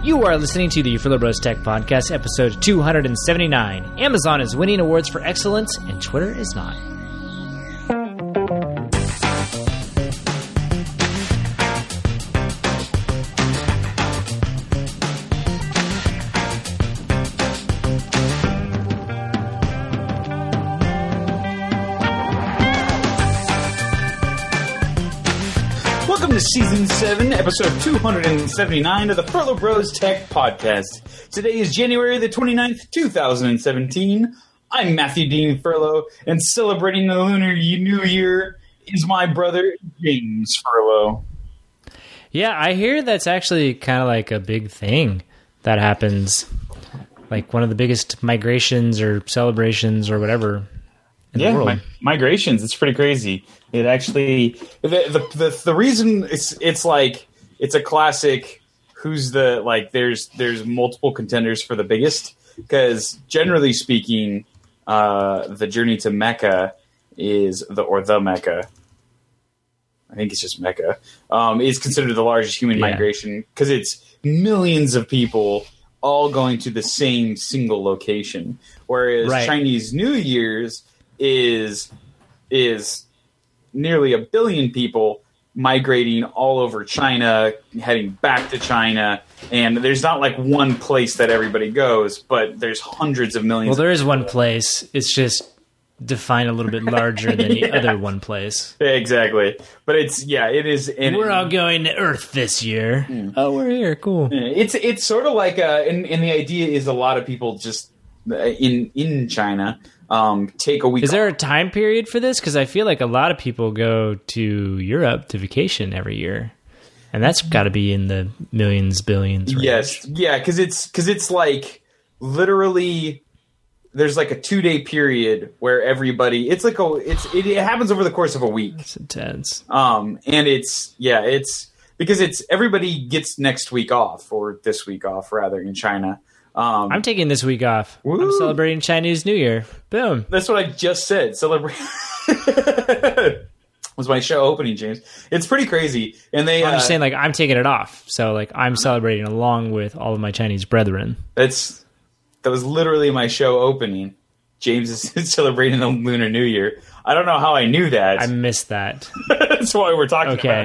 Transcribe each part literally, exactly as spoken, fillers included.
You are listening to the Furlough Bros Tech Podcast, episode two seventy-nine. Amazon is winning awards for excellence, and Twitter is not. Welcome to Season seven, Episode two seventy-nine of the Furlough Bros Tech Podcast. Today is January the twenty-ninth, two thousand seventeen. I'm Matthew Dean Furlough, and celebrating the Lunar New Year is my brother, James Furlough. Yeah, I hear that's actually kind of like a big thing that happens. Like one of the biggest migrations or celebrations or whatever in yeah, the world. Mi- migrations. It's pretty crazy. It actually, the, the the the reason it's it's like it's a classic. Who's the like? There's there's multiple contenders for the biggest, because generally speaking, uh, the journey to Mecca is the or the Mecca. I think it's just Mecca. Um, is considered the largest human Yeah. migration because it's millions of people all going to the same single location, whereas Right. Chinese New Year's is is nearly a billion people migrating all over China, heading back to China, and there's not like one place that everybody goes, but there's hundreds of millions. Well, there of is one place. It's just defined a little bit larger than the Yeah. other one place. Exactly, but it's yeah, it is. And We're all going to Earth this year. Oh, we're here. Cool. It's it's sort of like uh, and, and the idea is a lot of people just uh, in in China um, take a week. Is there a off. time period for this? Because I feel like a lot of people go to Europe to vacation every year, and that's got to be in the millions, billions range. Yes, yeah, because it's because it's like literally. There's like a two day period where everybody. It's like a. It's it, it happens over the course of a week. It's intense. Um, and it's yeah, it's because it's everybody gets next week off or this week off rather in China. Um, I'm taking this week off. I'm Woo. celebrating Chinese New Year. Boom. That's what I just said. Celebrate was my show opening, James. It's pretty crazy, and they. I'm uh, just saying, like, I'm taking it off. So, like, I'm celebrating along with all of my Chinese brethren. That's that was literally my show opening. James is celebrating the Lunar New Year. I don't know how I knew that. I missed that. That's why we're talking Okay. about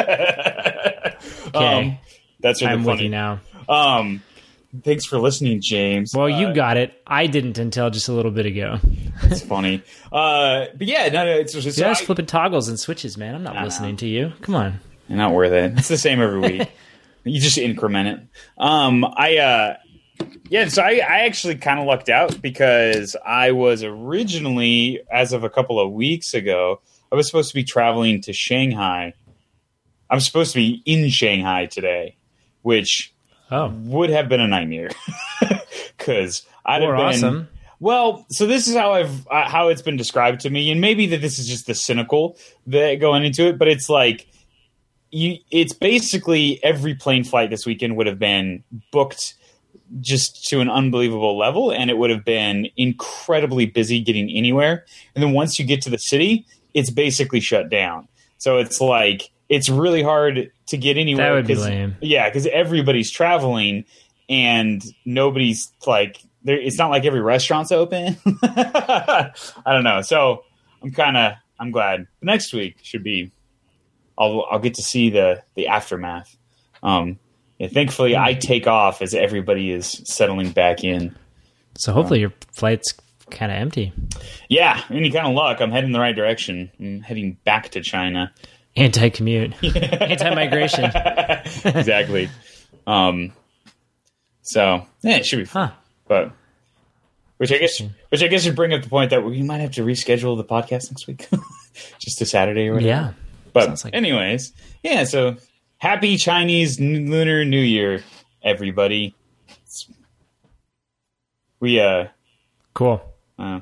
it. Okay. Um, that's really I'm funny. with you now. Um, thanks for listening, James. Well, you Uh, got it. I didn't until just a little bit ago. It's funny. Uh, but yeah, no, no, it's just You're so just I- flipping toggles and switches, man. I'm not I listening know. to you. Come on. You're not worth it. It's the same every week. You just increment it. Um, I uh, yeah. So I, I actually kind of lucked out because I was originally, as of a couple of weeks ago, I was supposed to be traveling to Shanghai. I'm supposed to be in Shanghai today, which Oh, would have been a nightmare because I'd or have been awesome. Well, so this is how I've uh, how it's been described to me, and maybe that this is just the cynical that going into it, but it's like you. It's basically every plane flight this weekend would have been booked just to an unbelievable level, and it would have been incredibly busy getting anywhere. And then once you get to the city, it's basically shut down. So it's like it's really hard to get anywhere. That would be 'cause- lame. Yeah, because everybody's traveling, and nobody's like. There, it's not like every restaurant's open. I don't know. So I'm kind of I'm glad. Next week should be. I'll I'll get to see the the aftermath. Um, yeah, thankfully, I take off as everybody is settling back in. So hopefully your flight's kind of empty. Yeah, any kind of luck, I'm heading the right direction. I'm heading back to China. Anti-commute. Anti-migration. Exactly. Um, so yeah, it should be fun. Huh. But which I guess which I guess would bring up the point that we might have to reschedule the podcast next week, just to Saturday or whatever. Yeah. But Sounds like- anyways, yeah. So happy Chinese N- Lunar New Year, everybody. It's- we uh, Cool. uh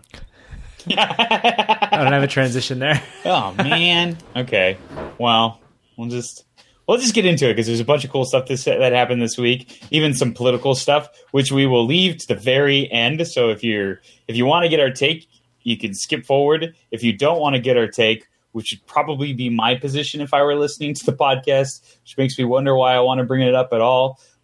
I don't have a transition there. oh man. Okay. Well, we'll just we'll just get into it because there's a bunch of cool stuff this, that happened this week. Even some political stuff, which we will leave to the very end. So if you're if you want to get our take, you can skip forward. If you don't want to get our take, which would probably be my position if I were listening to the podcast, which makes me wonder why I want to bring it up at all.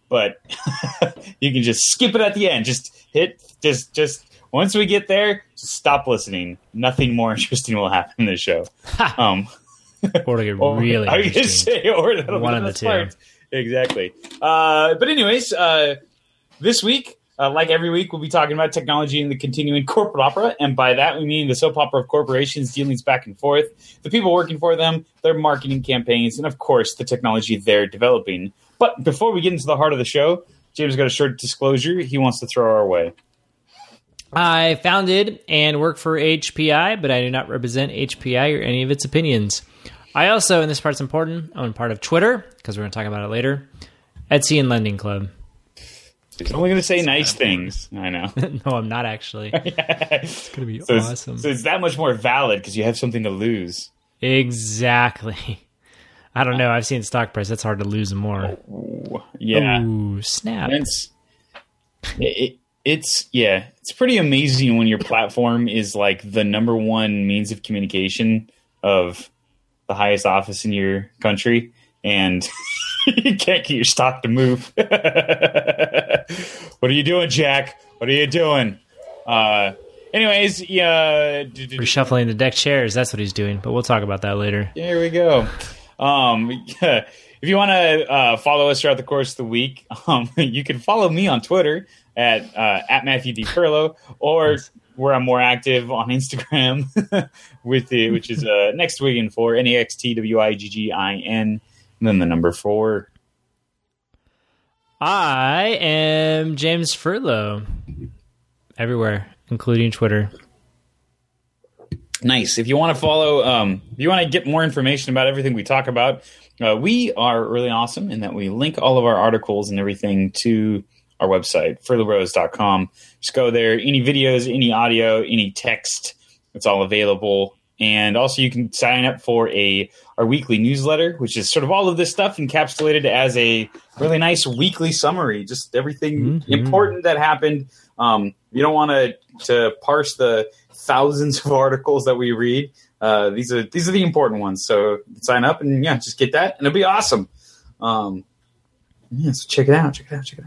but you can just skip it at the end. Just hit, just, just once we get there, just stop listening. Nothing more interesting will happen in the show. Um, or to get really I was going to say, or that'll one be of the the best two. part. Exactly. Uh, but anyways, uh, this week, uh, like every week, we'll be talking about technology and the continuing corporate opera. And by that, we mean the soap opera of corporations, dealings back and forth, the people working for them, their marketing campaigns, and of course, the technology they're developing. But before we get into the heart of the show, James got a short disclosure he wants to throw our way. I founded and work for H P I, but I do not represent H P I or any of its opinions. I also, and this part's important, own part of Twitter, because we're going to talk about it later, Etsy and Lending Club. He's only going to say nice things. I know. No, I'm not actually. It's going to be so awesome. It's, so it's that much more valid because you have something to lose. Exactly. I don't know. I've seen stock price. That's hard to lose more. Ooh, yeah. Ooh, snap. It's, it, it's, yeah, it's pretty amazing when your platform is like the number one means of communication of the highest office in your country, and you can't get your stock to move. What are you doing, Jack? What are you doing? Uh, anyways, yeah. Reshuffling the deck chairs. That's what he's doing, but we'll talk about that later. Here we go. Um, yeah. If you want to uh, follow us throughout the course of the week, um, you can follow me on Twitter at uh, at Matthew D. Furlow, or where I'm more active on Instagram with it, which is uh, Next Wiggin for N E X T W I G G I N, and then the number four. I am James Furlow, everywhere, including Twitter. Nice. If you want to follow, um, if you want to get more information about everything we talk about, uh, we are really awesome in that we link all of our articles and everything to our website, furlow bros dot com. Just go there. Any videos, any audio, any text, it's all available. And also you can sign up for a our weekly newsletter, which is sort of all of this stuff encapsulated as a really nice weekly summary. Just everything mm-hmm. important that happened. Um, you don't want to to parse the thousands of articles that we read. Uh, these are these are the important ones. So sign up and yeah, just get that, and it'll be awesome. Um, yeah, so check it out. Check it out. Check it out.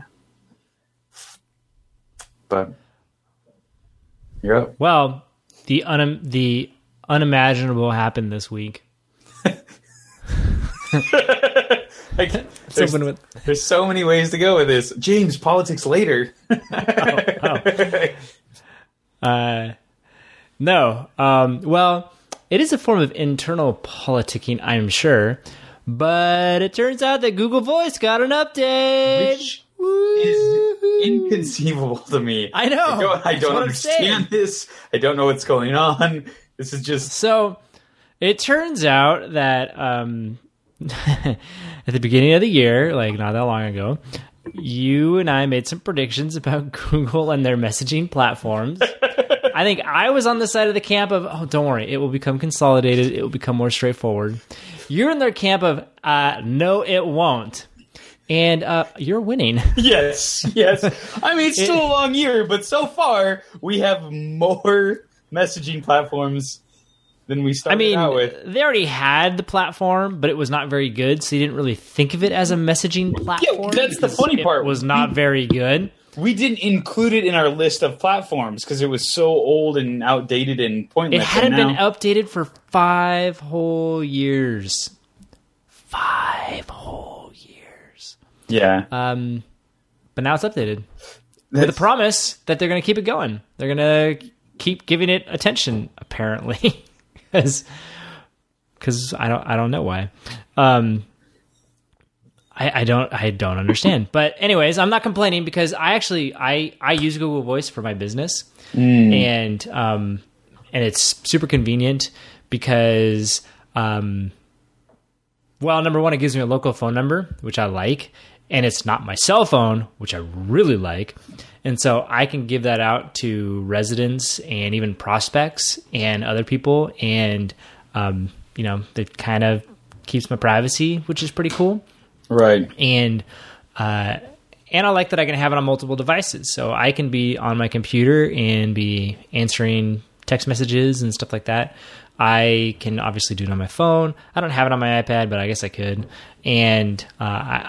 But you're up. Well, the un- the unimaginable happened this week. like, there's, with- there's so many ways to go with this. James, politics later. oh, oh. Uh, no. Um, well, it is a form of internal politicking, I'm sure. But it turns out that Google Voice got an update. Which is inconceivable to me. I know. I don't, I don't understand this. I don't know what's going on. This is just... So, it turns out that um, at the beginning of the year, like not that long ago, you and I made some predictions about Google and their messaging platforms. I think I was on the side of the camp of, oh, don't worry, it will become consolidated. It will become more straightforward. You're in their camp of, uh, no, it won't. And uh, you're winning. Yes, yes. I mean, it's still a long year, but so far we have more messaging platforms than we started I mean, out with. They already had the platform, but it was not very good, so you didn't really think of it as a messaging platform. Yeah, that's the funny part. It was not very good. We didn't include it in our list of platforms because it was so old and outdated and pointless. It hadn't now, been updated for five whole years. Five whole years. Yeah. Um, but now it's updated. With the promise that they're going to keep it going. They're going to keep giving it attention, apparently. Because I don't, I don't know why. Um, I, I don't I don't understand. But anyways, I'm not complaining because I actually I, I use Google Voice for my business. Mm. And um and it's super convenient because um well, number one, it gives me a local phone number, which I like, and it's not my cell phone, which I really like. And so I can give that out to residents and even prospects and other people, and um you know, it kind of keeps my privacy, which is pretty cool. Right. And uh, and I like that I can have it on multiple devices. So I can be on my computer and be answering text messages and stuff like that. I can obviously do it on my phone. I don't have it on my iPad, but I guess I could. And uh, I,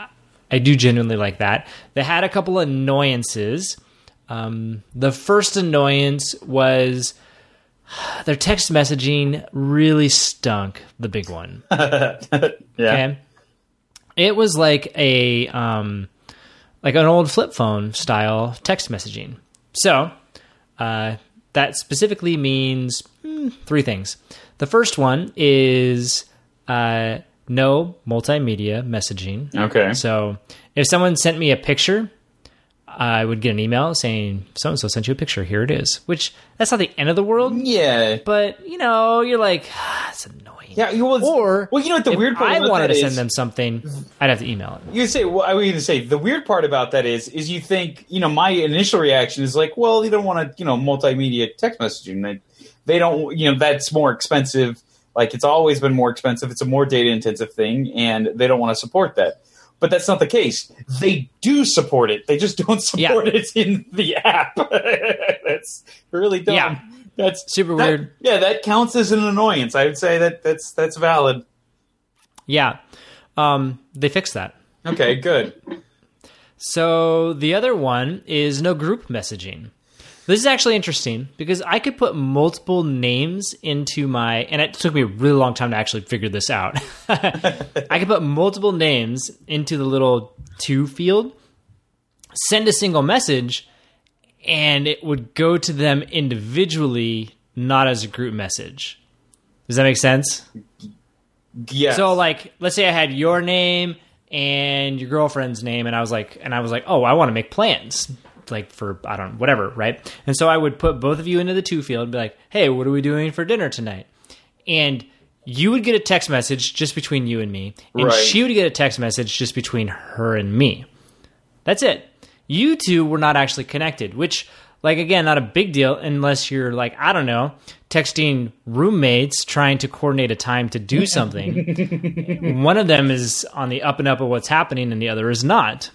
I do genuinely like that. They had a couple annoyances. Um, the first annoyance was their text messaging really stunk. The big one. yeah. Okay? It was like a um, like an old flip phone style text messaging. So uh, that specifically means hmm, three things. The first one is uh, no multimedia messaging. Okay. So if someone sent me a picture, I would get an email saying, so-and-so sent you a picture. Here it is. Which, that's not the end of the world. Yeah. But, you know, you're like, ah, it's annoying. Yeah, well, or, well, you know what the if weird part I about wanted that to send is- them something, I'd have to email it. You say, well, I was going to say, the weird part about that is, is you think, you know, my initial reaction is like, well, you don't want to, you know, multimedia text messaging. They, they don't, you know, that's more expensive. Like, it's always been more expensive. It's a more data intensive thing, and they don't want to support that. But that's not the case. They do support it. They just don't support Yeah. it in the app. That's really dumb. Yeah. That's Super that- weird. Yeah, that counts as an annoyance. I would say that that's that's valid. Yeah. Um, they fixed that. Okay, good. So the other one is no group messaging. This is actually interesting because I could put multiple names into my, and it took me a really long time to actually figure this out. I could put multiple names into the little to field, send a single message, and it would go to them individually, not as a group message. Does that make sense? Yes. So, like, let's say I had your name and your girlfriend's name, and I was like, and I was like, oh, I want to make plans, like for I don't know, whatever, right? And so I would put both of you into the to field and be like, hey, what are we doing for dinner tonight? And you would get a text message just between you and me, and Right. she would get a text message just between her and me. That's it. You two were not actually connected, which, like, again, not a big deal unless you're, like, I don't know, texting roommates trying to coordinate a time to do something. One of them is on the up and up of what's happening, and the other is not.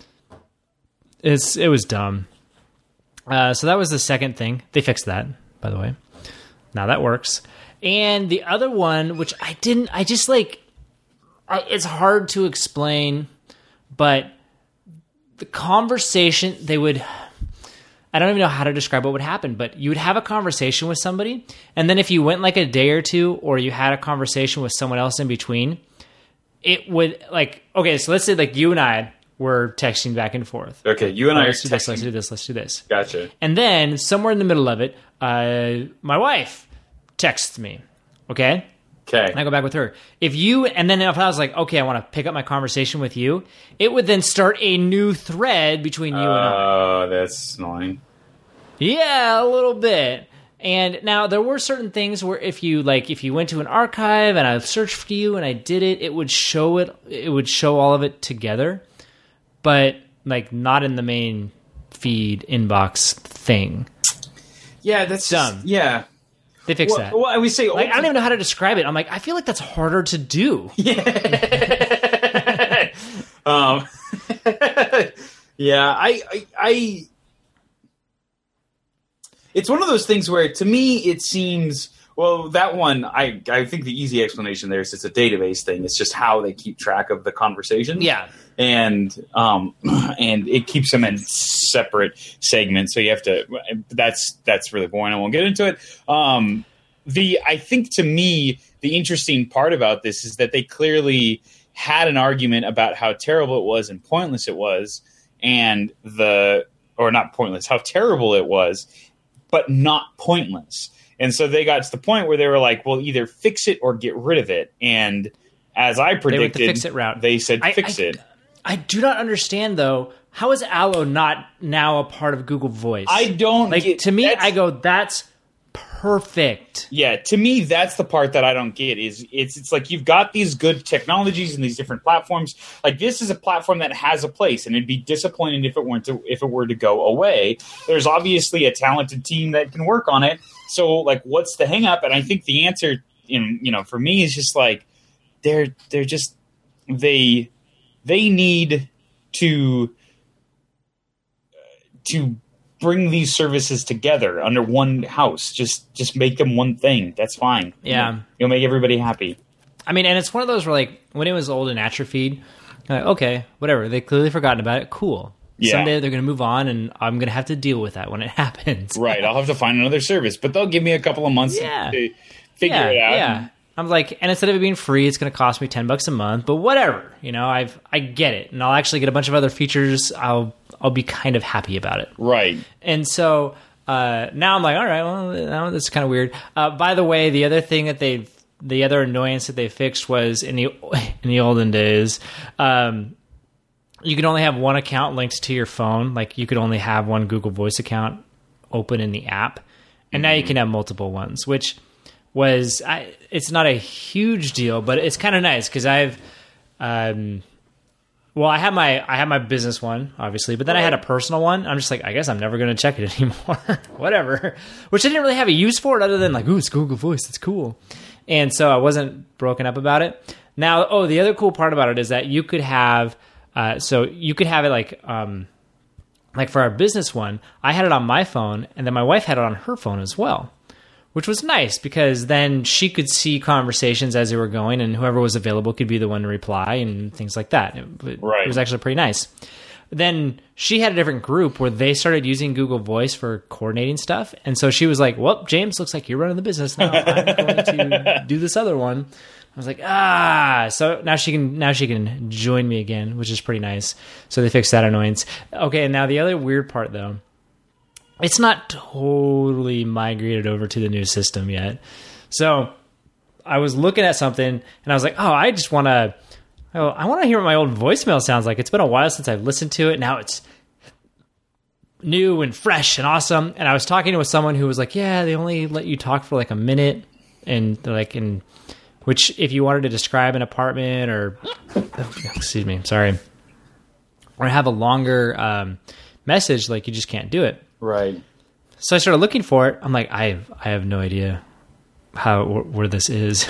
It's It was dumb. Uh, so that was the second thing. They fixed that, by the way. Now that works. And the other one, which I didn't, I just, like, I, it's hard to explain, but the conversation, they would... I don't even know how to describe what would happen, but you would have a conversation with somebody, and then if you went like a day or two, or you had a conversation with someone else in between, it would, like, okay, so let's say like you and I were texting back and forth. Okay, you and I are Let's do this, let's texting. do this, let's do this. Gotcha. And then somewhere in the middle of it, uh, my wife texts me, okay? Okay. And I go back with her. If you, and then if I was like, okay, I want to pick up my conversation with you, it would then start a new thread between you and I. Oh, that's annoying. Yeah, a little bit. And now there were certain things where if you like if you went to an archive and I searched for you and I did it, it would show it it would show all of it together. But like not in the main feed inbox thing. Yeah, that's Dumb. Yeah. They fixed Well, that. well, I would say Like I don't even know how to describe it. I'm like, I feel like that's harder to do. um, yeah, I, I, I, it's one of those things where, to me, it seems. Well, that one, I, I think the easy explanation there is it's a database thing. It's just how they keep track of the conversations. Yeah. And um, and it keeps them in separate segments, so you have to. That's that's really boring. I won't get into it. Um, the I think to me the interesting part about this is that they clearly had an argument about how terrible it was and pointless it was, and the or not pointless, how terrible it was, but not pointless. And so they got to the point where they were like, well, either fix it or get rid of it. And as I predicted, They went the fix it route. They said I- fix I- it. I do not understand though. How is Allo not now a part of Google Voice? I don't like get- to me. that's- I go, that's perfect. Yeah, to me, that's the part that I don't get. Is it's it's like you've got these good technologies and these different platforms. Like this is a platform that has a place, and it'd be disappointing if it weren't to if it were to go away. There's obviously a talented team that can work on it. So, like, what's the hang up? And I think the answer, in you know, for me is just like they're they're just they they need to to bring these services together under one house. Just just make them one thing. That's fine. Yeah. You'll make everybody happy. I mean, and it's one of those where like when it was old and atrophied, Like, okay, whatever. They clearly forgotten about it. Cool. Yeah. Someday they're going to move on, and I'm going to have to deal with that when it happens. Right. I'll have to find another service, but they'll give me a couple of months Yeah. to figure yeah, it out. Yeah. I'm like, and instead of it being free, it's going to cost me ten bucks a month, but whatever. You know, I've, I get it. And I'll actually get a bunch of other features. I'll, I'll be kind of happy about it. Right. And so, uh, now I'm like, all right, well, now this is kind of weird. Uh, by the way, the other thing that they've, the other annoyance that they fixed was in the, in the olden days, um, you could only have one account linked to your phone. Like you could only have one Google Voice account open in the app. And mm-hmm. now you can have multiple ones, which was, I, it's not a huge deal, but it's kind of nice because I've, um, well, I have my, I have my business one, obviously, but then right. I had a personal one. I'm just like, I guess I'm never going to check it anymore. Whatever. Which I didn't really have a use for it other than like, ooh, it's Google Voice. It's cool. And so I wasn't broken up about it. Now, oh, the other cool part about it is that you could have, uh, so you could have it like, um, like for our business one, I had it on my phone and then my wife had it on her phone as well. Which was nice because then she could see conversations as they were going and whoever was available could be the one to reply and things like that. It, it, right. it was actually pretty nice. Then she had a different group where they started using Google Voice for coordinating stuff. And so she was like, well, James, looks like you're running the business now. I'm going to do this other one. I was like, ah, so now she can, now she can join me again, which is pretty nice. So they fixed that annoyance. Okay. And now the other weird part though, it's not totally migrated over to the new system yet. So I was looking at something and I was like, oh, I just want to, oh, I want to hear what my old voicemail sounds like. It's been a while since I've listened to it. Now it's new and fresh and awesome. And I was talking with someone who was like, yeah, they only let you talk for like a minute. And they're like, in which if you wanted to describe an apartment or, oh, excuse me, sorry, or have a longer um, message, like you just can't do it. Right. So I started looking for it. I'm like, I have, I have no idea how wh- where this is,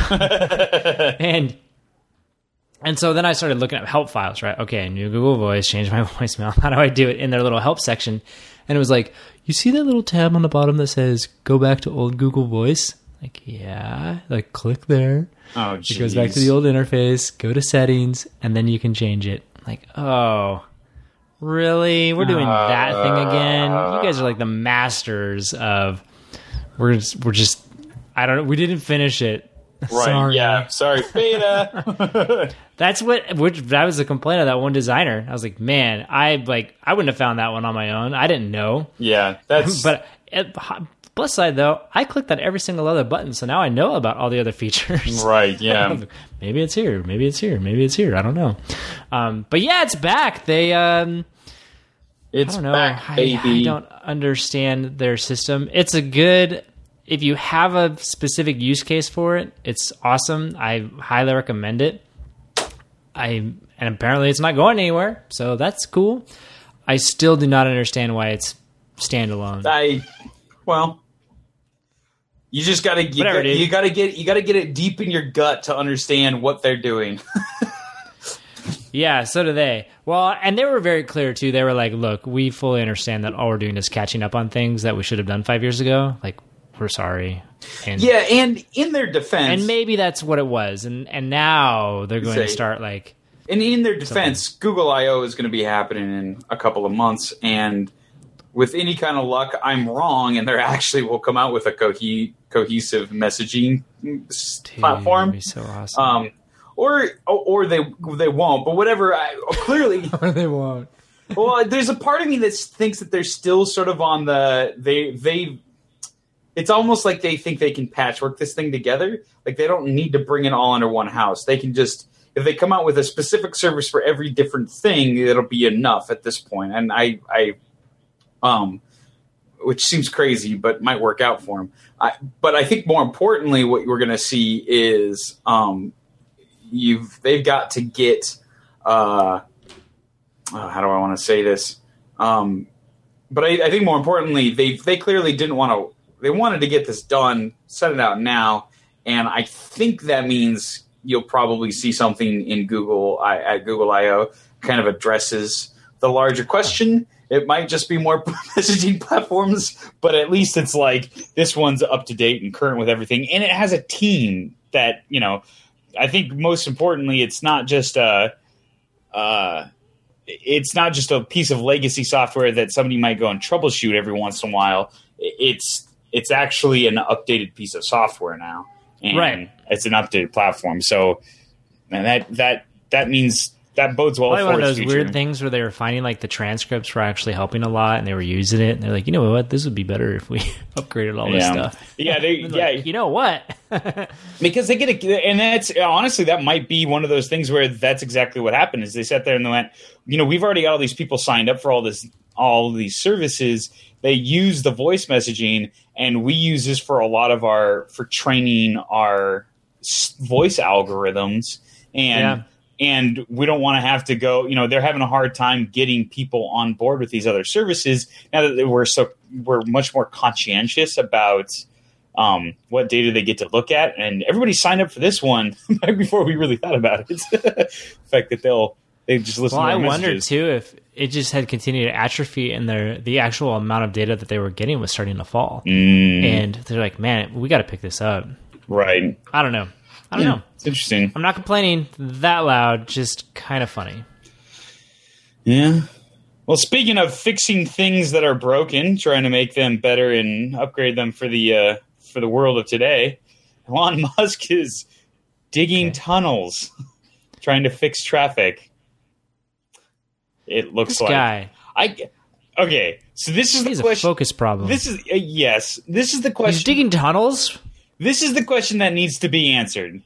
and and so then I started looking at help files. Right? Okay, new Google Voice, change my voicemail. How do I do it in their little help section? And it was like, you see that little tab on the bottom that says "Go back to old Google Voice." Like, yeah, like click there. Oh, geez. It goes back to the old interface. Go to settings, and then you can change it. Like, oh. Really? We're doing uh, that thing again? You guys are like the masters of we're just, we're just I don't know, we didn't finish it. Right. Sorry. Yeah. Sorry, beta. That's what which that was the complaint of that one designer. I was like, "Man, I like I wouldn't have found that one on my own. I didn't know." Yeah, that's But at, plus side though, I clicked on every single other button, so now I know about all the other features. Right, yeah. Maybe it's here, maybe it's here, maybe it's here. I don't know. Um, but yeah, it's back. They um It's I don't know. back, baby. I, I don't understand their system. It's a good if you have a specific use case for it, it's awesome. I highly recommend it. I and apparently it's not going anywhere, so that's cool. I still do not understand why it's standalone. I well, you just gotta you, got, you gotta get you gotta get it deep in your gut to understand what they're doing. Yeah, so do they. Well, and they were very clear too. They were like, "Look, we fully understand that all we're doing is catching up on things that we should have done five years ago. Like, we're sorry." And, yeah, and in their defense, and maybe that's what it was. And and now they're going say, to start like. And in their defense, something. Google I O is going to be happening in a couple of months, and with any kind of luck, I'm wrong, and they actually will come out with a co- cohesive messaging Dude, platform. That'd be so awesome. Um, or or they they won't, but whatever. I, clearly, or they won't. Well, there's a part of me that thinks that they're still sort of on the they they. It's almost like they think they can patchwork this thing together. Like they don't need to bring it all under one house. They can just if they come out with a specific service for every different thing, it'll be enough at this point. And I I um. which seems crazy, but might work out for them. I, but I think more importantly, what we're going to see is um, you've they've got to get. Uh, oh, how do I want to say this? Um, but I, I think more importantly, they they clearly didn't want to. They wanted to get this done, set it out now, and I think that means you'll probably see something in Google I, at Google I O kind of addresses the larger question. It might just be more messaging platforms, but at least it's like this one's up to date and current with everything. And it has a team that, you know, I think most importantly, it's not just a, uh, it's not just a piece of legacy software that somebody might go and troubleshoot every once in a while. It's it's actually an updated piece of software now, and right. it's an updated platform. So, man, that that that means that bodes well. Probably for one of its those future. weird things where they were finding like the transcripts were actually helping a lot, and they were using it, and they're like, you know what, this would be better if we upgraded all this yeah. stuff. Yeah, they, yeah. Like, you know what? Because they get a, and that's honestly that might be one of those things where that's exactly what happened. Is they sat there and they went, you know, we've already got all these people signed up for all this, all these services. They use the voice messaging, and we use this for a lot of our for training our voice algorithms, and. Yeah. And we don't want to have to go, you know, they're having a hard time getting people on board with these other services now that we're so we're much more conscientious about um, what data they get to look at. And everybody signed up for this one right before we really thought about it. The fact that they'll they just listen well, to our I wondered messages. too if it just had continued to atrophy and their the actual amount of data that they were getting was starting to fall. Mm. And they're like, man, we got to pick this up. Right. I don't know. I don't yeah, know. It's interesting. I'm not complaining that loud, just kind of funny. Yeah. Well, speaking of fixing things that are broken, trying to make them better and upgrade them for the uh, for the world of today, Elon Musk is digging okay. tunnels, trying to fix traffic. It looks this like guy. I okay. So this is He's the question. A focus problem. This is uh, yes. This is the question. He's digging tunnels. This is the question that needs to be answered.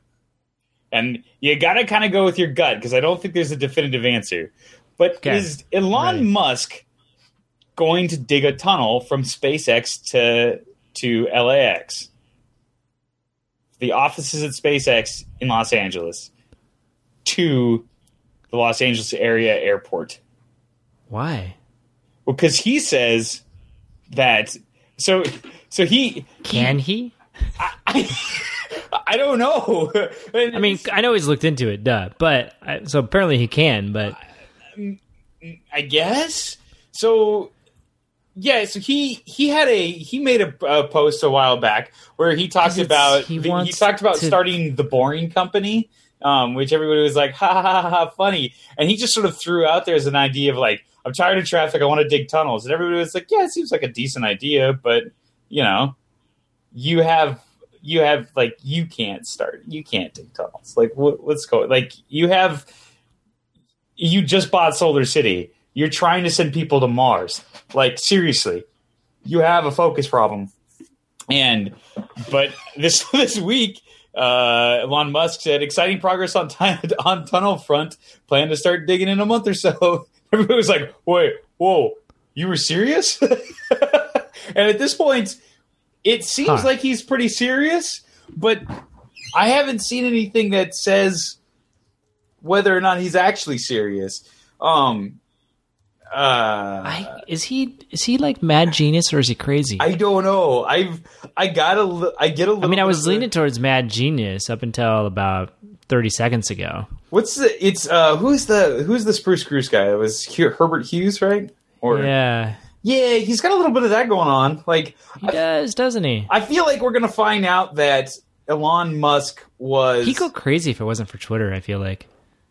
And you got to kind of go with your gut because I don't think there's a definitive answer. But okay. is Elon right. Musk going to dig a tunnel from SpaceX to to L A X? The offices at SpaceX in Los Angeles to the Los Angeles area airport. Why? Well, because he says that. So, so he can he? I, I, I don't know. I mean, I know he's looked into it, duh. But I, so apparently he can. But I guess so. Yeah. So he he had a he made a, a post a while back where he talked about he, the, he talked about to... starting the Boring Company, um, which everybody was like, ha, ha ha ha, funny, and he just sort of threw out there as an idea of like, I'm tired of traffic, I want to dig tunnels, and everybody was like, yeah, it seems like a decent idea, but you know. You have, you have, like, you can't start, you can't dig tunnels. Like, what, what's going, like, you have, you just bought Solar City. You're trying to send people to Mars. Like, seriously, you have a focus problem. And, but this, this week, uh, Elon Musk said, exciting progress on time, on tunnel front, plan to start digging in a month or so. Everybody was like, wait, whoa, you were serious? And at this point, it seems huh. like he's pretty serious, but I haven't seen anything that says whether or not he's actually serious. Um, uh, I, is he is he like mad genius or is he crazy? I don't know. I've I got a I get a little. I mean, I was leaning the, towards mad genius up until about thirty seconds ago. What's the? It's uh, who's the who's the Spruce Spruce guy? It was Herbert Hughes, right? Or yeah. Yeah, he's got a little bit of that going on. Like he does, doesn't he? I feel like we're gonna find out that Elon Musk was he'd go crazy if it wasn't for Twitter. I feel like.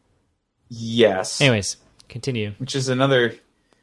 Yes. Anyways, continue. Which is another.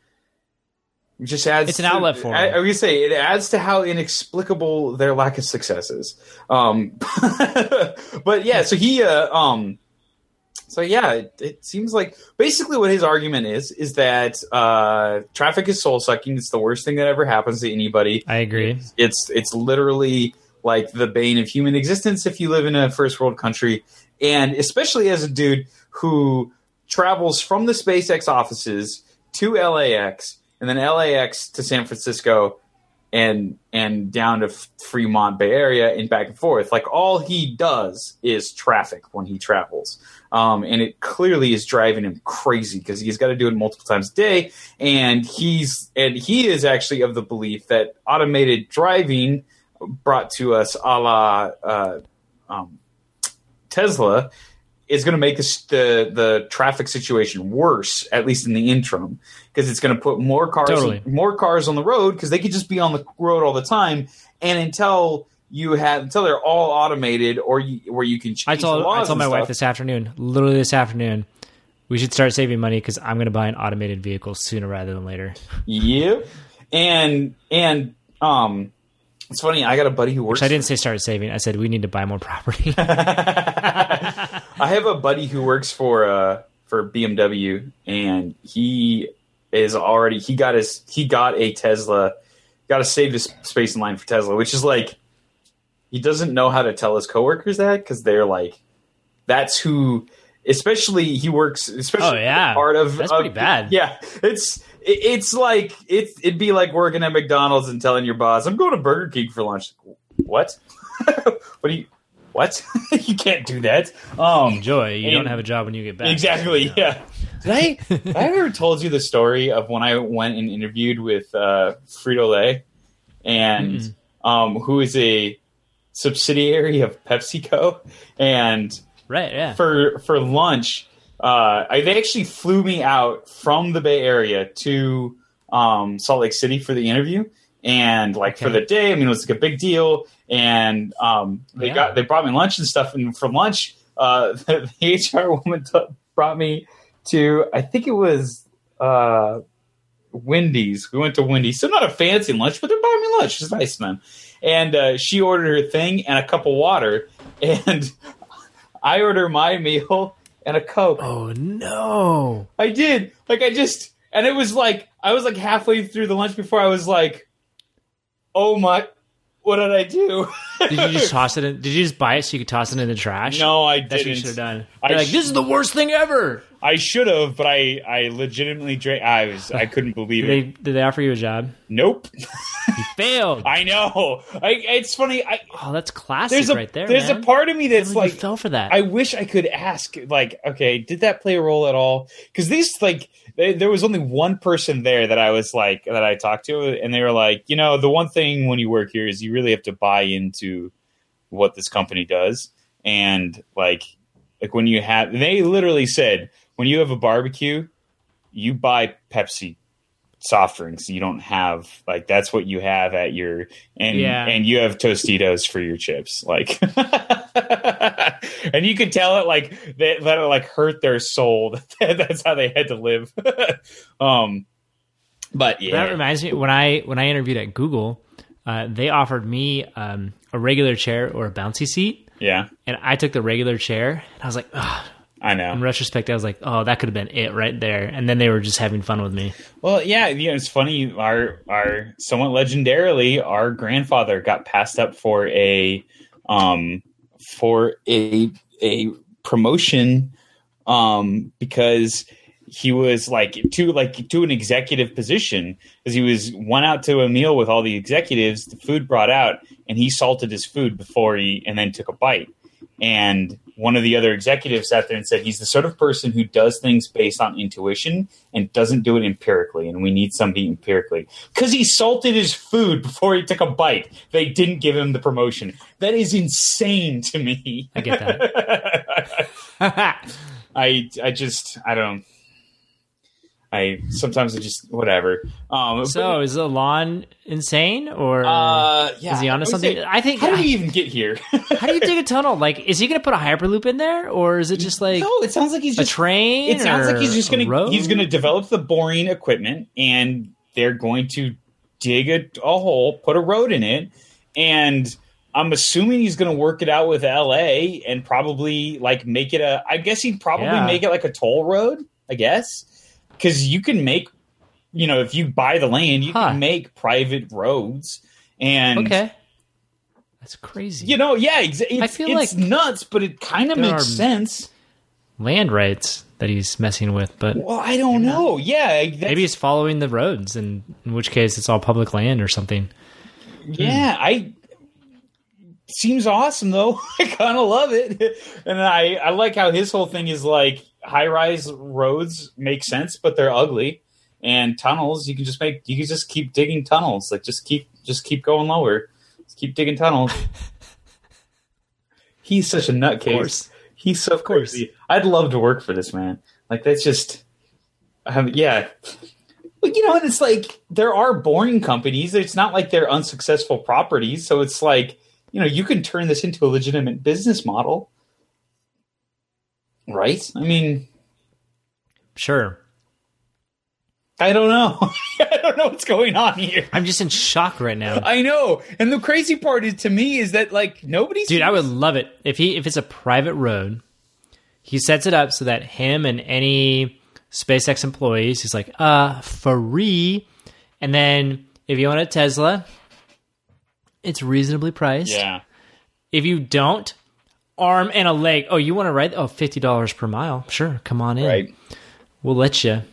Just adds. It's an to, outlet for. I, I was gonna say it adds to how inexplicable their lack of success is. Um, but yeah, so he. Uh, um, So yeah, it, it seems like basically what his argument is is that uh, traffic is soul sucking. It's the worst thing that ever happens to anybody. I agree. It's, it's it's literally like the bane of human existence if you live in a first world country, and especially as a dude who travels from the SpaceX offices to L A X and then L A X to San Francisco and and down to Fremont Bay Area and back and forth. Like all he does is traffic when he travels. Um, and it clearly is driving him crazy because he's got to do it multiple times a day. And he's and he is actually of the belief that automated driving brought to us a la uh, um, Tesla is going to make this, the the traffic situation worse, at least in the interim, because it's going to put more cars totally. more cars on the road because they could just be on the road all the time. And until you have until they're all automated or you, where you can change I told the laws I told my and wife stuff. this afternoon, literally this afternoon, We should start saving money because I'm going to buy an automated vehicle sooner rather than later. Yep. And and um, it's funny. I got a buddy who works. Which I didn't say start saving. I said we need to buy more property. I have a buddy who works for uh for B M W, and he is already he got his he got a Tesla, got to save his space in line for Tesla, which is like he doesn't know how to tell his coworkers that because they're like that's who. Especially he works. Especially oh yeah, part of that's of, pretty bad. Yeah, it's it, it's like it's it'd be like working at McDonald's and telling your boss, "I'm going to Burger King for lunch." What? What do you? What? You can't do that. Um, Enjoy. You and, don't have a job when you get back. Exactly. You know? Yeah. Did I? Have I ever told you the story of when I went and interviewed with uh, Frito-Lay, and mm-hmm. um, who is a subsidiary of PepsiCo, and right, yeah. For for lunch, uh, I, they actually flew me out from the Bay Area to um, Salt Lake City for the interview, and like okay. for the day. I mean, it was like a big deal, and um, they yeah. got they brought me lunch and stuff. And for lunch, uh, the, the H R woman t- brought me to I think it was uh, Wendy's. We went to Wendy's, so not a fancy lunch, but they brought me lunch. It's nice, man. And uh, she ordered her thing and a cup of water, and I order my meal and a Coke. Oh, no. I did. Like, I just... And it was like... I was like halfway through the lunch before I was like, oh my... What did I do? Did you just toss it in... Did you just buy it so you could toss it in the trash? No, I didn't. That's what you should have done. You're like, this is the worst thing ever! I should have, but I, I legitimately drank... I was... I couldn't believe did it. They, did they offer you a job? Nope. You failed. I know. I, it's funny. I, oh, that's classic there's a, right there, There's man. a part of me that's like... You fell for that. I wish I could ask, like, okay, did that play a role at all? Because these, like... They, there was only one person there that I was like... That I talked to, and they were like, you know, the one thing when you work here is you really have to buy into what this company does. And, like, like when you have... They literally said, when you have a barbecue, you buy Pepsi soft drinks. You don't have like that's what you have at your and yeah. and you have Tostitos for your chips, like and you could tell it like they, that it like hurt their soul. That's how they had to live. um, but yeah, that reminds me when I when I interviewed at Google, uh, they offered me um, a regular chair or a bouncy seat. Yeah, and I took the regular chair, and I was like, ugh. I know. In retrospect, I was like, "Oh, that could have been it right there." And then they were just having fun with me. Well, yeah, you know, it's funny. Our our somewhat legendarily, our grandfather got passed up for a um for a a promotion um because he was like to like to an executive position because he was went out to a meal with all the executives. The food brought out, and he salted his food before he and then took a bite. And one of the other executives sat there and said, he's the sort of person who does things based on intuition and doesn't do it empirically. And we need somebody empirically. Because he salted his food before he took a bite. They didn't give him the promotion. That is insane to me. I get that. I, I just, I don't. I sometimes I just whatever. Um, so but, is Alon insane or uh, yeah, is he onto something? Say, I think. How did I, he even get here? How do you dig a tunnel? Like, is he going to put a hyperloop in there, or is it just like? No, it sounds like he's just a train. It sounds like he's just going to he's going to to develop the boring equipment, and they're going to dig a, a hole, put a road in it, and I'm assuming he's going to work it out with L A and probably like make it a. I guess he'd probably yeah. make it like a toll road. I guess. Because you can make, you know, if you buy the land, you huh. can make private roads. And okay, that's crazy. You know, yeah, it's, I feel it's like nuts, but it kind of makes sense. Land rights that he's messing with, but well, I don't know. Yeah, maybe he's following the roads, and in which case it's all public land or something. Yeah, hmm. I. Seems awesome though. I kind of love it, and I I like how his whole thing is like. High-rise roads make sense, but they're ugly. And tunnels, you can just make you can just keep digging tunnels. Like just keep just keep going lower. Just keep digging tunnels. He's such a nutcase. He's so crazy. I'd love to work for this man. Like that's just um, yeah. But you know, and it's like there are boring companies. It's not like they're unsuccessful properties. So it's like, you know, you can turn this into a legitimate business model. Right? I mean, Sure. I don't know. I don't know what's going on here. I'm just in shock right now. I know. And the crazy part is, to me is that, like, nobody's... Dude, I would love it. If he if it's a private road, he sets it up so that him and any SpaceX employees, he's like, uh, free. And then if you own a Tesla, it's reasonably priced. Yeah. If you don't, arm and a leg. Oh, you want to ride? Oh, fifty dollars per mile. Sure, come on in. Right. We'll let you.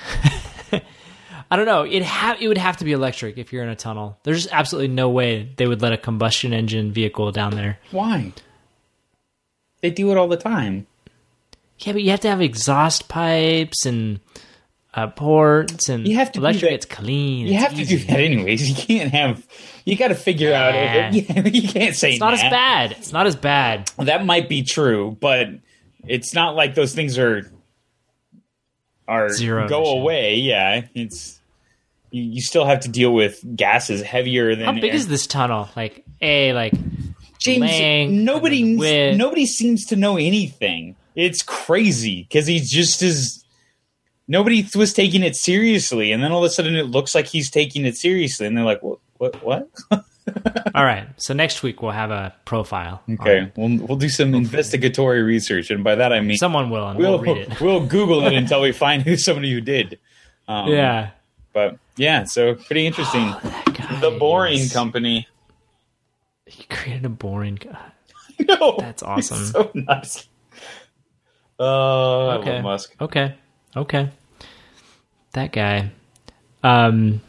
I don't know. It ha- it would have to be electric if you're in a tunnel. There's absolutely no way they would let a combustion engine vehicle down there. Why? They do it all the time. Yeah, but you have to have exhaust pipes and uh, ports, and you have to electric. Do that. It's clean. You it's have to easy. do that anyways. You can't have. You got to figure Yeah. out. Yeah, you can't say It's not that. as bad. It's not as bad. That might be true, but it's not like those things are are Zero go emission. away. Yeah, it's you, you still have to deal with gases heavier than How big air. is this tunnel? Like, a like James, length, nobody and width. nobody seems to know anything. It's crazy because he's just as nobody was taking it seriously, and then all of a sudden it looks like he's taking it seriously, and they're like, "What? What? What?" All right. So next week we'll have a profile. on Okay, it. we'll we'll do some investigatory research, and by that I mean Someone will, and we'll we'll read it. we'll Google it until we find who somebody who did. Um, Yeah. but yeah, so pretty interesting. That guy The Boring is- Company. He created a boring. No, That's awesome. He's so nice. Oh, I Okay. love Musk. Okay. Okay. That guy. Um.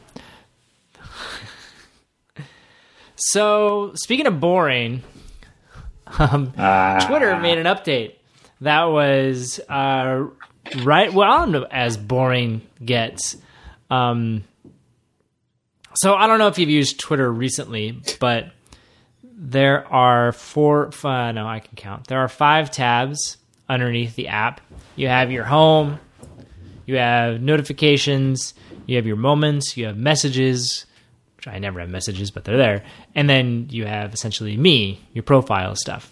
So speaking of boring, um, Ah. Twitter made an update that was uh, right. Well, I don't know as boring gets. Um. So I don't know if you've used Twitter recently, but there are four. Uh, no, I can count. There are five tabs underneath the app. You have your home, you have notifications, you have your moments, you have messages, which I never have messages, but they're there. And then you have essentially me, your profile stuff.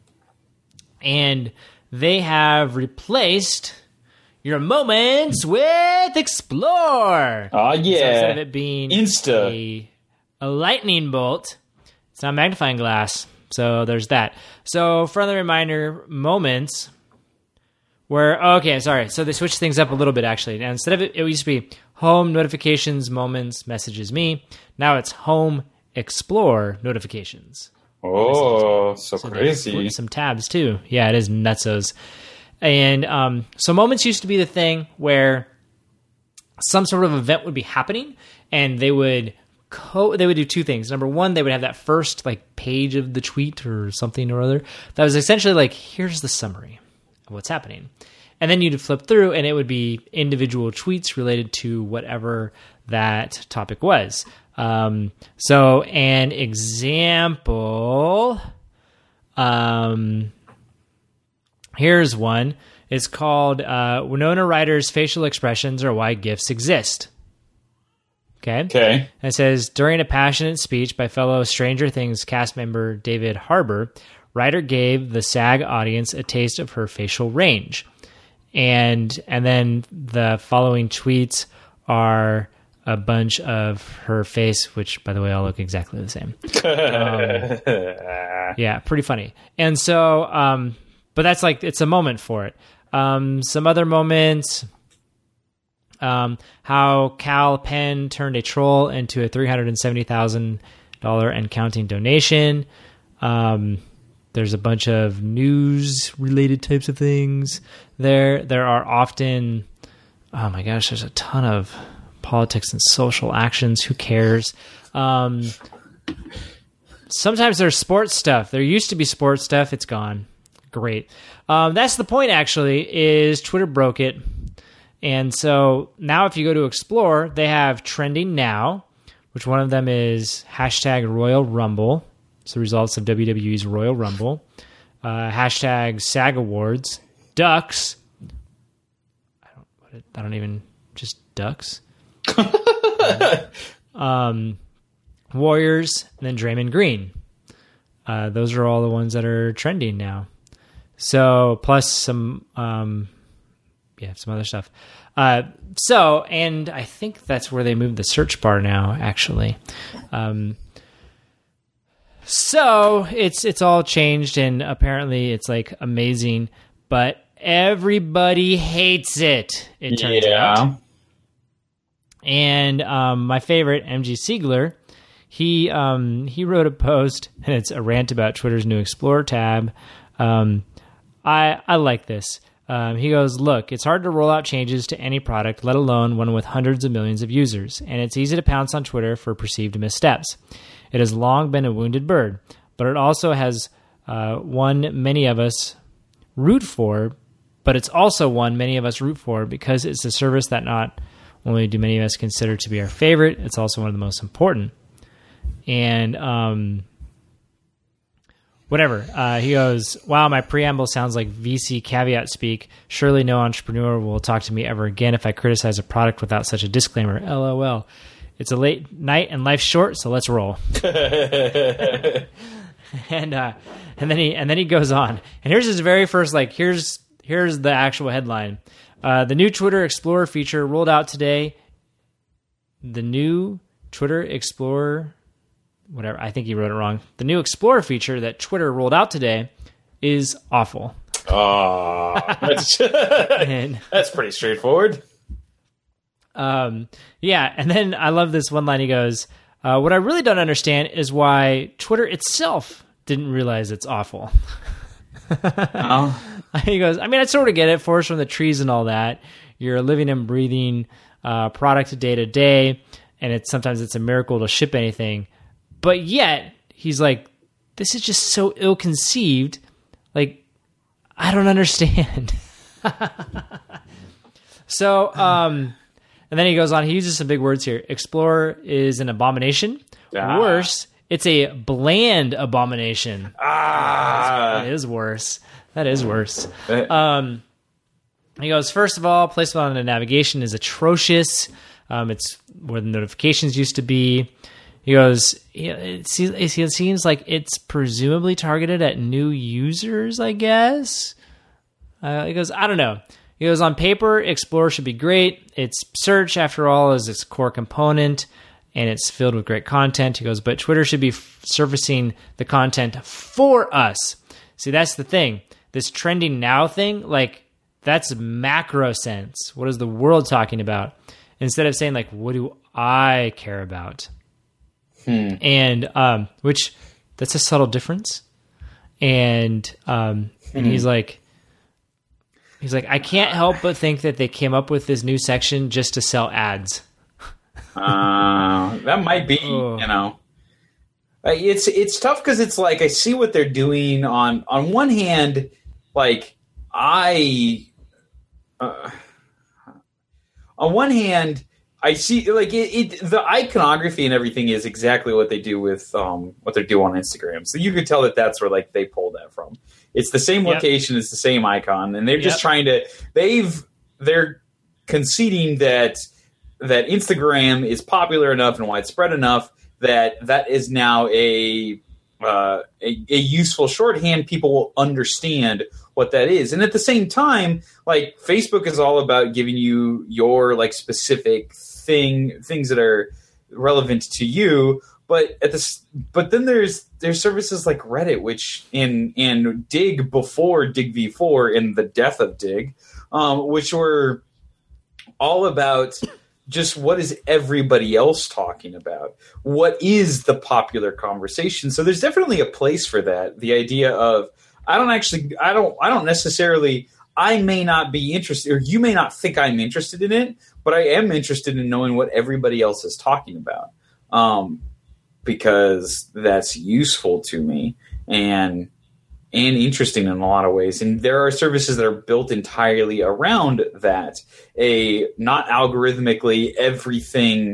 And they have replaced your moments with Explore. Oh, So yeah. instead of it being Insta. a, a lightning bolt, it's not a magnifying glass. So there's that. So friendly reminder, moments where, okay, sorry. So they switched things up a little bit, actually. And instead of it, it used to be home, notifications, moments, messages, me. Now it's home, explore, notifications. Oh, so So they crazy. flipped some tabs too. Yeah, it is nutsos. And um, so moments used to be the thing where some sort of event would be happening, and they would co- they would do two things. Number one, they would have that first like page of the tweet or something or other that was essentially like, here's the summary of what's happening. And then you'd flip through, and it would be individual tweets related to whatever that topic was. Um, so an example, um, here's one. It's called uh, Winona Ryder's facial expressions are why gifts exist. Okay. Okay. And it says, during a passionate speech by fellow Stranger Things cast member David Harbour, Ryder gave the SAG audience a taste of her facial range. And and then the following tweets are a bunch of her face, which, by the way, all look exactly the same. Um, yeah, pretty funny. And so, um, but that's like, it's a moment for it. Um, some other moments, um, how Cal Penn turned a troll into a three hundred seventy thousand dollars and counting donation. Um, there's a bunch of news-related types of things there. There are often, oh my gosh, there's a ton of politics and social actions. Who cares? Um, sometimes there's sports stuff. There used to be sports stuff. It's gone. Great. Um, that's the point, actually, is Twitter broke it. And so now if you go to Explore, they have trending now, which one of them is hashtag Royal Rumble. It's the results of W W E's Royal Rumble. Uh, hashtag SAG Awards. Ducks. I don't, what, I don't even, just ducks. um, Warriors, and then Draymond Green. Uh, those are all the ones that are trending now. So plus some, um, yeah, some other stuff. Uh, so, and I think that's where they moved the search bar now, actually. Um, so it's it's all changed, and apparently it's like amazing, but everybody hates it. It turns yeah. out. And um, my favorite, M G Siegler, he um, he wrote a post, and it's a rant about Twitter's new Explore tab. Um, I I like this. Um, he goes, look, it's hard to roll out changes to any product, let alone one with hundreds of millions of users, and it's easy to pounce on Twitter for perceived missteps. It has long been a wounded bird, but it also has uh, one many of us root for, but it's also one many of us root for because it's a service that not only do many of us consider to be our favorite, it's also one of the most important. And um, whatever. Uh, he goes, wow, my preamble sounds like V C caveat speak. Surely no entrepreneur will talk to me ever again if I criticize a product without such a disclaimer. LOL. It's a late night and life's short, so let's roll. and uh, and then he and then he goes on. And here's his very first, like, here's here's the actual headline. Uh, the new Twitter Explorer feature rolled out today. The new Twitter Explorer... Whatever, I think he wrote it wrong. The new Explorer feature that Twitter rolled out today is awful. Oh, that's, and, that's pretty straightforward. Um, yeah, and then I love this one line. He goes, uh, what I really don't understand is why Twitter itself didn't realize it's awful. Oh. He goes, I mean, I sort of get it, forest from the trees and all that. You're a living and breathing uh, product day to day, and it's sometimes it's a miracle to ship anything. But yet, he's like, this is just so ill-conceived. Like, I don't understand. so, um, and then he goes on. He uses some big words here. Explorer is an abomination. Ah. Worse, it's a bland abomination. Ah, That is worse. That is worse. Um, he goes, first of all, placement on the navigation is atrocious. Um, it's where the notifications used to be. He goes, it seems, it seems like it's presumably targeted at new users, I guess. Uh, he goes, I don't know. He goes, on paper, Explorer should be great. It's search, after all, is its core component, and it's filled with great content. He goes, but Twitter should be f- surfacing the content for us. See, that's the thing. This trending now thing, like, that's macro sense. What is the world talking about? Instead of saying, like, what do I care about? Hmm. And um, which that's a subtle difference. And um, and hmm. he's like, he's like, I can't help but think that they came up with this new section just to sell ads. uh, that might be, oh. you know, it's it's tough because it's like I see what they're doing. On on one hand, like I, uh, on one hand. I see, like, it, it, the iconography and everything is exactly what they do with um, what they do on Instagram. So you could tell that that's where, like, they pulled that from. It's the same location, yep. It's the same icon, and they're just yep. trying to. They've they're conceding that that Instagram is popular enough and widespread enough that that is now a uh, a, a useful shorthand. People will understand what that is, and at the same time, like, Facebook is all about giving you your, like, specific thing, things that are relevant to you. But at this, but then there's there's services like Reddit, which in and Dig before Dig V four in the death of Dig, um, which were all about just what is everybody else talking about? What is the popular conversation? So there's definitely a place for that. The idea of I don't actually, I don't, I don't necessarily, I may not be interested, or you may not think I'm interested in it, but I am interested in knowing what everybody else is talking about, um, because that's useful to me and and interesting in a lot of ways. And there are services that are built entirely around that. A not algorithmically everything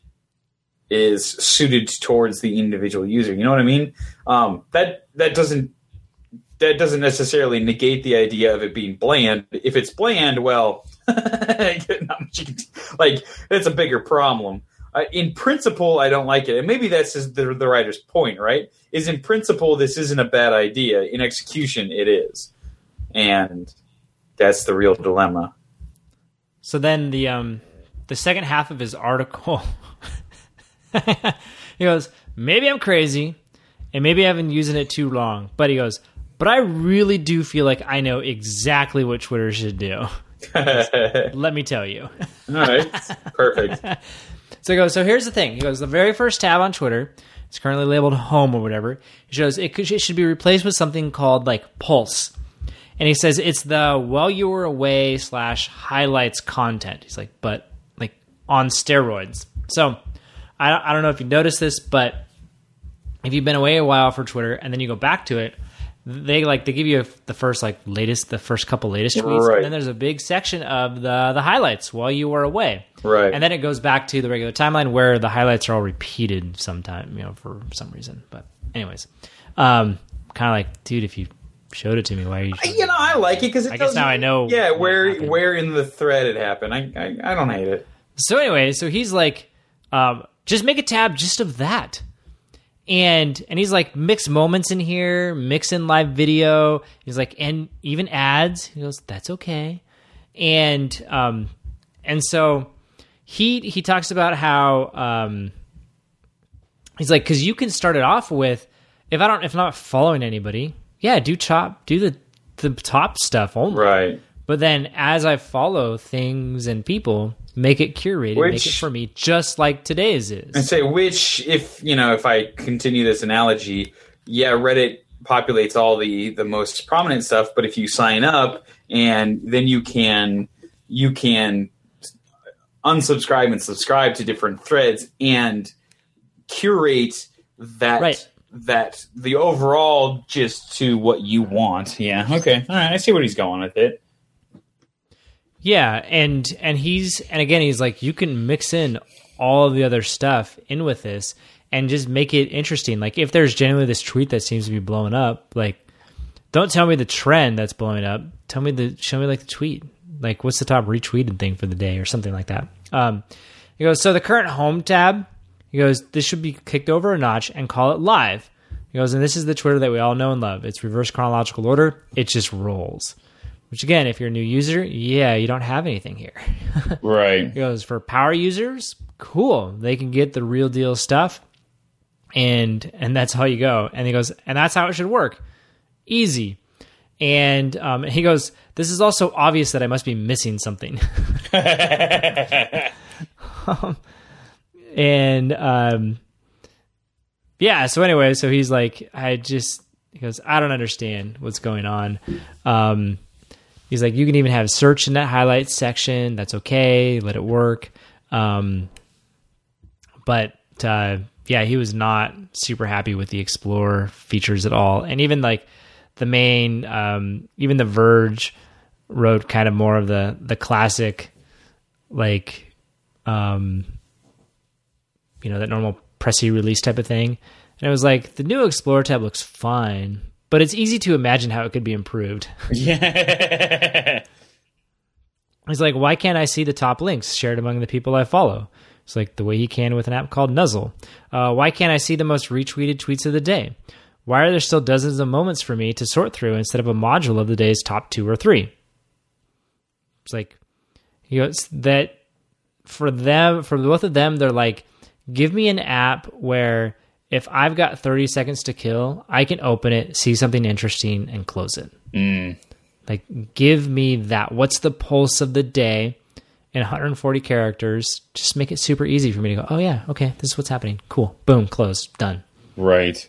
is suited towards the individual user. You know what I mean? Um, that that doesn't. That doesn't necessarily negate the idea of it being bland. If it's bland, well, not much you can do. Like, it's a bigger problem. Uh, in principle, I don't like it. And maybe that's just the, the writer's point, right? Is in principle, this isn't a bad idea. In execution, it is. And that's the real dilemma. so then the um the second half of his article, he goes, maybe I'm crazy, and maybe I've been using it too long, but he goes, but I really do feel like I know exactly what Twitter should do. Let me tell you. All right, perfect. So he goes, so here's the thing. He goes, the very first tab on Twitter, it's currently labeled home or whatever. He shows it, could, it should be replaced with something called like Pulse. And he says it's the while you were away slash highlights content. He's like, but like on steroids. So I, I don't know if you noticed this, but if you've been away a while for Twitter and then you go back to it, they like they give you the first like latest the first couple latest tweets, right. And then there's a big section of the the highlights while you were away, right? And then it goes back to the regular timeline where the highlights are all repeated sometime, you know, for some reason. But anyways, um, kind of like, dude, if you showed it to me, why are you? You know, I like it because I guess now I know. Yeah, where where in the thread it happened. I I, I don't hate it. So anyway, so he's like, um, just make a tab just of that. And and he's like, mix moments in here, mix in live video. He's like, and even ads. He goes, that's okay. And um, and so he he talks about how um, he's like, because you can start it off with, if I don't, if I'm not following anybody, yeah, do chop, do the the top stuff only, right? But then as I follow things and people, make it curated, which, make it for me, just like today's is. And say, which, if, you know, if I continue this analogy, yeah, Reddit populates all the, the most prominent stuff, but if you sign up and then you can, you can unsubscribe and subscribe to different threads and curate that, right. that the overall just to what you want. Yeah. Okay. All right. I see where he's going with it. Yeah, and and he's and again he's like, you can mix in all of the other stuff in with this and just make it interesting. Like if there's genuinely this tweet that seems to be blowing up, like don't tell me the trend that's blowing up. Tell me the show me like the tweet. Like what's the top retweeted thing for the day or something like that. Um, he goes, so the current home tab, he goes, this should be kicked over a notch and call it live. He goes, and this is the Twitter that we all know and love. It's reverse chronological order. It just rolls. Which, again, if you're a new user, yeah, you don't have anything here. Right. He goes, for power users, cool. They can get the real deal stuff, and and that's how you go. And he goes, and that's how it should work. Easy. And um, he goes, this is also obvious that I must be missing something. um, and, um, yeah, so anyway, so he's like, I just, he goes, I don't understand what's going on. Um He's like, you can even have search in that highlights section. That's okay. Let it work. Um, but uh, yeah, he was not super happy with the Explore features at all. And even like the main, um, even The Verge wrote kind of more of the the classic, like, um, you know, that normal pressy release type of thing. And it was like, the new Explore tab looks fine, but it's easy to imagine how it could be improved. Yeah. He's like, why can't I see the top links shared among the people I follow? It's like the way he can with an app called Nuzzle. Uh, why can't I see the most retweeted tweets of the day? Why are there still dozens of moments for me to sort through instead of a module of the day's top two or three? It's like, you know, it's that for them, for both of them, they're like, give me an app where if I've got thirty seconds to kill, I can open it, see something interesting, and close it. Mm. Like, give me that. What's the pulse of the day in one hundred forty characters? Just make it super easy for me to go, oh, yeah, okay, this is what's happening. Cool. Boom, close, done. Right.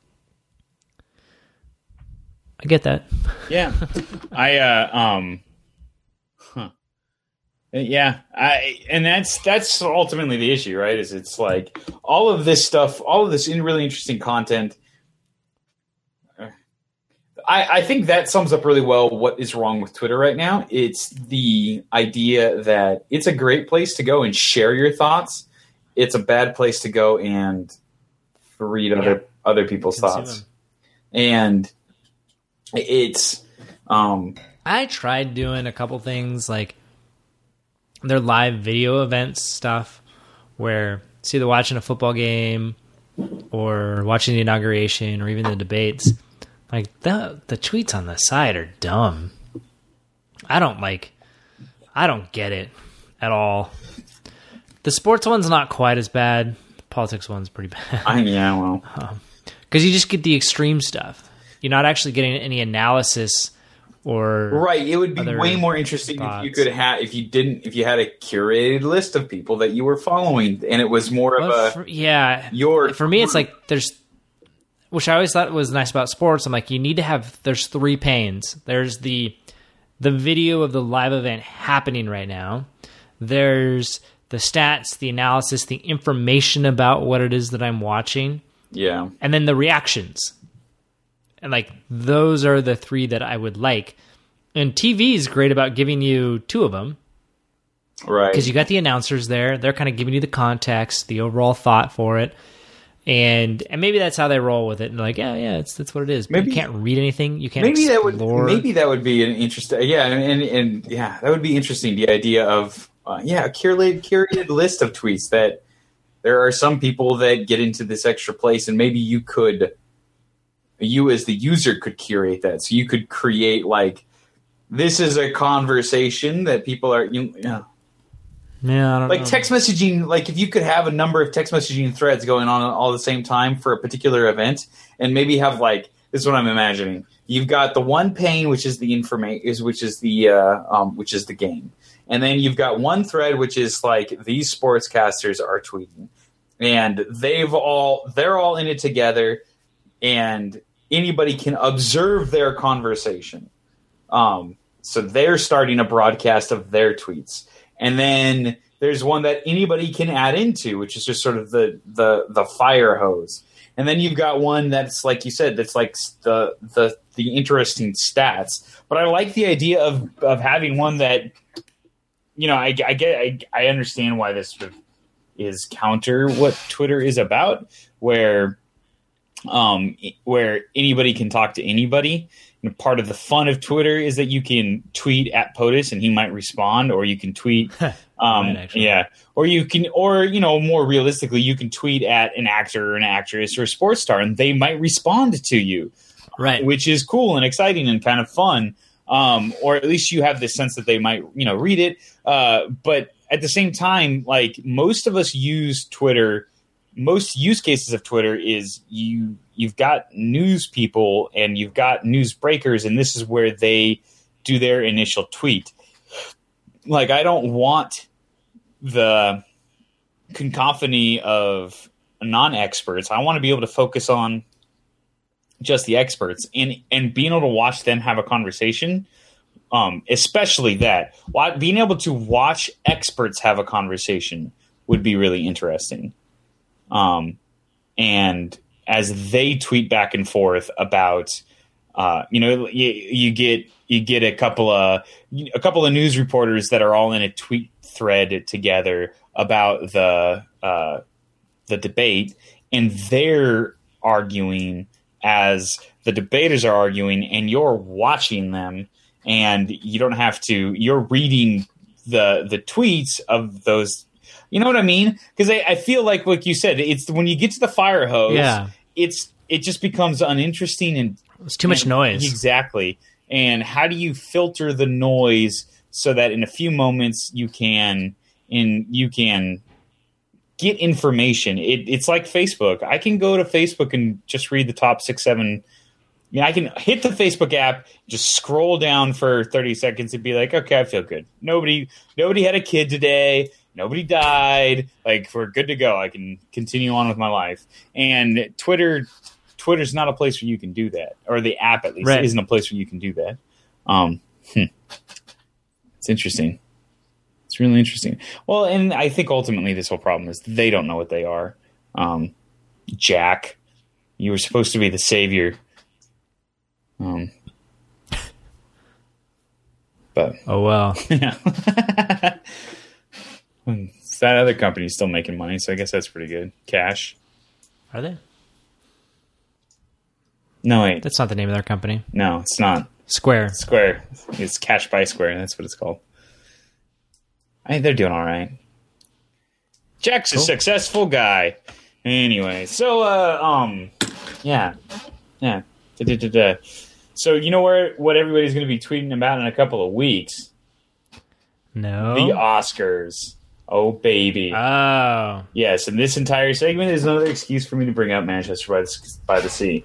I get that. Yeah. I, uh, um, huh. Yeah, I, and that's that's ultimately the issue, right? Is it's like all of this stuff, all of this in really interesting content. I, I think that sums up really well what is wrong with Twitter right now. It's the idea that it's a great place to go and share your thoughts. It's a bad place to go and read yeah. other other people's Consume thoughts. Them. And it's. Um, I tried doing a couple things like their live video events stuff where it's either watching a football game or watching the inauguration or even the debates. Like the the tweets on the side are dumb. I don't like I don't get it. at all. The sports one's not quite as bad. The politics one's pretty bad. I, yeah, well, because um, you just get the extreme stuff. You're not actually getting any analysis or right. It would be way more interesting thoughts. If you could have if you didn't if you had a curated list of people that you were following, and it was more well, of a for, yeah. Your for me, it's like there's, which I always thought was nice about sports. I'm like, you need to have there's three panes. There's the the video of the live event happening right now. There's the stats, the analysis, the information about what it is that I'm watching. Yeah. And then the reactions. And like those are the three that I would like. And T V is great about giving you two of them. Right. Because you got the announcers there. They're kind of giving you the context, the overall thought for it. And and maybe that's how they roll with it. And like, yeah, yeah, it's that's what it is. But maybe, you can't read anything. You can't maybe explore. That would maybe that would be an interesting yeah, and, and, and yeah, that would be interesting. The idea of Uh, yeah, a curated, curated list of tweets that there are some people that get into this extra place, and maybe you could, you as the user could curate that. So you could create like, this is a conversation that people are, you know, yeah, I don't like know. Text messaging. Like if you could have a number of text messaging threads going on all at the same time for a particular event, and maybe have like, this is what I'm imagining. You've got the one pane, which is the information, is which is the uh, um, which is the game. And then you've got one thread, which is like these sportscasters are tweeting, and they've all they're all in it together, and anybody can observe their conversation. Um, so they're starting a broadcast of their tweets, and then there's one that anybody can add into, which is just sort of the the the fire hose. And then you've got one that's like you said, that's like the the the interesting stats. But I like the idea of of having one that. You know, I, I get, I, I understand why this sort of is counter what Twitter is about, where, um, where anybody can talk to anybody. And part of the fun of Twitter is that you can tweet at POTUS and he might respond, or you can tweet, um, yeah, or you can, or you know, more realistically, you can tweet at an actor or an actress or a sports star, and they might respond to you, right? Which is cool and exciting and kind of fun. Um, or at least you have the sense that they might, you know, read it. Uh, but at the same time, like most of us use Twitter, most use cases of Twitter is you, you've got news people and you've got news breakers, and this is where they do their initial tweet. Like, I don't want the cacophony of non-experts. I want to be able to focus on just the experts, and and being able to watch them have a conversation, um, especially that being able to watch experts have a conversation would be really interesting. Um, and as they tweet back and forth about, uh, you know, you, you get you get a couple of a couple of news reporters that are all in a tweet thread together about the uh, the debate, and they're arguing as the debaters are arguing, and you're watching them, and you don't have to, you're reading the the tweets of those, you know what I mean? Because I, I feel like, like you said, it's when you get to the fire hose, yeah. it's it just becomes uninteresting, and it's too much and, noise. Exactly. And how do you filter the noise so that in a few moments you can in you can get information? It, it's like Facebook. I can go to Facebook and just read the top six, seven. I mean, I can hit the Facebook app, just scroll down for thirty seconds and be like, okay, I feel good. Nobody, nobody had a kid today. Nobody died. Like, we're good to go. I can continue on with my life. And Twitter, Twitter's not a place where you can do that, or the app at least right. isn't a place where you can do that. Um, hmm. It's interesting. It's really interesting. Well, and I think ultimately this whole problem is they don't know what they are. Um, Jack, you were supposed to be the savior. Um, but oh well, yeah. That other company's still making money, so I guess that's pretty good. Cash, are they? No, wait, that's not the name of their company. No, it's not. Square. Square. It's Cash by Square. That's what it's called. I think they're doing all right. Jack's cool. A successful guy. Anyway, so uh, um, yeah, yeah. Da-da-da-da. So you know where what everybody's going to be tweeting about in a couple of weeks? No. The Oscars. Oh, baby. Oh. Yes, and this entire segment is another excuse for me to bring up Manchester by the, by the Sea.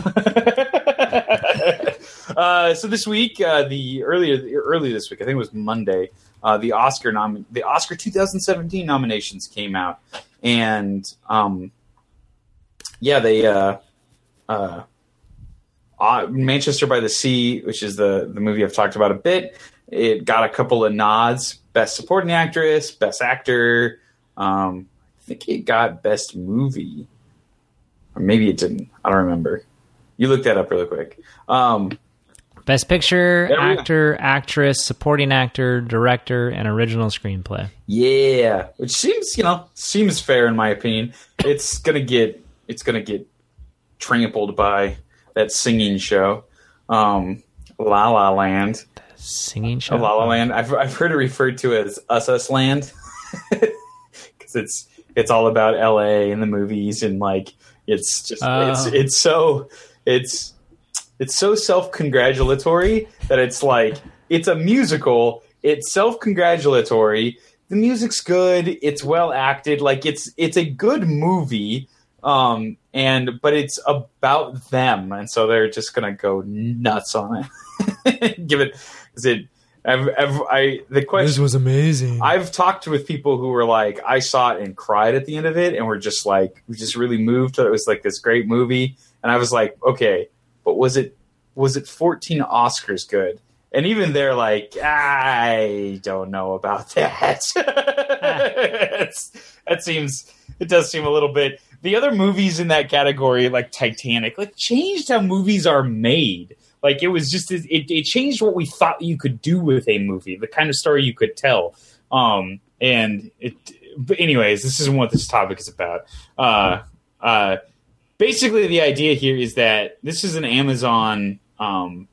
uh, so this week, uh, the earlier earlier this week, I think it was Monday, uh, the Oscar nom- the Oscar twenty seventeen nominations came out, and um, yeah, they uh, uh, uh, Manchester by the Sea, which is the the movie I've talked about a bit. It got a couple of nods: Best Supporting Actress, Best Actor. Um, I think it got Best Movie, or maybe it didn't. I don't remember. You look that up really quick. Um, Best Picture, Actor, Actress, Supporting Actor, Director, and Original Screenplay. Yeah, which seems you know seems fair in my opinion. It's gonna get it's gonna get trampled by that singing show, um, La La Land. Singing show. La La Land. I've I've heard it referred to as Us Us Land because it's it's all about L A and the movies and like it's just Oh. it's it's so it's it's so self-congratulatory that it's like it's a musical. It's self-congratulatory. The music's good. It's well acted. Like it's it's a good movie. Um and but it's about them, and so they're just gonna go nuts on it. Give it. Is it? I've, I've, I the question. This was amazing. I've talked with people who were like, I saw it and cried at the end of it, and were just like, we just really moved. It was like this great movie, and I was like, okay, but was it was it fourteen Oscars good? And even they're like, I don't know about that. It's, that seems it does seem a little bit. The other movies in that category, like Titanic, like changed how movies are made. Like it was just it, it changed what we thought you could do with a movie, the kind of story you could tell. Um, and it, but anyways, this isn't what this topic is about. Uh, uh, basically, the idea here is that this is an Amazon um,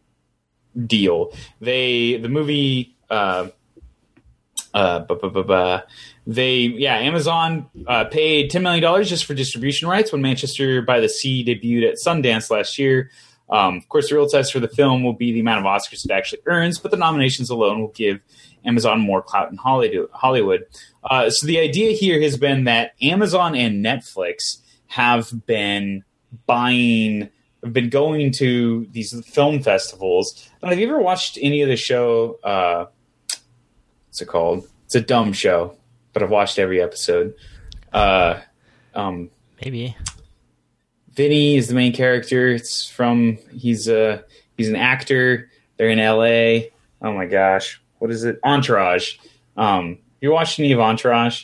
deal. They the movie. Uh, uh, bu- bu- bu- bu- they yeah, Amazon uh, paid ten million dollars just for distribution rights when Manchester by the Sea debuted at Sundance last year. Um, of course, the real test for the film will be the amount of Oscars it actually earns, but the nominations alone will give Amazon more clout in Hollywood. Uh, so the idea here has been that Amazon and Netflix have been buying, have been going to these film festivals. I don't know, have you ever watched any of the show? Uh, what's it called? It's a dumb show, but I've watched every episode. Uh, um, Maybe. Vinny is the main character. It's from he's a he's an actor. They're in L A. Oh my gosh, what is it? Entourage. Um, you watched any of Entourage?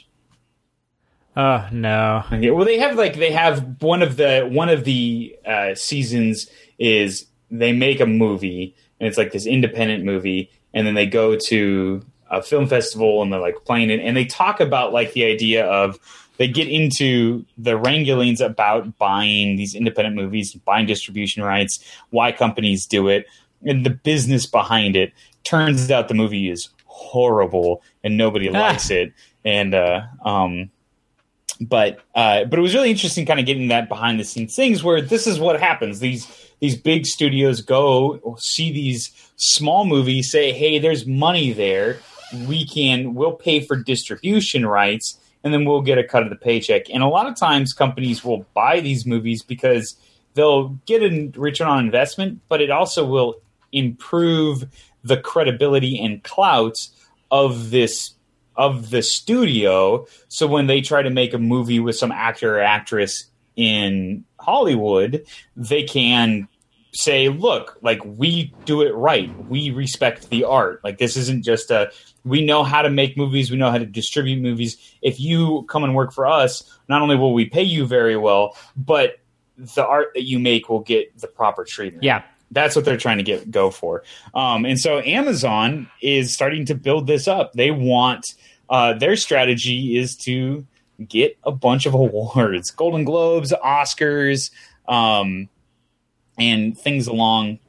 Oh no. Okay, well, they have like they have one of the one of the uh, seasons is they make a movie and it's like this independent movie, and then they go to a film festival and they're like playing it, and they talk about like the idea of. They get into the wranglings about buying these independent movies, buying distribution rights, why companies do it, and the business behind it. Turns out the movie is horrible and nobody likes it. And uh, um, but uh, but it was really interesting, kind of getting that behind the scenes things where this is what happens. These these big studios go see these small movies, say, "Hey, there's money there. We can we'll pay for distribution rights." And then we'll get a cut of the paycheck. And a lot of times companies will buy these movies because they'll get a return on investment, but it also will improve the credibility and clout of this of the studio. So when they try to make a movie with some actor or actress in Hollywood, they can say, look, like we do it right. We respect the art. Like this isn't just a we know how to make movies. We know how to distribute movies. If you come and work for us, not only will we pay you very well, but the art that you make will get the proper treatment. Yeah. That's what they're trying to get go for. Um, and so Amazon is starting to build this up. They want uh, their strategy is to get a bunch of awards, Golden Globes, Oscars, um, and things along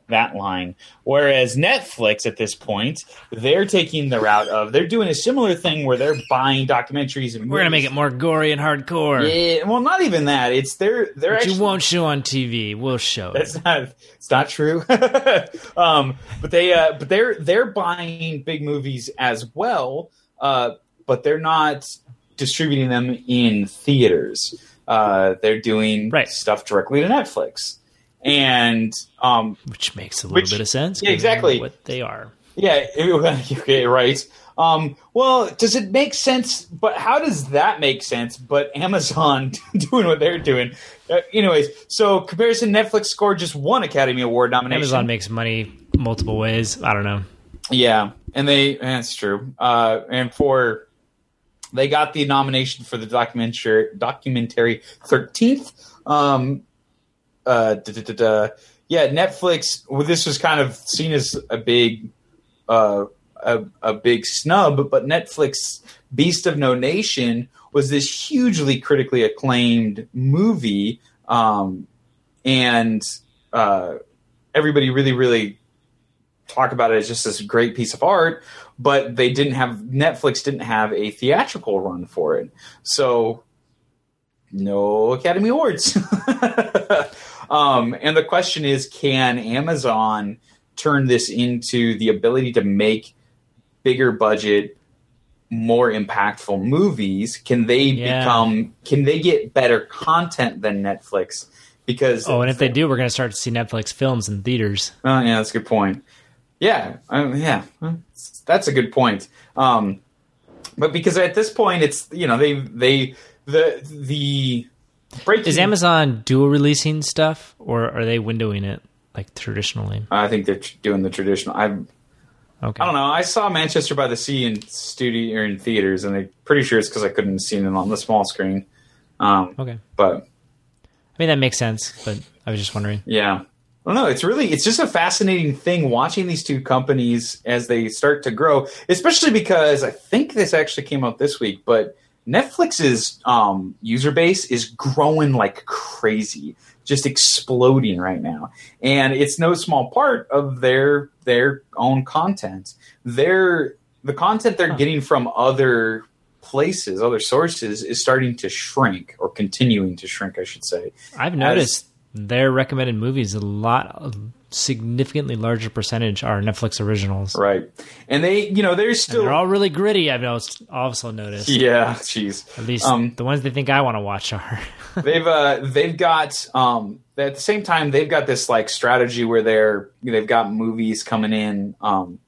that line. Whereas Netflix at this point, they're taking the route of they're doing a similar thing where they're buying documentaries and movies. We're gonna make it more gory and hardcore. Yeah, well, not even that. It's they're they're But actually, you won't show on T V. We'll show it. That's not. It's not true. um, but they uh, but they're they're buying big movies as well. Uh, but they're not distributing them in theaters. Uh, they're doing right. stuff directly to Netflix. And um, which makes a little which, bit of sense. Yeah, exactly what they are. Yeah. Okay. Right. Um, well, does it make sense? But how does that make sense? But Amazon doing what they're doing. Uh, anyways, so comparison: Netflix scored just one Academy Award nomination. Amazon makes money multiple ways. I don't know. Yeah, and they that's true. Uh, and for they got the nomination for the documentary documentary thirteenth. Um, Uh, da, da, da, da. Yeah, Netflix. Well, this was kind of seen as a big, uh, a, a big snub, but Netflix Beast of No Nation was this hugely critically acclaimed movie, um, and uh, everybody really, really talked about it as just this great piece of art. But they didn't have Netflix didn't have a theatrical run for it, so no Academy Awards. Um, and the question is, can Amazon turn this into the ability to make bigger budget, more impactful movies? Can they yeah. become, can they get better content than Netflix? Because Oh, and if they do, we're going to start to see Netflix films in theaters. Oh, yeah, that's a good point. Yeah. Um, yeah. That's a good point. Um, but because at this point it's, you know, they, they, the, the, Breaking. Is Amazon dual releasing stuff, or are they windowing it like traditionally? I think they're doing the traditional. I okay. I don't know. I saw Manchester by the Sea in studio or in theaters, and I'm pretty sure it's because I couldn't see it on the small screen. Um, okay, but I mean that makes sense. But I was just wondering. Yeah, I don't know. It's really it's just a fascinating thing watching these two companies as they start to grow, especially because I think this actually came out this week, but Netflix's um, user base is growing like crazy, just exploding right now, and it's no small part of their their own content. Their the content they're huh. getting from other places, other sources, is starting to shrink or continuing to shrink, I should say. I've noticed As, their recommended movies a lot. A significantly larger percentage are Netflix originals, right? And they, you know, they're still and they're all really gritty. I've also noticed. Yeah, jeez. At least um, the ones they think I want to watch are. they've uh, they've got um, at the same time they've got this like strategy where they're they've got movies coming in. Um,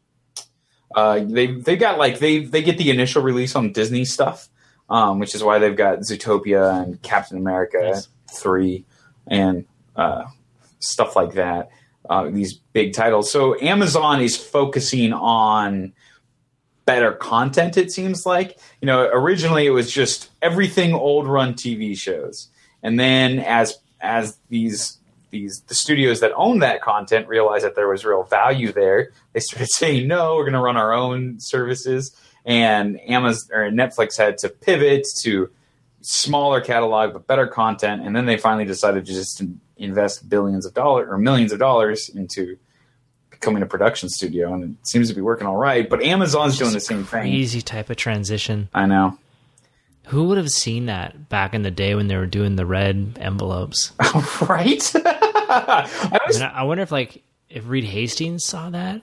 uh, they they got like they they get the initial release on Disney stuff, um, which is why they've got Zootopia and Captain America yes. three and. Uh, stuff like that, uh, these big titles. So Amazon is focusing on better content, it seems like. You know, originally it was just everything old run T V shows. And then as as these these the studios that own that content realized that there was real value there, they started saying, no, we're going to run our own services. And Amazon or Netflix had to pivot to smaller catalog but better content. And then they finally decided to just invest billions of dollars or millions of dollars into becoming a production studio, and it seems to be working all right. But Amazon's doing the same thing. Crazy type of transition. I know. Who would have seen that back in the day when they were doing the red envelopes? Right? I, was... I, mean, I wonder if like if Reed Hastings saw that,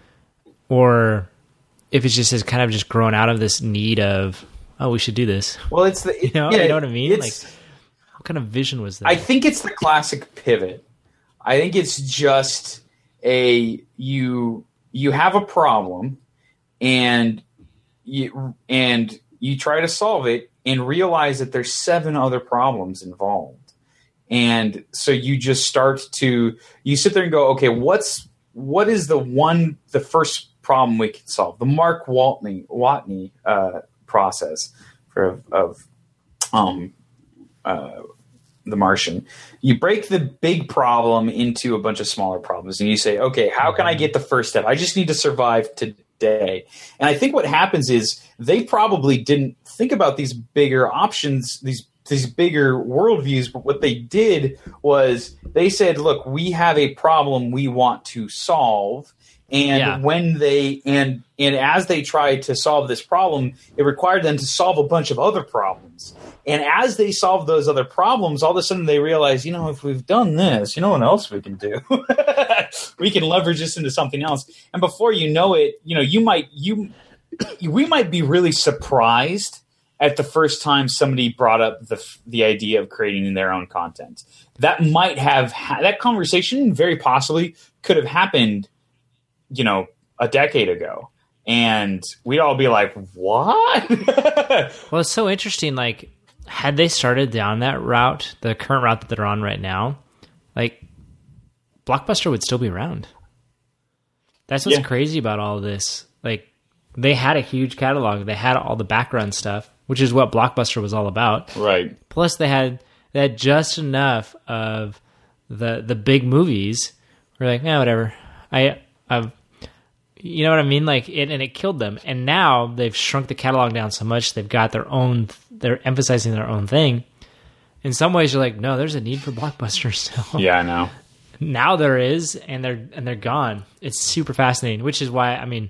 or if it's just has kind of just grown out of this need of, oh, we should do this. Well, it's the you know, yeah, you know what I mean. It's, like, what kind of vision was that? I think it's the classic pivot. I think it's just a you you have a problem and you and you try to solve it and realize that there's seven other problems involved. And so you just start to you sit there and go, okay, what's what is the one the first problem we can solve? The Mark Watney Watney uh, process for of um uh The Martian. You break the big problem into a bunch of smaller problems and you say, okay, how can I get the first step? I just need to survive today. And I think what happens is they probably didn't think about these bigger options, these these bigger worldviews. But what they did was they said, "Look, we have a problem we want to solve." And yeah. when they and and as they tried to solve this problem, it required them to solve a bunch of other problems. And as they solved those other problems, all of a sudden they realized, you know, if we've done this, you know what else we can do? We can leverage this into something else. And before you know it, you know, you might you we might be really surprised at the first time somebody brought up the the idea of creating their own content. That might have ha- that conversation very possibly could have happened, you know, a decade ago, and we'd all be like, what? Well, it's so interesting. Like, had they started down that route, the current route that they're on right now, like, Blockbuster would still be around. That's what's yeah. crazy about all of this. Like, they had a huge catalog. They had all the background stuff, which is what Blockbuster was all about. Right. Plus, they had they had just enough of the the big movies. We're like, yeah, whatever. I I've, you know what I mean? Like, it, and it killed them. And now they've shrunk the catalog down so much, they've got their own, they're emphasizing their own thing. In some ways, you're like, no, there's a need for Blockbuster still. Yeah, I know. Now there is, and they're and they're gone. It's super fascinating, which is why, I mean,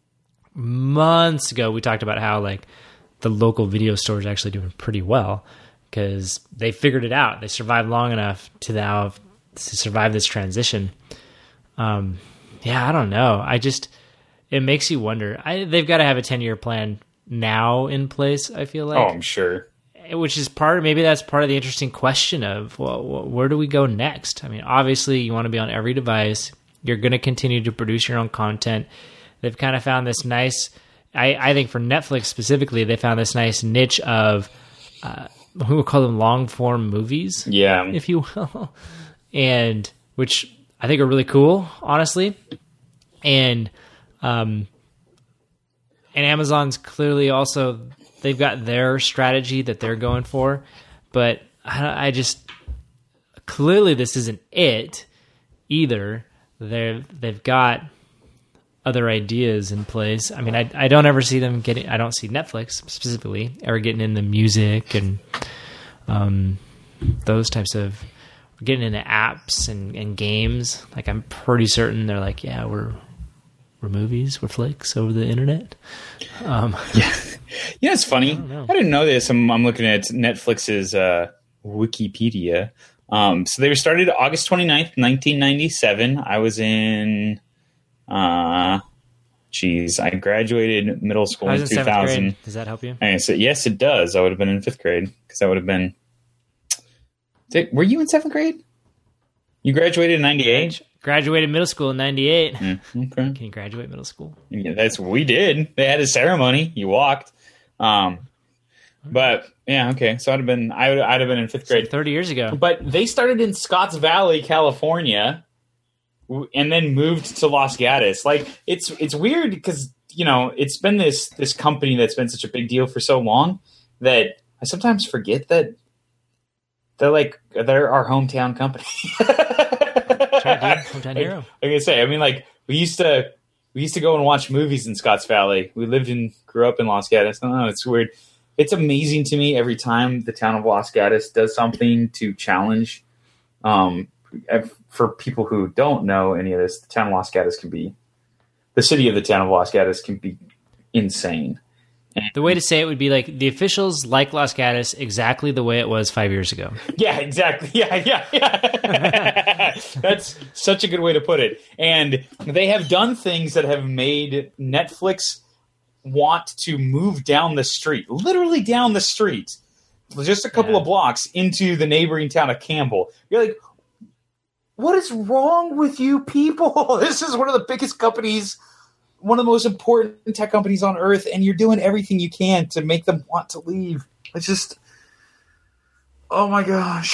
months ago we talked about how, like, the local video store is actually doing pretty well because they figured it out. They survived long enough to now to survive this transition. Um, yeah, I don't know. I just, it makes you wonder. I, they've got to have a ten-year plan now in place, I feel like. Oh, I'm sure. Which is part, maybe that's part of the interesting question of, well, where do we go next? I mean, obviously you want to be on every device. You're going to continue to produce your own content. They've kind of found this nice, I, I think for Netflix specifically, they found this nice niche of, uh, we would call them long form movies. Yeah. If you will. And which I think are really cool, honestly. And, um, and Amazon's clearly also, they've got their strategy that they're going for, but I, I just, clearly this isn't it either. They've, they've got other ideas in place. I mean, I, I don't ever see them getting, I don't see Netflix specifically ever getting into music and, um, those types of, getting into apps and, and games. Like, I'm pretty certain they're like, yeah, we're, we're movies, we're flicks over the internet. Um, yeah. Yeah, it's funny. I, I didn't know this. I'm, I'm looking at Netflix's uh, Wikipedia. Um, so they were started August twenty-ninth, nineteen ninety-seven. I was in, uh, geez, I graduated middle school I in was two thousand. In does that help you? And I said, yes, it does. I would have been in fifth grade because that would have been. Did, were you in seventh grade? You graduated in ninety-eight? Graduated middle school in ninety-eight. Mm, okay. Can you graduate middle school? Yeah, that's what we did. They had a ceremony. You walked. Um, but yeah, okay. So I'd have been, I would, I'd have been in fifth grade. So thirty years ago. But they started in Scotts Valley, California, and then moved to Los Gatos. Like, it's, it's weird because, you know, it's been this, this company that's been such a big deal for so long that I sometimes forget that they're like, they're our hometown company. Hometown hero. Like, like I say, I mean, like, we used to, we used to go and watch movies in Scotts Valley. We lived in, grew up in Los Gatos. I don't know, it's weird. It's amazing to me every time the town of Los Gatos does something to challenge. Um, for people who don't know any of this, the town of Los Gatos can be, the city of the town of Los Gatos can be insane. The way to say it would be like the officials like Los Gatos exactly the way it was five years ago. Yeah, exactly. Yeah, yeah, yeah. That's such a good way to put it. And they have done things that have made Netflix want to move down the street, literally down the street, just a couple yeah. of blocks into the neighboring town of Campbell. You're like, what is wrong with you people? This is one of the biggest companies, one of the most important tech companies on earth, and you're doing everything you can to make them want to leave. It's just, oh my gosh.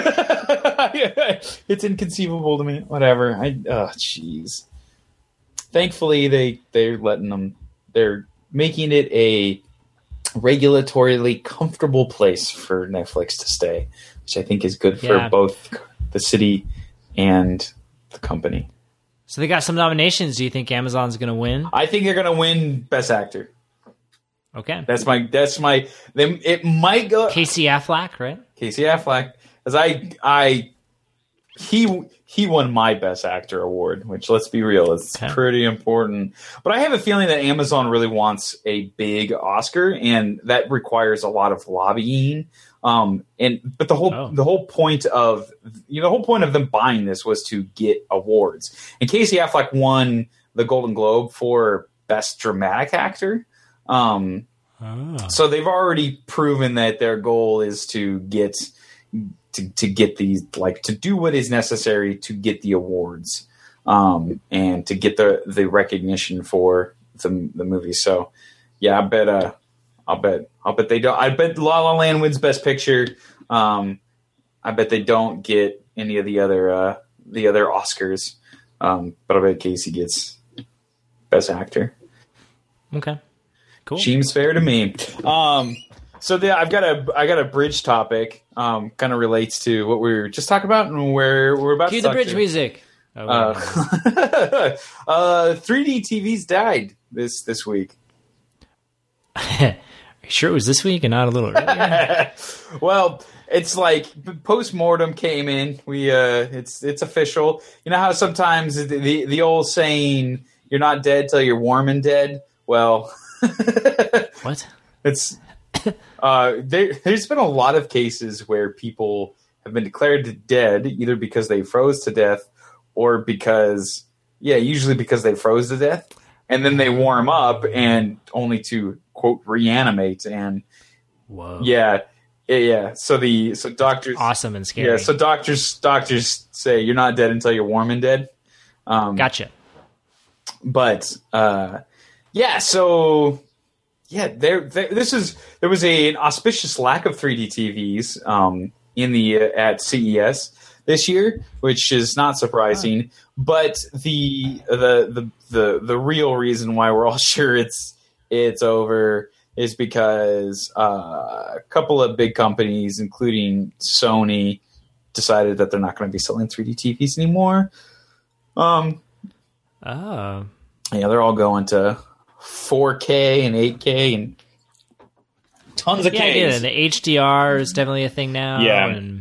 It's inconceivable to me. Whatever. I, oh, jeez. Thankfully, they, they're letting them, they're making it a regulatorily comfortable place for Netflix to stay, which I think is good for yeah. both the city and the company. So they got some nominations. Do you think Amazon's going to win? I think they're going to win Best Actor. Okay. That's my that's my. Then it might go Casey Affleck, right? Casey Affleck, as I I he he won my Best Actor award, which, let's be real, it's Okay. pretty important. But I have a feeling that Amazon really wants a big Oscar, and that requires a lot of lobbying. Um, and but the whole Oh. the whole point of you know the whole point of them buying this was to get awards. And Casey Affleck won the Golden Globe for Best Dramatic Actor. Um, Oh. so they've already proven that their goal is to get to, to get these, like, to do what is necessary to get the awards, um, and to get the, the recognition for the the movie. So yeah, I bet uh I'll bet I'll bet they don't I bet La La Land wins Best Picture. Um, I bet they don't get any of the other uh, the other Oscars. Um, but I bet Casey gets Best Actor. Okay. Cool. Seems fair to me. Um, so the, I've got a I got a bridge topic. Um, kind of relates to what we were just talking about and where we're about Cue to the talk bridge to. music. Oh, Uh, uh, three D T Vs died this this week. Are you sure it was this week and not a little earlier? Well, it's like post mortem came in. We uh, it's it's official. You know how sometimes the, the the old saying, "You're not dead till you're warm and dead." Well. What? It's uh, there, there's been a lot of cases where people have been declared dead either because they froze to death or because, yeah, usually because they froze to death, and then they warm up and only to quote reanimate and Whoa. yeah, yeah, yeah. So the so doctors Awesome and scary. yeah, so doctors doctors say you're not dead until you're warm and dead. Um, Gotcha. But uh, yeah, so. Yeah, there, there. This is there was a, an auspicious lack of three D T Vs um, in the uh, at C E S this year, which is not surprising. But the, the the the the real reason why we're all sure it's it's over is because uh, a couple of big companies, including Sony, decided that they're not going to be selling three D T Vs anymore. Um, Oh. yeah, they're all going to four K and eight K and tons of Yeah, I get it. Ks. The H D R is definitely a thing now. Yeah. And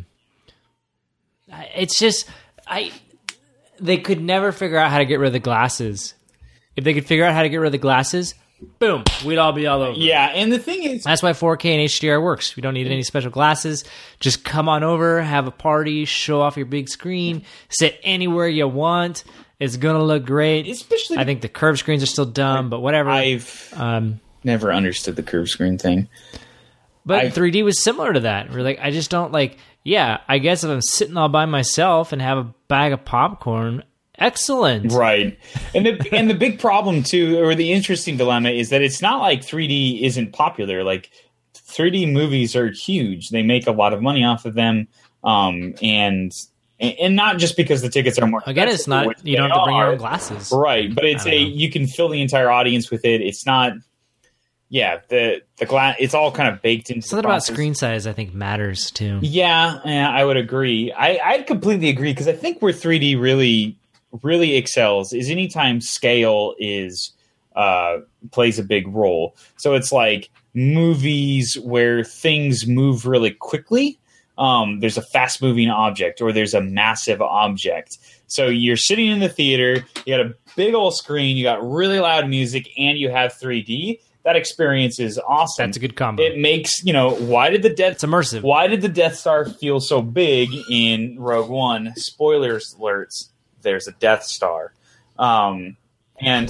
I- it's just, I, they could never figure out how to get rid of the glasses. If they could figure out how to get rid of the glasses, boom, we'd all be all over. Yeah, and the thing is, That's why four K and H D R works. We don't need any special glasses. Just come on over, have a party, show off your big screen, sit anywhere you want. It's going to look great. especially I think the curved screens are still dumb, but whatever. I've um, never understood the curved screen thing. but I- three D was similar to that. We're like, I just don't like, yeah, I guess if I'm sitting all by myself and have a bag of popcorn, excellent. Right. And the and the big problem too, or the interesting dilemma, is that it's not like three D isn't popular. Like three D movies are huge. They make a lot of money off of them. Um and and not just because the tickets are more Again, it's expensive, not, which you don't they have to bring your are. own glasses. Right, but it's I a don't know. you can fill the entire audience with it. It's not yeah, the the glass it's all kind of baked into Something the about process. screen size, I think, matters too. Yeah, yeah, I would agree. I I'd completely agree because I think where three D really really excels is anytime scale is uh plays a big role. So it's like movies where things move really quickly. Um, there's a fast moving object or there's a massive object. So you're sitting in the theater, you got a big old screen, you got really loud music, and you have three D. That experience is awesome. That's a good combo. It makes, you know, why did the Death It's immersive. why did the Death Star feel so big in Rogue One? Spoilers alerts. There's a Death Star. Um, and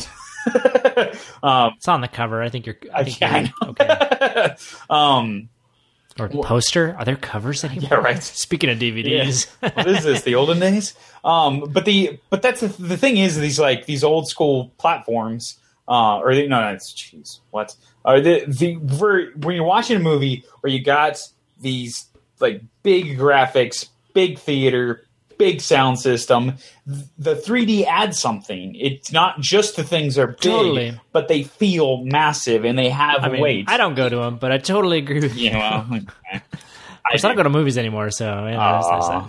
um, It's on the cover. I think you're. I think I you're know. okay. um, Or poster. Are there covers anymore? Yeah, right. Speaking of D V Ds, what is this? The olden days? Um, but the but that's the, the thing is these like these old school platforms. Uh, or the, no, no, it's jeez, what? Are the the for, when you're watching a movie where you got these like big graphics, big theater, big sound system, the three D adds something. It's not just the things are big, Totally. but they feel massive and they have I mean, weight. I don't go to them, but I totally agree with you. You know, okay. I, I don't go to movies anymore, so yeah, that's, that's Aw, sad.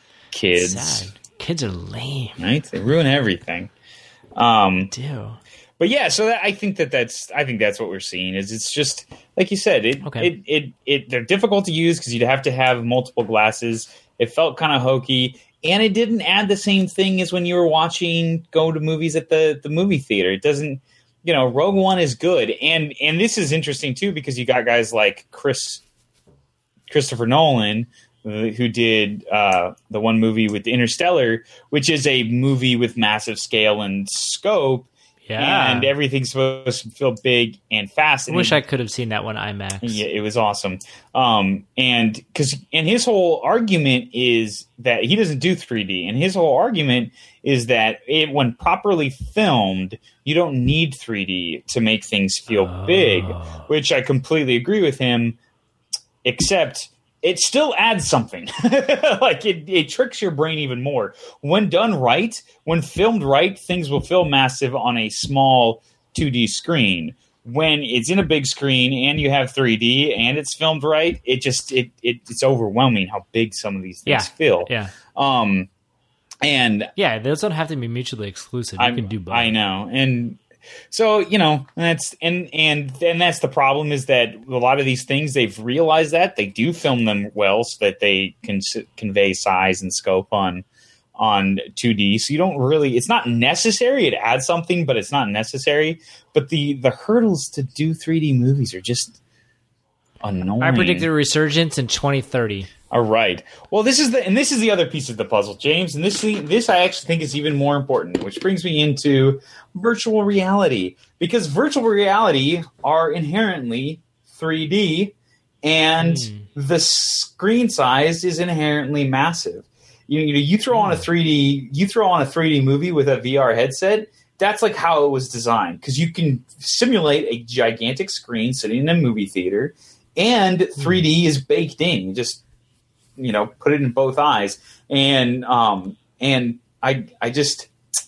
kids, sad. Kids are lame. right? They ruin everything. Um, Do but yeah, so that, I think that that's I think that's what we're seeing is it's just like you said it Okay. it, it it they're difficult to use because you'd have to have multiple glasses. It felt kind of hokey, and it didn't add the same thing as when you were watching go to movies at the the movie theater. It doesn't, you know, Rogue One is good, and and this is interesting too because you got guys like Chris Christopher Nolan, who did uh, the one movie with Interstellar, which is a movie with massive scale and scope, Yeah. and everything's supposed to feel big and fast. I And wish it, I could have seen that one IMAX. Yeah, it was awesome. Um, and because and his whole argument is that he doesn't do three D, and his whole argument is that it, when properly filmed, you don't need three D to make things feel Oh. big, which I completely agree with him. Except it still adds something. Like it, it tricks your brain even more. When done right, when filmed right, things will feel massive on a small two D screen. When it's in a big screen and you have three D and it's filmed right, it just it, it it's overwhelming how big some of these things Yeah. feel. Yeah. Um and Yeah, those don't have to be mutually exclusive. You I can do both. I know. And so, you know, that's and and and that's the problem is that a lot of these things they've realized that they do film them well so that they can s- convey size and scope on on two D. So you don't really it's not necessary. It adds something, but it's not necessary. But the the hurdles to do three D movies are just annoying. I predicted a resurgence in twenty thirty. All right. Well, this is the and this is the other piece of the puzzle, James. And this this I actually think is even more important, which brings me into virtual reality because virtual reality are inherently three D, and Mm. the screen size is inherently massive. You, you know, you throw on a three D you throw on a three D movie with a V R headset. That's like how it was designed because you can simulate a gigantic screen sitting in a movie theater, and three D is baked in. You just you know, put it in both eyes. And, um, and I, I just,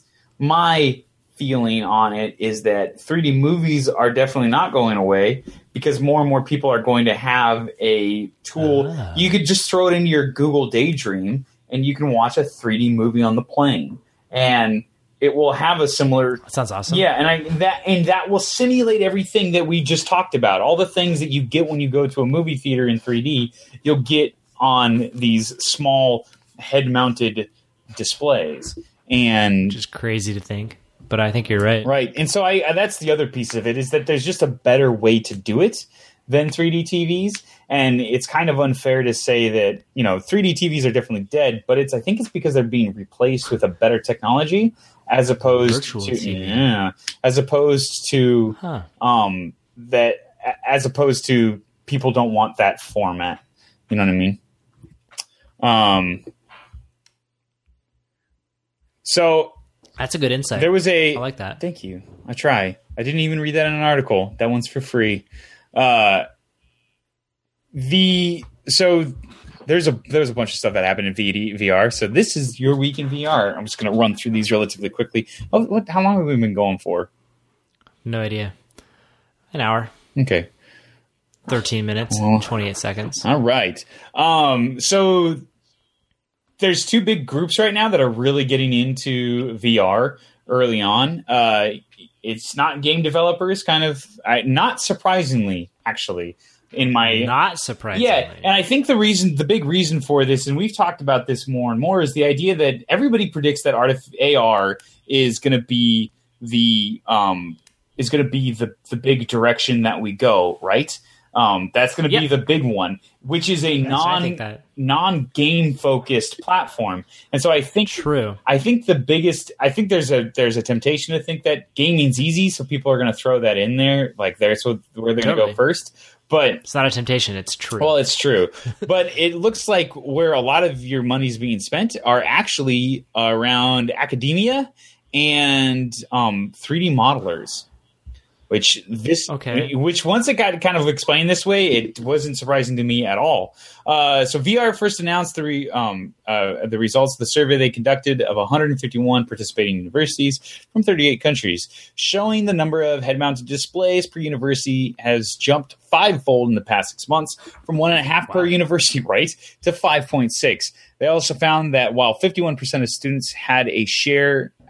my feeling on it is that three D movies are definitely not going away because more and more people are going to have a tool. Ah. You could just throw it into your Google Daydream and you can watch a three D movie on the plane and it will have a similar That sounds awesome. yeah, and I that and that will simulate everything that we just talked about. All the things that you get when you go to a movie theater in three D, you'll get on these small head-mounted displays. And Just crazy to think. But I think you're right. right, and so I that's the other piece of it is that there's just a better way to do it than three D T Vs, and it's kind of unfair to say that you know three D T Vs are definitely dead, but it's I think it's because they're being replaced with a better technology as opposed Virtual to T V. yeah, as opposed to Huh. um that as opposed to people don't want that format. You know what I mean? Um. So That's a good insight. there was a I like that. Thank you. I try. I didn't even read that in an article. That one's for free. Uh, the so there's a there's a bunch of stuff that happened in V R. So this is your week in V R. I'm just going to run through these relatively quickly. Oh, what? How long have we been going for? No idea. An hour. Okay. thirteen minutes, Well. twenty-eight seconds. All right. Um, so there's two big groups right now that are really getting into V R early on. Uh, it's not game developers, kind of, I, not surprisingly, actually, in my Not surprisingly. yeah, and I think the reason, the big reason for this, and we've talked about this more and more, is the idea that everybody predicts that artif- A R is going to be the um, is going to be the the big direction that we go, right? Um, that's going to be Yep. the big one, which is a That's- I think non that- non game focused platform, and so I think True. I think the biggest, I think there's a there's a temptation to think that gaming's easy, so people are going to throw that in there, like there's what, where they're going to Totally. go first. But It's not a temptation. It's true. well, it's true, but it looks like where a lot of your money's being spent are actually around academia and um, three D modelers. Which this, Okay. which once it got kind of explained this way, it wasn't surprising to me at all. Uh, so V R first announced the re, um, uh, the results of the survey they conducted of one hundred fifty-one participating universities from thirty-eight countries, showing the number of head-mounted displays per university has jumped fivefold in the past six months, from one and a half per university, right, to five point six. They also found that while fifty-one percent of students had a share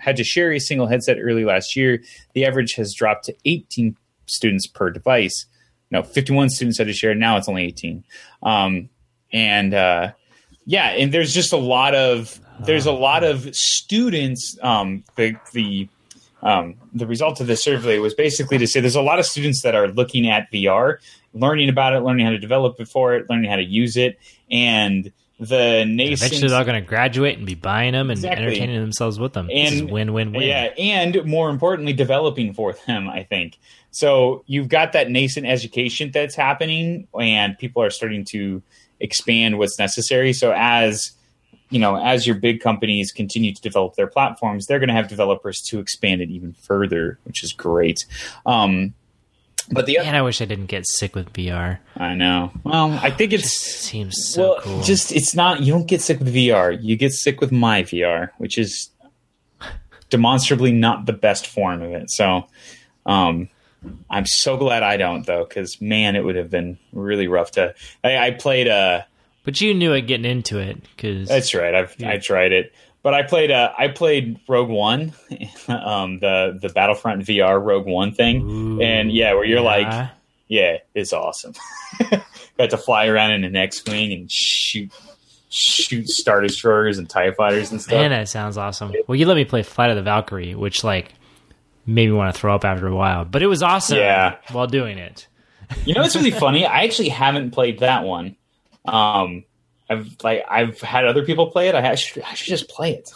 had to share a single headset early last year. The average has dropped to eighteen students per device. No, fifty-one students had to share. Now it's only eighteen. Um, and uh, yeah, and there's just a lot of there's a lot of students. Um, the the um, the result of this survey was basically to say there's a lot of students that are looking at V R, learning about it, learning how to develop it for it, learning how to use it, and the nascent. Eventually, they're going to graduate and be buying them and Exactly. entertaining themselves with them. And this is win, win, win. Yeah, and more importantly, developing for them, I think. So you've got that nascent education that's happening, and people are starting to expand what's necessary. So as you know, as your big companies continue to develop their platforms, they're going to have developers to expand it even further, which is great. Um, but the Man, I wish I didn't get sick with V R. I know. Well, I think It it's just seems so well, cool. just it's not. You don't get sick with V R. You get sick with my V R, which is demonstrably not the best form of it. So, um, I'm so glad I don't, though, because man, it would have been really rough to. I, I played a. But you knew it getting into it because That's right. I've Yeah. I tried it, but I played. Uh, I played Rogue One, um, the the Battlefront V R Rogue One thing, Ooh, and yeah, where you're yeah. like, yeah, it's awesome. Got to fly around in an X-wing and shoot shoot Star Destroyers and TIE fighters and stuff. Man, that sounds awesome. Well, you let me play Flight of the Valkyrie, which like made me want to throw up after a while, but it was awesome. Yeah. While doing it. You know what's really funny? I actually haven't played that one. Um, I've like I've had other people play it. I, I should I should just play it.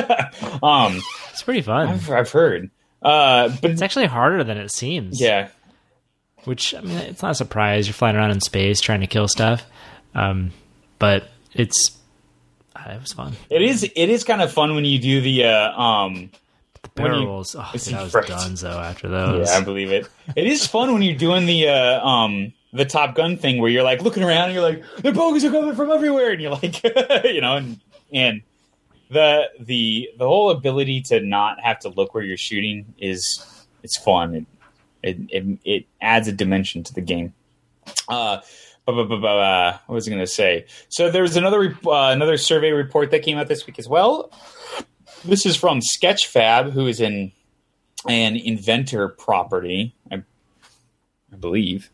um, It's pretty fun. I've, I've heard, uh, but It's actually harder than it seems. yeah, Which I mean, it's not a surprise. You're flying around in space trying to kill stuff, um, but it's uh, it was fun. it is. It is kind of fun when you do the uh, um. The when barrel you- rolls. Oh, it's dude, I was right. donezo after those. Yeah, I believe it. It is fun when you're doing the uh, um the Top Gun thing where you're like looking around and you're like the bogeys are coming from everywhere and you're like you know and and the the the whole ability to not have to look where you're shooting is it's fun. It it it, it adds a dimension to the game. Uh, but, but, but, but uh, what was I going to say? So there was another re- uh, another survey report that came out this week as well. This is from Sketchfab, who is in an Inventor property, I, I believe.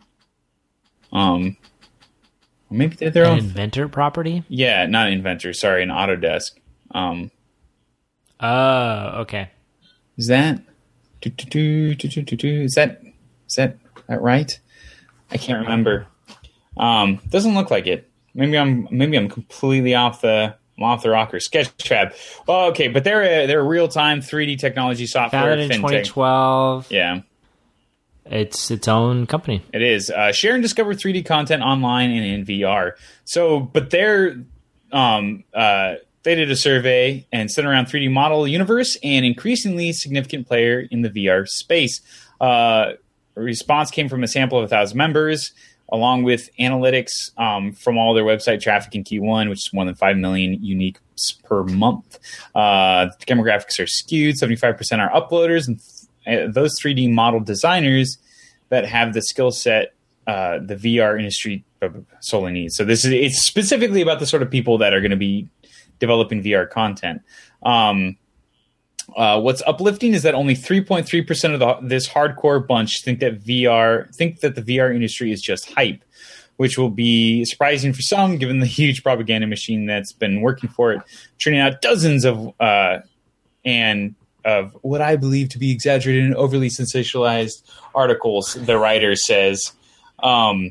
Um, maybe they're their An own. inventor property. Yeah, not Inventor. Sorry, an Autodesk. Um, Oh, okay. is that? do, do, do, do, do, do, do, Is that? Is that that right? I can't remember. Um, doesn't look like it. Maybe I'm maybe I'm completely off the I'm off the rocker. Sketchfab. Well, okay, but they're a, they're a real time three D technology software. Founded in fintech. twenty twelve. Yeah. It's its own company. It is. Uh, share and discover three D content online and in V R. So, but they're, um, uh, they did a survey and sent around three D model universe and increasingly significant player in the V R space. Uh, a response came from a sample of a thousand members, along with analytics um, from all their website traffic in Q one, which is more than five million unique per month. Uh, the demographics are skewed. seventy-five percent are uploaders, and th- those three D model designers that have the skill set uh, the V R industry solely needs. So this is it's specifically about the sort of people that are going to be developing V R content. Um, uh, what's uplifting is that only three point three percent of the, this hardcore bunch think that V R think that the V R industry is just hype, which will be surprising for some, given the huge propaganda machine that's been working for it, churning out dozens of uh, and of what I believe to be exaggerated and overly sensationalized articles. The writer says, um,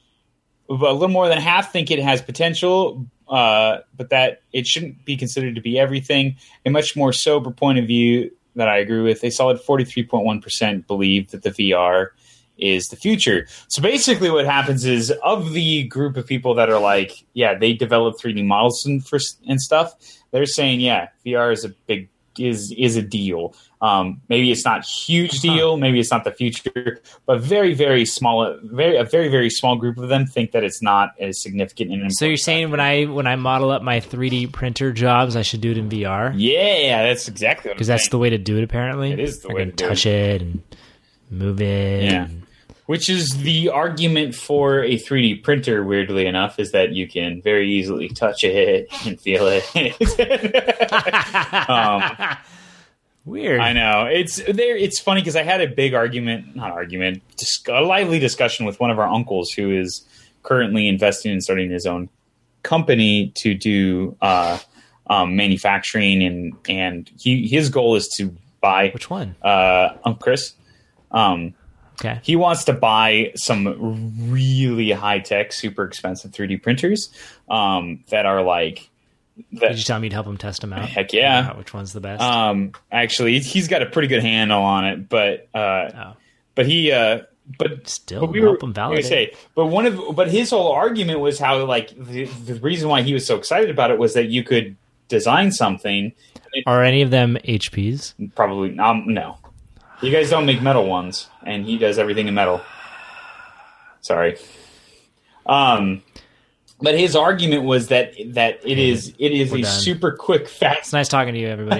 a little more than half think it has potential, uh, but that it shouldn't be considered to be everything. A much more sober point of view that I agree with, a solid forty-three point one percent believe that the V R is the future. So basically what happens is, of the group of people that are like, yeah, they develop three D models and, for, and stuff, they're saying, yeah, V R is a big is is a deal. Um, maybe it's not huge deal, maybe it's not the future, but very, very small, very a very, very small group of them think that it's not as significant. And So you're saying when I when I model up my three D printer jobs, I should do it in V R? Yeah, that's exactly what I'm Because that's saying. the way to do it, apparently. It is the I way can to do touch it and move it. Yeah. and- Which is the argument for a three D printer, weirdly enough, is that you can very easily touch it and feel it. um, Weird. I know. It's there. It's funny because I had a big argument, not argument, just a lively discussion with one of our uncles who is currently investing in starting his own company to do uh, um, manufacturing, and and he his goal is to buy. Which one? Uh, Uncle Chris. Um, okay. He wants to buy some really high tech, super expensive three D printers um, that are like. That, Did you tell me to help him test them out? Heck yeah. Which one's the best? Um, actually, he's got a pretty good handle on it, but uh, oh. but he uh, but still but we help were, him validate. Say, but one of but his whole argument was how like the, the reason why he was so excited about it was that you could design something. Are any of them H Ps? Probably um, no. You guys don't make metal ones, and he does everything in metal. Sorry. Um. But his argument was that that it is it is We're a done. super quick, fast. It's nice talking to you, everybody.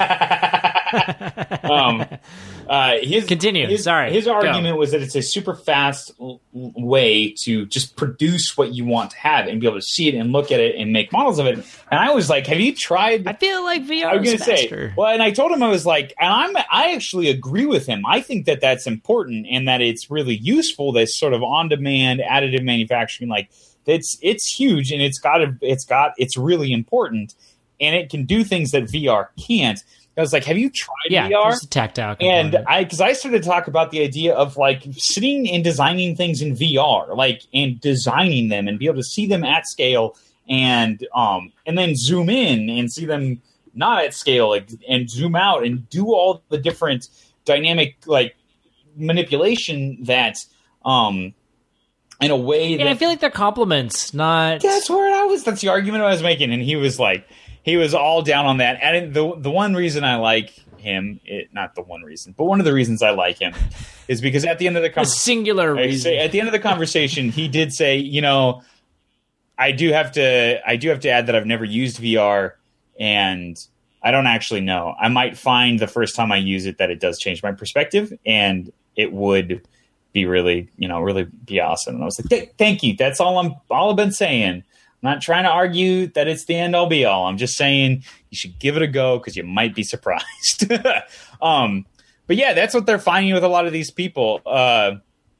um, uh, his Continue. His, Sorry. His argument Go. was that it's a super fast l- way to just produce what you want to have and be able to see it and look at it and make models of it. And I was like, "Have you tried?" I feel like V R I was is going to faster. say, well, and I told him I was like, and I'm I actually agree with him. I think that that's important and that it's really useful. This sort of on-demand additive manufacturing, like. It's it's huge and it's got a, it's got it's really important and it can do things that V R can't. I was like, have you tried yeah, V R? There's a tactile component. And I because I started to talk about the idea of like sitting and designing things in V R, like and designing them and be able to see them at scale and um and then zoom in and see them not at scale, like, and zoom out and do all the different dynamic like manipulation that um. in a way yeah, that I feel like they're compliments, not. that's where I was. That's the argument I was making, and he was like, he was all down on that. And the the one reason I like him, it, not the one reason, but one of the reasons I like him, is because at the end of the A conversation, singular reason. at the end of the conversation, he did say, you know, I do have to, I do have to add that I've never used V R, and I don't actually know. I might find the first time I use it that it does change my perspective, and it would. Be really, you know, really be awesome. And I was like, Th- thank you. That's all I'm, all I've been saying. I'm not trying to argue that it's the end all be all. I'm just saying you should give it a go because you might be surprised. um, but yeah, that's what they're finding with a lot of these people. Uh,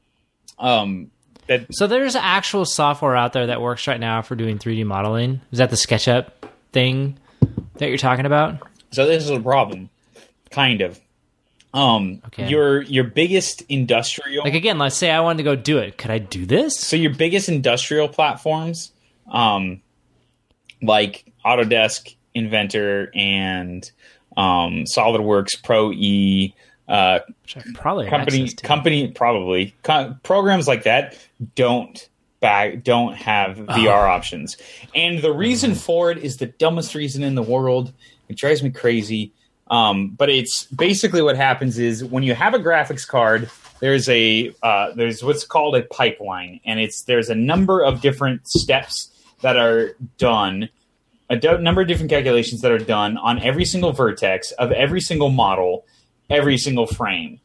um, that so there's actual software out there that works right now for doing three D modeling. Is that the SketchUp thing that you're talking about? So this is a problem, kind of. Um, okay. your your biggest industrial, like again, let's say I wanted to go do it. Could I do this? So your biggest industrial platforms, um, like Autodesk, Inventor, and um, SolidWorks Pro E, uh, Which I probably have company access to. company probably Co- programs like that don't back don't have V R Oh. options, and the reason mm-hmm. for it is the dumbest reason in the world. It drives me crazy. Um, but it's basically what happens is when you have a graphics card, there's a uh, there's what's called a pipeline, and it's there's a number of different steps that are done, a do- number of different calculations that are done on every single vertex of every single model, every single frame,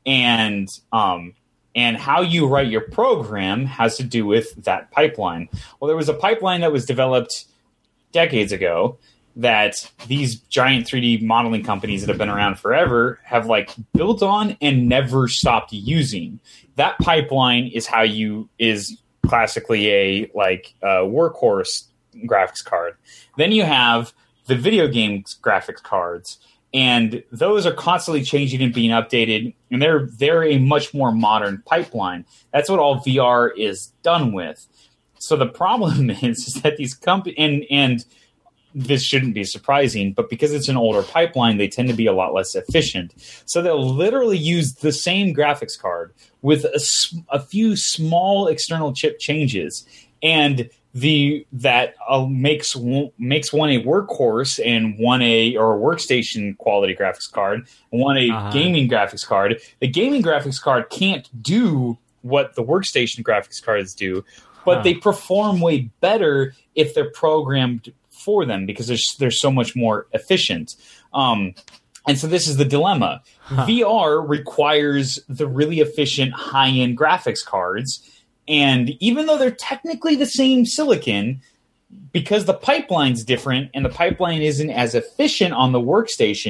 and um, and how you write your program has to do with that pipeline. Well, there was a pipeline that was developed decades ago that these giant three D modeling companies that have been around forever have like built on and never stopped using. That pipeline is how you is classically a like uh, workhorse graphics card. Then you have the video game graphics cards, and those are constantly changing and being updated, and they're they're a much more modern pipeline. That's what all V R is done with. So the problem is, is that these companies and and this shouldn't be surprising, but because it's an older pipeline, they tend to be a lot less efficient. So they'll literally use the same graphics card with a, a few small external chip changes, and the that uh, makes one, makes one a workhorse and one a or a workstation quality graphics card, and one a uh-huh. gaming graphics card. The gaming graphics card can't do what the workstation graphics cards do, but huh. they perform way better if they're programmed for them because they're, they're so much more efficient. Um, and so this is the dilemma. Huh. V R requires the really efficient high-end graphics cards. And even though they're technically the same silicon, because the pipeline's different and the pipeline isn't as efficient on the workstation,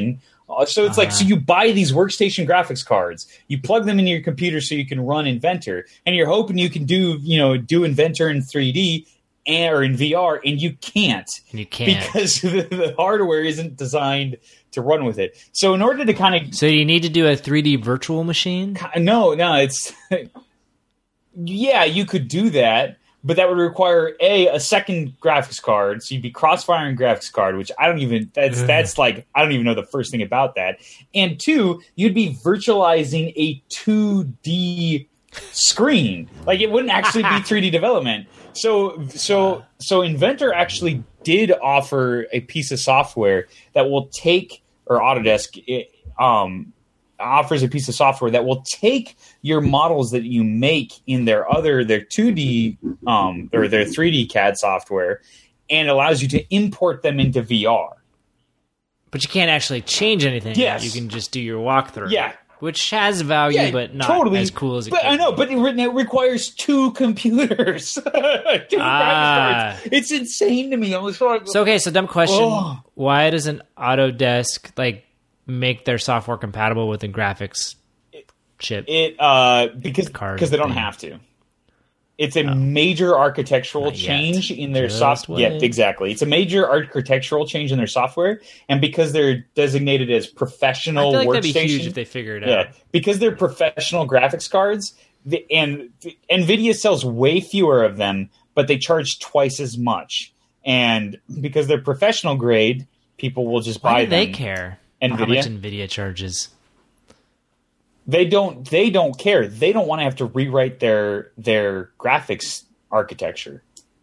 Uh, so it's uh-huh. like, so you buy these workstation graphics cards, you plug them into your computer so you can run Inventor, and you're hoping you can do, you know, do Inventor in three D and, or in V R, and you can't. You can't. Because the, the hardware isn't designed to run with it. So in order to kind of... So you need to do a three D virtual machine? No, no, it's... yeah, you could do that. But that would require a a second graphics card, so you'd be cross-firing graphics card, which I don't even that's Ugh. that's like I don't even know the first thing about that. And two, you'd be virtualizing a two D screen, like it wouldn't actually be three D development. So so so Inventor actually did offer a piece of software that will take or Autodesk it, um. offers a piece of software that will take your models that you make in their other their two D um, or their three D C A D software and allows you to import them into V R. But you can't actually change anything. Yes. You can just do your walkthrough. Yeah. Which has value, yeah, but not totally. as cool as it but could I know, be. but it, it requires two computers. two ah. cards. It's insane to me. I was like, so, okay, so dumb question. Oh. Why doesn't Autodesk, like, make their software compatible with the graphics it, chip? It uh because because they don't thing. have to. It's a oh. major architectural Not change yet. in their software. Yeah, exactly. It's a major architectural change in their software, and because they're designated as professional I feel like workstation, that'd be huge if they figure it yeah, out. Because they're professional graphics cards, the, and the, NVIDIA sells way fewer of them, but they charge twice as much. And because they're professional grade, people will just Why buy do them. They care. NVIDIA? How much NVIDIA charges? They don't. They don't care. They don't want to have to rewrite their their graphics architecture.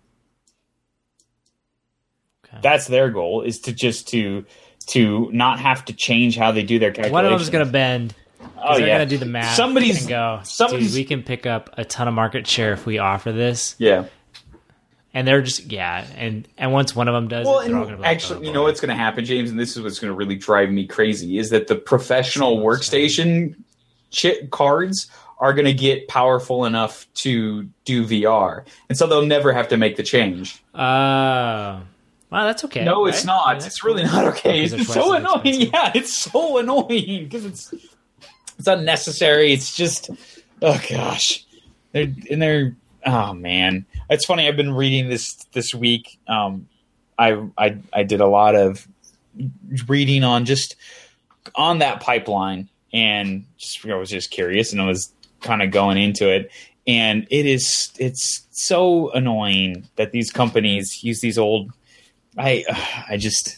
Okay. That's their goal: is to just to to not have to change how they do their calculations. One of them's going to bend. Oh they're yeah, going to do the math. Somebody's and go. Somebody's, Dude, we can pick up a ton of market share if we offer this. Yeah. And they're just, yeah, and, and once one of them does well, it, they're all going to be actually, like, oh, you know what's going to happen, James, and this is what's going to really drive me crazy, is that the professional workstation chip cards are going to get powerful enough to do V R. And so they'll never have to make the change. Oh. Uh, well, that's okay. No, right? it's not. Yeah, it's really cool. not okay. It's so annoying. Expensive. Yeah, it's so annoying because it's it's unnecessary. It's just, oh, gosh. They're, and they're, oh, man. It's funny. I've been reading this this week. Um, I, I I did a lot of reading on just on that pipeline, and just, I was just curious, and I was kind of going into it. And it is it's so annoying that these companies use these old. I I just.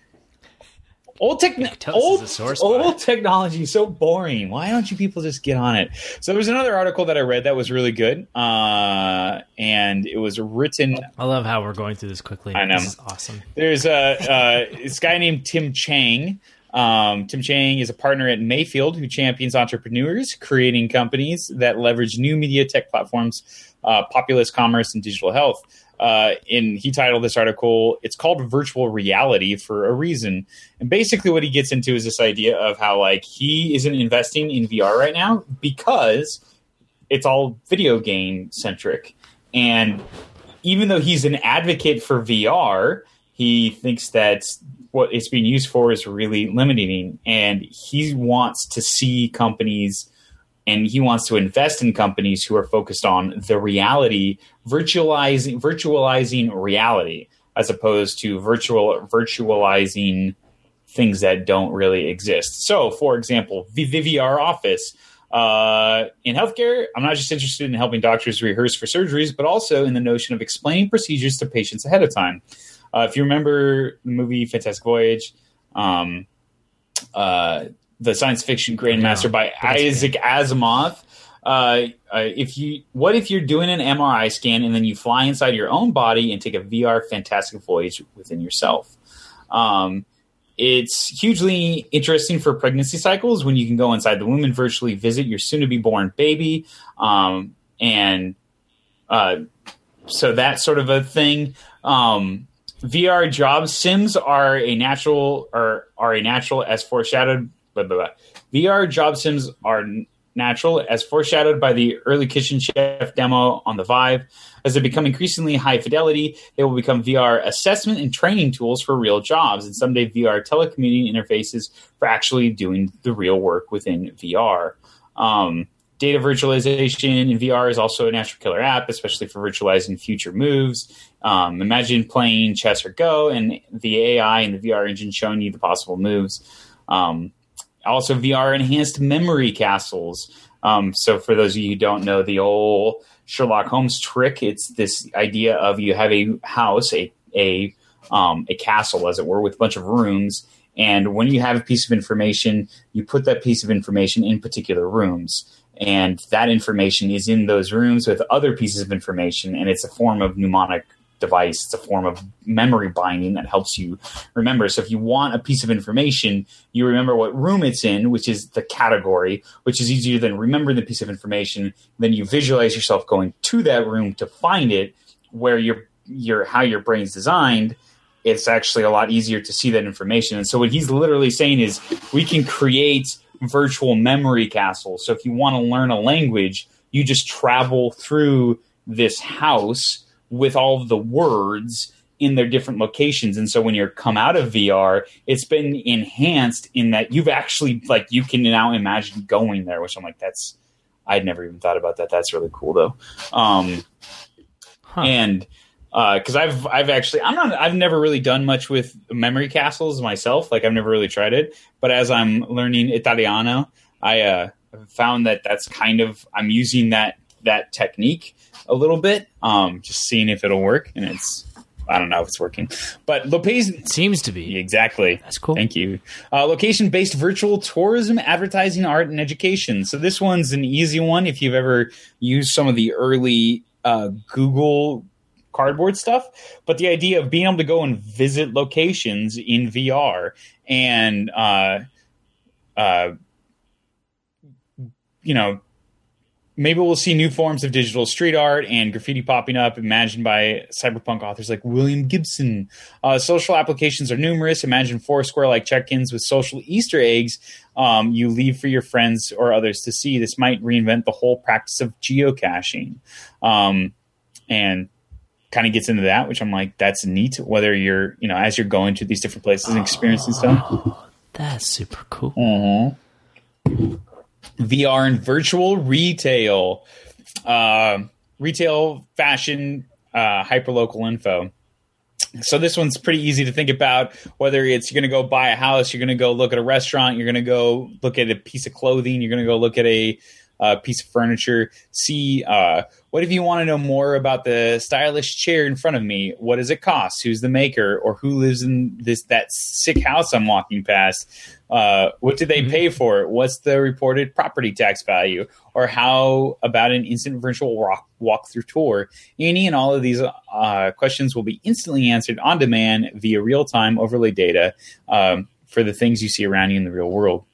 Old, techn- old, old technology is so boring. Why don't you people just get on it? So there was another article that I read that was really good, uh, and it was written. I love how we're going through this quickly. I know. This is awesome. There's a uh, this guy named Tim Chang. Um, Tim Chang is a partner at Mayfield who champions entrepreneurs creating companies that leverage new media tech platforms, uh, populist commerce, and digital health. Uh, and he titled this article, it's called Virtual Reality for a reason. And basically what he gets into is this idea of how, like, he isn't investing in V R right now because it's all video game centric. And even though he's an advocate for V R, he thinks that what it's being used for is really limiting. And he wants to see companies and he wants to invest in companies who are focused on the reality, virtualizing virtualizing reality, as opposed to virtual virtualizing things that don't really exist. So, for example, the V R Office. Uh, in healthcare, I'm not just interested in helping doctors rehearse for surgeries, but also in the notion of explaining procedures to patients ahead of time. Uh, if you remember the movie Fantastic Voyage, um, uh, the science fiction grandmaster by Isaac Asimov. Uh, uh, if you, what if you're doing an M R I scan and then you fly inside your own body and take a V R fantastic voyage within yourself? Um, it's hugely interesting for pregnancy cycles when you can go inside the womb and virtually visit your soon-to-be-born baby. Um, and uh, so that's sort of a thing. Um, V R job sims are a natural, or are a natural as foreshadowed. Blah, blah, blah. V R job sims are natural, as foreshadowed by the early Kitchen Chef demo on the Vive. As they become increasingly high fidelity, they will become V R assessment and training tools for real jobs, and someday V R telecommuting interfaces for actually doing the real work within V R. Um, data virtualization in V R is also a natural killer app, especially for virtualizing future moves. Um, imagine playing chess or Go, and the A I and the V R engine showing you the possible moves. Um, also, V R enhanced memory castles. Um, so for those of you who don't know the old Sherlock Holmes trick, it's this idea of you have a house, a a um, a castle, as it were, with a bunch of rooms. And when you have a piece of information, you put that piece of information in particular rooms. And that information is in those rooms with other pieces of information. And it's a form of mnemonic device. It's a form of memory binding that helps you remember. So if you want a piece of information, you remember what room it's in, which is the category, which is easier than remembering the piece of information. Then you visualize yourself going to that room to find it, where your your how your brain's designed. It's actually a lot easier to see that information. And so what he's literally saying is we can create virtual memory castles. So if you want to learn a language, you just travel through this house with all of the words in their different locations. And so when you come out of V R, it's been enhanced in that you've actually, like, you can now imagine going there, which I'm like, that's, I'd never even thought about that. That's really cool though. Um, huh. And, Uh, cause I've, I've actually, I'm not, I've never really done much with memory castles myself. Like I've never really tried it, but as I'm learning Italiano, I, uh, found that that's kind of, I'm using that, that technique a little bit, um, just seeing if it'll work. And it's, I don't know if it's working, but location it seems to be. Exactly. That's cool. Thank you. Uh, location-based virtual tourism, advertising, art, and education. So this one's an easy one. If you've ever used some of the early, uh, Google Cardboard stuff, but the idea of being able to go and visit locations in V R and, uh, uh, you know, maybe we'll see new forms of digital street art and graffiti popping up, imagined by cyberpunk authors like William Gibson. Uh, social applications are numerous. Imagine Foursquare-like check-ins with social Easter eggs um, you leave for your friends or others to see. This might reinvent the whole practice of geocaching. Um, and kind of gets into that, which I'm like, that's neat. Whether you're, you know, as you're going to these different places and experiencing stuff. Oh, that's super cool. Mm-hmm. V R and virtual retail, uh, retail, fashion, uh, hyperlocal info. So this one's pretty easy to think about. Whether it's you're going to go buy a house, you're going to go look at a restaurant, you're going to go look at a piece of clothing, you're going to go look at a uh, piece of furniture. See, uh, what if you want to know more about the stylish chair in front of me? What does it cost? Who's the maker? Or who lives in this that sick house I'm walking past? Uh, what did they mm-hmm. pay for it? What's the reported property tax value? Or how about an instant virtual walk, walkthrough tour? Any and all of these uh, questions will be instantly answered on demand via real-time overlay data um, for the things you see around you in the real world.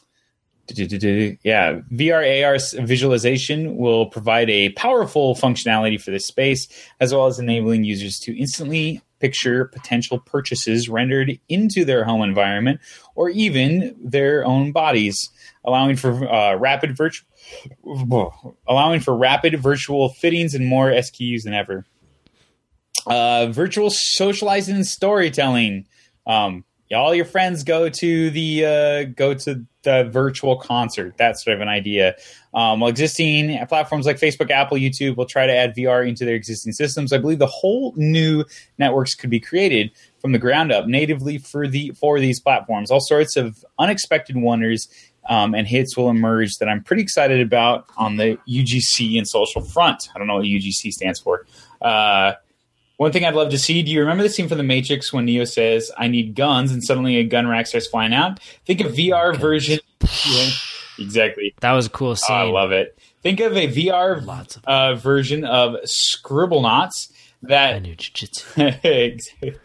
Yeah, V R A R visualization will provide a powerful functionality for this space, as well as enabling users to instantly picture potential purchases rendered into their home environment or even their own bodies, allowing for uh, rapid virtual, allowing for rapid virtual fittings and more S K Us than ever. Uh, virtual socializing and storytelling. Um, all your friends go to the uh, go to the virtual concert. That's sort of an idea. Um, while existing platforms like Facebook, Apple, YouTube will try to add V R into their existing systems, I believe the whole new networks could be created from the ground up natively for the for these platforms. All sorts of unexpected wonders um, and hits will emerge that I'm pretty excited about on the U G C and social front. I don't know what U G C stands for. Uh, One thing I'd love to see, do you remember the scene from The Matrix when Neo says, I need guns, and suddenly a gun rack starts flying out? Think of V R version. Yeah, exactly. That was a cool scene. Oh, I love it. Think of a V R Lots of uh, version of Scribblenauts that... I knew jiu-jitsu.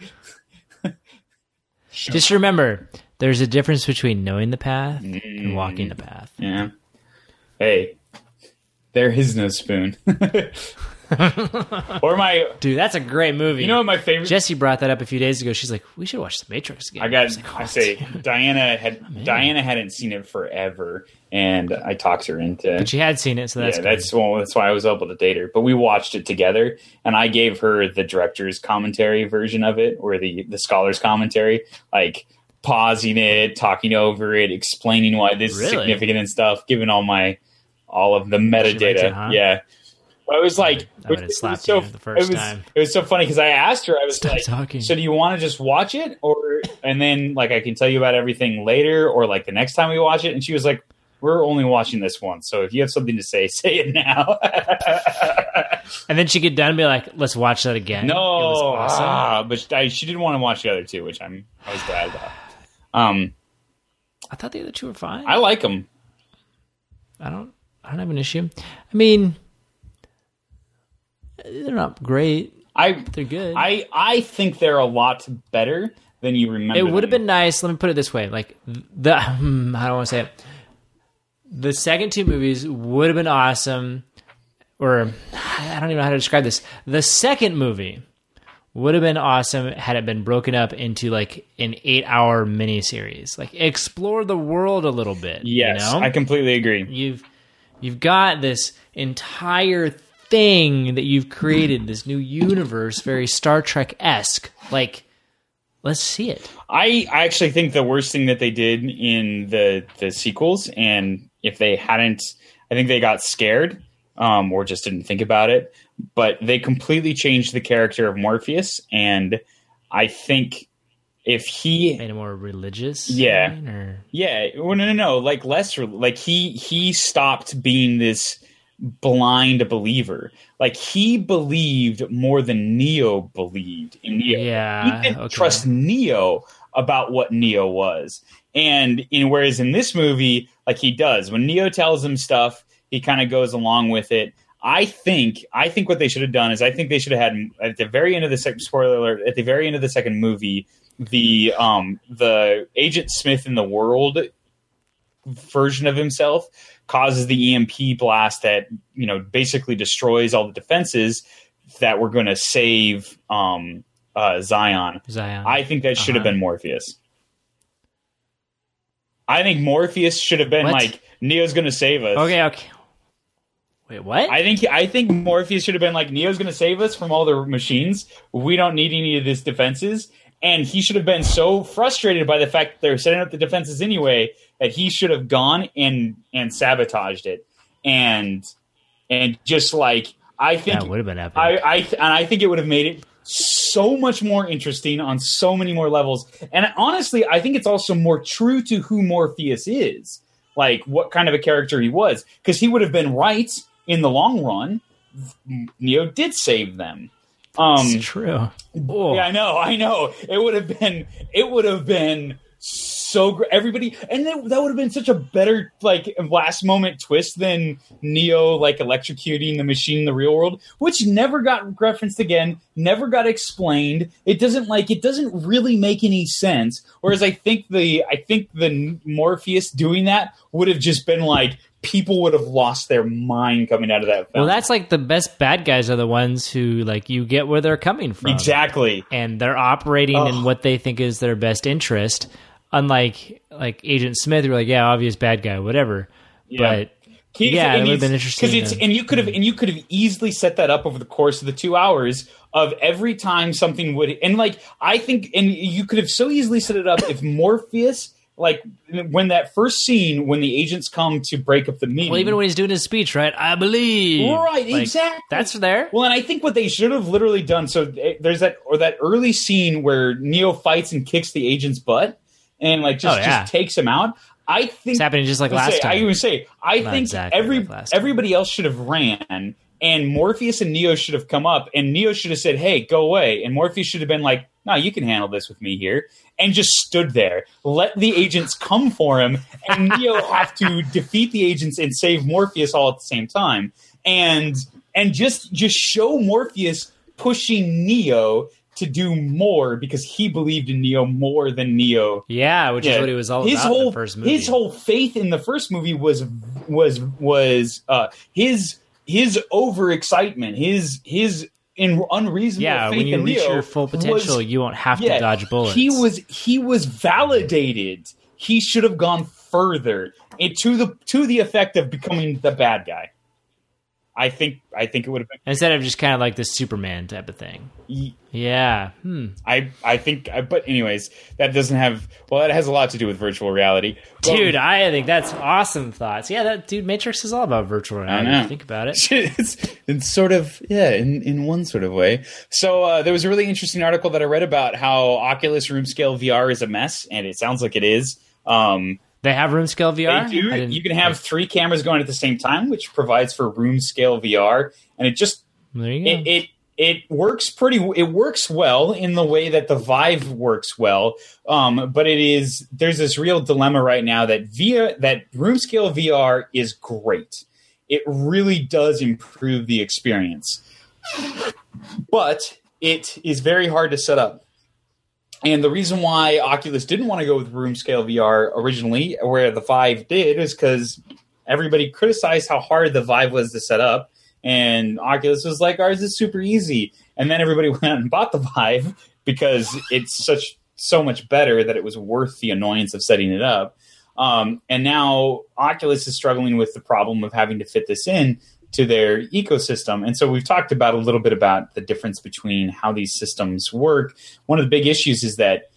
Just remember, there's a difference between knowing the path mm. and walking the path. Yeah. Hey, there is no spoon. Or my Dude, that's a great movie. You know what my favorite? Jesse brought that up a few days ago. She's like, "We should watch The Matrix again." I got. was like, I "Oh, say damn." Diana had Oh, man. Diana hadn't seen it forever, and I talked her into. But she had seen it, so that's yeah, good. that's well, that's why I was able to date her. But we watched it together, and I gave her the director's commentary version of it, or the the scholar's commentary, like pausing it, talking over it, explaining why this is Really? significant and stuff, giving all my all of the metadata. liked it, huh? Yeah. But it was like I would have it was slapped so, you the first it was, time. It was so funny because I asked her, I was Stop like, talking. "So do you want to just watch it, or and then like I can tell you about everything later, or like the next time we watch it?" And she was like, "We're only watching this once, so if you have something to say, say it now." And then she get done and be like, "Let's watch that again." No, It was awesome. ah, but she, I, she didn't want to watch the other two, which I'm I was glad about. Um, I thought the other two were fine. I like them. I don't. I don't have an issue. I mean, they're not great. I But they're good. I I think they're a lot better than you remember. It would have them. been nice. Let me put it this way: like the hmm, I don't want to say it. The second two movies would have been awesome, or I don't even know how to describe this. The second movie would have been awesome had it been broken up into like an eight-hour miniseries. Like explore the world a little bit. Yes, you know? I completely agree. You've you've got this entire thing that you've created, this new universe, very Star Trek-esque. Like, let's see it. I, I actually think the worst thing that they did in the the sequels, and if they hadn't, I think they got scared um, or just didn't think about it, but they completely changed the character of Morpheus, and I think if he Made it more religious. Yeah. you mean, or yeah, well, no, no, no, like less, like he he stopped being this blind believer. Like he believed more than Neo believed in Neo. Yeah, He didn't okay. trust Neo about what Neo was. And in whereas in this movie, like he does. When Neo tells him stuff, he kind of goes along with it. I think I think what they should have done is I think they should have had at the very end of the second spoiler alert, at the very end of the second movie, the um the Agent Smith in the world version of himself causes the E M P blast that, you know, basically destroys all the defenses that were going to save um, uh, Zion. Zion. I think that should have Uh-huh. been Morpheus. I think Morpheus should have been What? like, Neo's going to save us. Okay, okay. Wait, what? I think I think Morpheus should have been like, Neo's going to save us from all the machines. We don't need any of these defenses. And he should have been so frustrated by the fact that they're setting up the defenses anyway that he should have gone and and sabotaged it. And and just like I think that would have been epic. I, I and I think it would have made it so much more interesting on so many more levels. And honestly, I think it's also more true to who Morpheus is, like what kind of a character he was, because he would have been right in the long run. Neo did save them. Um, it's true. Oh. yeah, I know, I know. It would have been, it would have been so great. Everybody, and that, that would have been such a better, like, last moment twist than Neo, like, electrocuting the machine in the real world, which never got referenced again, never got explained. It doesn't, like, it doesn't really make any sense. Whereas I think the, I think the Morpheus doing that would have just been like, people would have lost their mind coming out of that film. Well, that's like the best bad guys are the ones who, like, you get where they're coming from. Exactly. And they're operating Ugh. in what they think is their best interest. Unlike, like, Agent Smith, you're like, yeah, obvious bad guy, whatever. Yeah. But, yeah, it would have been interesting. Because it's to- and you could have and you could have easily set that up over the course of the two hours of every time something would and like I think and you could have so easily set it up if Morpheus, like when that first scene when the agents come to break up the meeting. well, even when he's doing his speech, right? I believe. Right, Like, exactly. That's there. Well, and I think what they should have literally done. So eh, there's that or that early scene where Neo fights and kicks the agent's butt and like just, Oh, yeah. just takes him out. I think It's happening just like Let's last say, time. I would say I Not think exactly every like last time. everybody else should have ran, and Morpheus and Neo should have come up, and Neo should have said, "Hey, go away," and Morpheus should have been like, "No, you can handle this with me here," and just stood there, let the agents come for him, and Neo have to defeat the agents and save Morpheus all at the same time, and and just just show Morpheus pushing Neo to do more because he believed in Neo more than Neo. Yeah, which is what he was all his about whole, in the first movie. His whole faith in the first movie was was was uh, his his overexcitement, his his in unreasonable yeah, faith when you in reach Neo your full potential, was, you won't have yeah, to dodge bullets. He was he was validated. He should have gone further it, to the to the effect of becoming the bad guy. I think I think it would have been instead of just kind of like the Superman type of thing. Yeah. Hmm. I I think, but anyways, that doesn't have. Well, that has a lot to do with virtual reality, dude. Well, I think that's awesome thoughts. Yeah, that dude. Matrix is all about virtual reality. I know. Think about it. it's, it's sort of yeah, in, in one sort of way. So uh, there was a really interesting article that I read about how Oculus Room Scale V R is a mess, and it sounds like it is. Um, They have room scale V R? They do. You can have three cameras going at the same time, which provides for room scale V R, and it just there you go. It, it it works pretty. It works well in the way that the Vive works well. Um, but it is there's this real dilemma right now that via that room scale V R is great. It really does improve the experience, but it is very hard to set up. And the reason why Oculus didn't want to go with room scale V R originally, where the Vive did, is because everybody criticized how hard the Vive was to set up. And Oculus was like, ours is super easy. And then everybody went out and bought the Vive because it's such so much better that it was worth the annoyance of setting it up. Um, and now Oculus is struggling with the problem of having to fit this in to their ecosystem. And so we've talked about a little bit about the difference between how these systems work. One of the big issues is that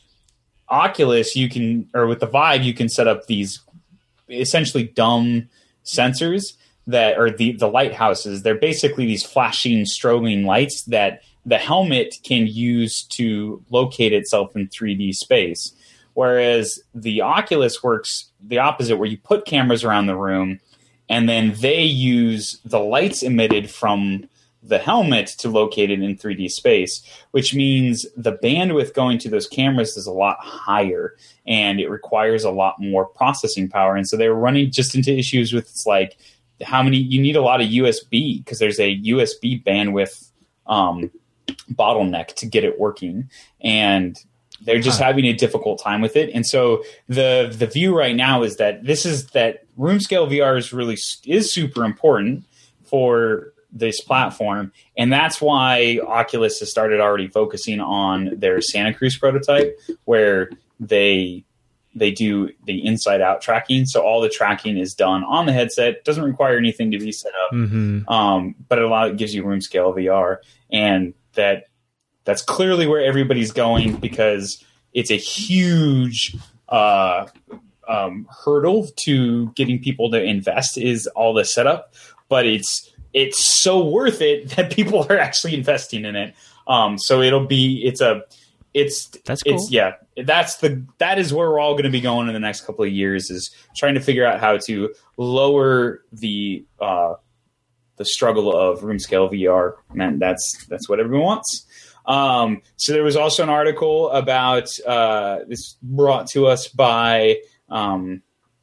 Oculus, you can, or with the Vive, you can set up these essentially dumb sensors that are the, the lighthouses. They're basically these flashing, strobing lights that the helmet can use to locate itself in three D space. Whereas the Oculus works the opposite, where you put cameras around the room and then they use the lights emitted from the helmet to locate it in three D space, which means the bandwidth going to those cameras is a lot higher and it requires a lot more processing power. And so they're running just into issues with it's like how many you need a lot of U S B because there's a U S B bandwidth um, bottleneck to get it working. And they're just huh. having a difficult time with it. And so the the view right now is that this is that room scale V R is really is super important for this platform. And that's why Oculus has started already focusing on their Santa Cruz prototype, where they they do the inside out tracking. So all the tracking is done on the headset, doesn't require anything to be set up. Mm-hmm. Um, but it allows, it gives you room scale V R. And that that's clearly where everybody's going because it's a huge uh, um, hurdle to getting people to invest is all the setup. But it's it's so worth it that people are actually investing in it. Um, so it'll be it's a it's that's cool. It's yeah that's the that is where we're all going to be going in the next couple of years is trying to figure out how to lower the uh, the struggle of room scale V R. Man, that's that's what everyone wants. Um, so there was also an article about uh, this brought to us by um,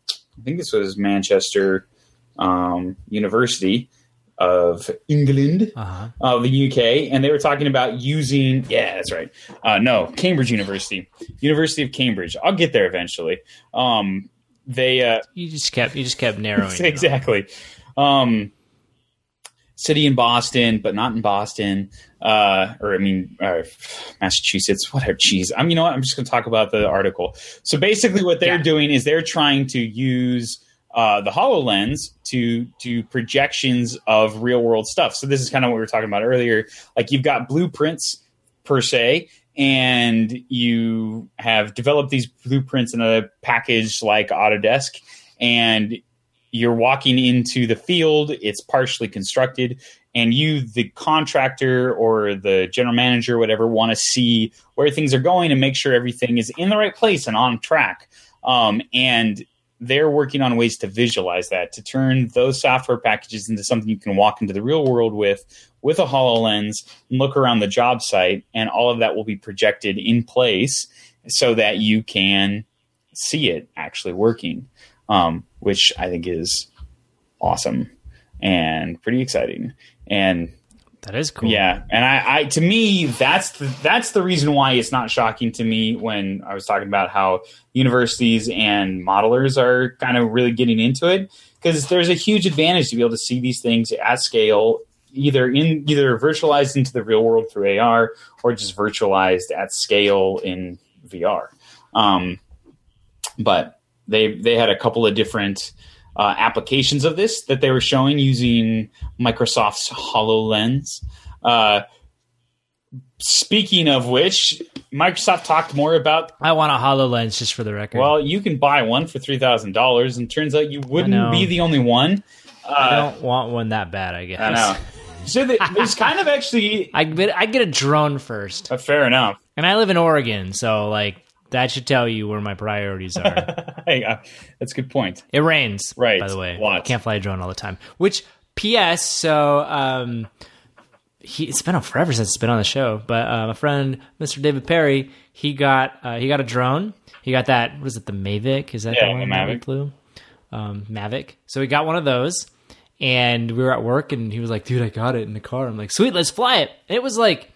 I think this was Manchester um, University of England, uh-huh. of the U K, and they were talking about using yeah that's right uh, no Cambridge University University of Cambridge. I'll get there eventually. Um, they uh, you just kept you just kept narrowing exactly. Um, city in Boston, but not in Boston, uh, or I mean, uh, Massachusetts, whatever. Geez, I mean, you know what? I'm just going to talk about the article. So basically, what they're yeah. doing is they're trying to use uh, the HoloLens to do projections of real world stuff. So this is kind of what we were talking about earlier. Like you've got blueprints per se, and you have developed these blueprints in a package like Autodesk, and you're walking into the field, it's partially constructed, and you, the contractor or the general manager, or whatever, want to see where things are going and make sure everything is in the right place and on track. Um, and they're working on ways to visualize that, to turn those software packages into something you can walk into the real world with, with a HoloLens, and look around the job site, and all of that will be projected in place so that you can see it actually working. Um, which I think is awesome and pretty exciting. And That is cool. Yeah, and I, I to me that's the, that's the reason why it's not shocking to me when I was talking about how universities and modelers are kind of really getting into it, because there's a huge advantage to be able to see these things at scale, either in either virtualized into the real world through A R or just virtualized at scale in V R. Um, but they they had a couple of different Uh, applications of this that they were showing using Microsoft's HoloLens. Uh, speaking of which, Microsoft talked more about... I want a HoloLens, just for the record. Well, you can buy one for three thousand dollars, and turns out you wouldn't be the only one. Uh, I don't want one that bad, I guess. I know. So the, there's kind of actually... I get, I get a drone first. Uh, fair enough. And I live in Oregon, so, like, that should tell you where my priorities are. Yeah, that's a good point. It rains, right? By the way, Lots. Can't fly a drone all the time. Which, P S. So, um, he, it's been on forever since it's been on the show. But uh, my friend, Mister David Perry, he got uh, he got a drone. He got that. What is it? The Mavic? Is that yeah, the one the that Mavic? flew? Um, Mavic. So he got one of those, and we were at work, and he was like, "Dude, I got it in the car." I'm like, "Sweet, let's fly it." And it was like.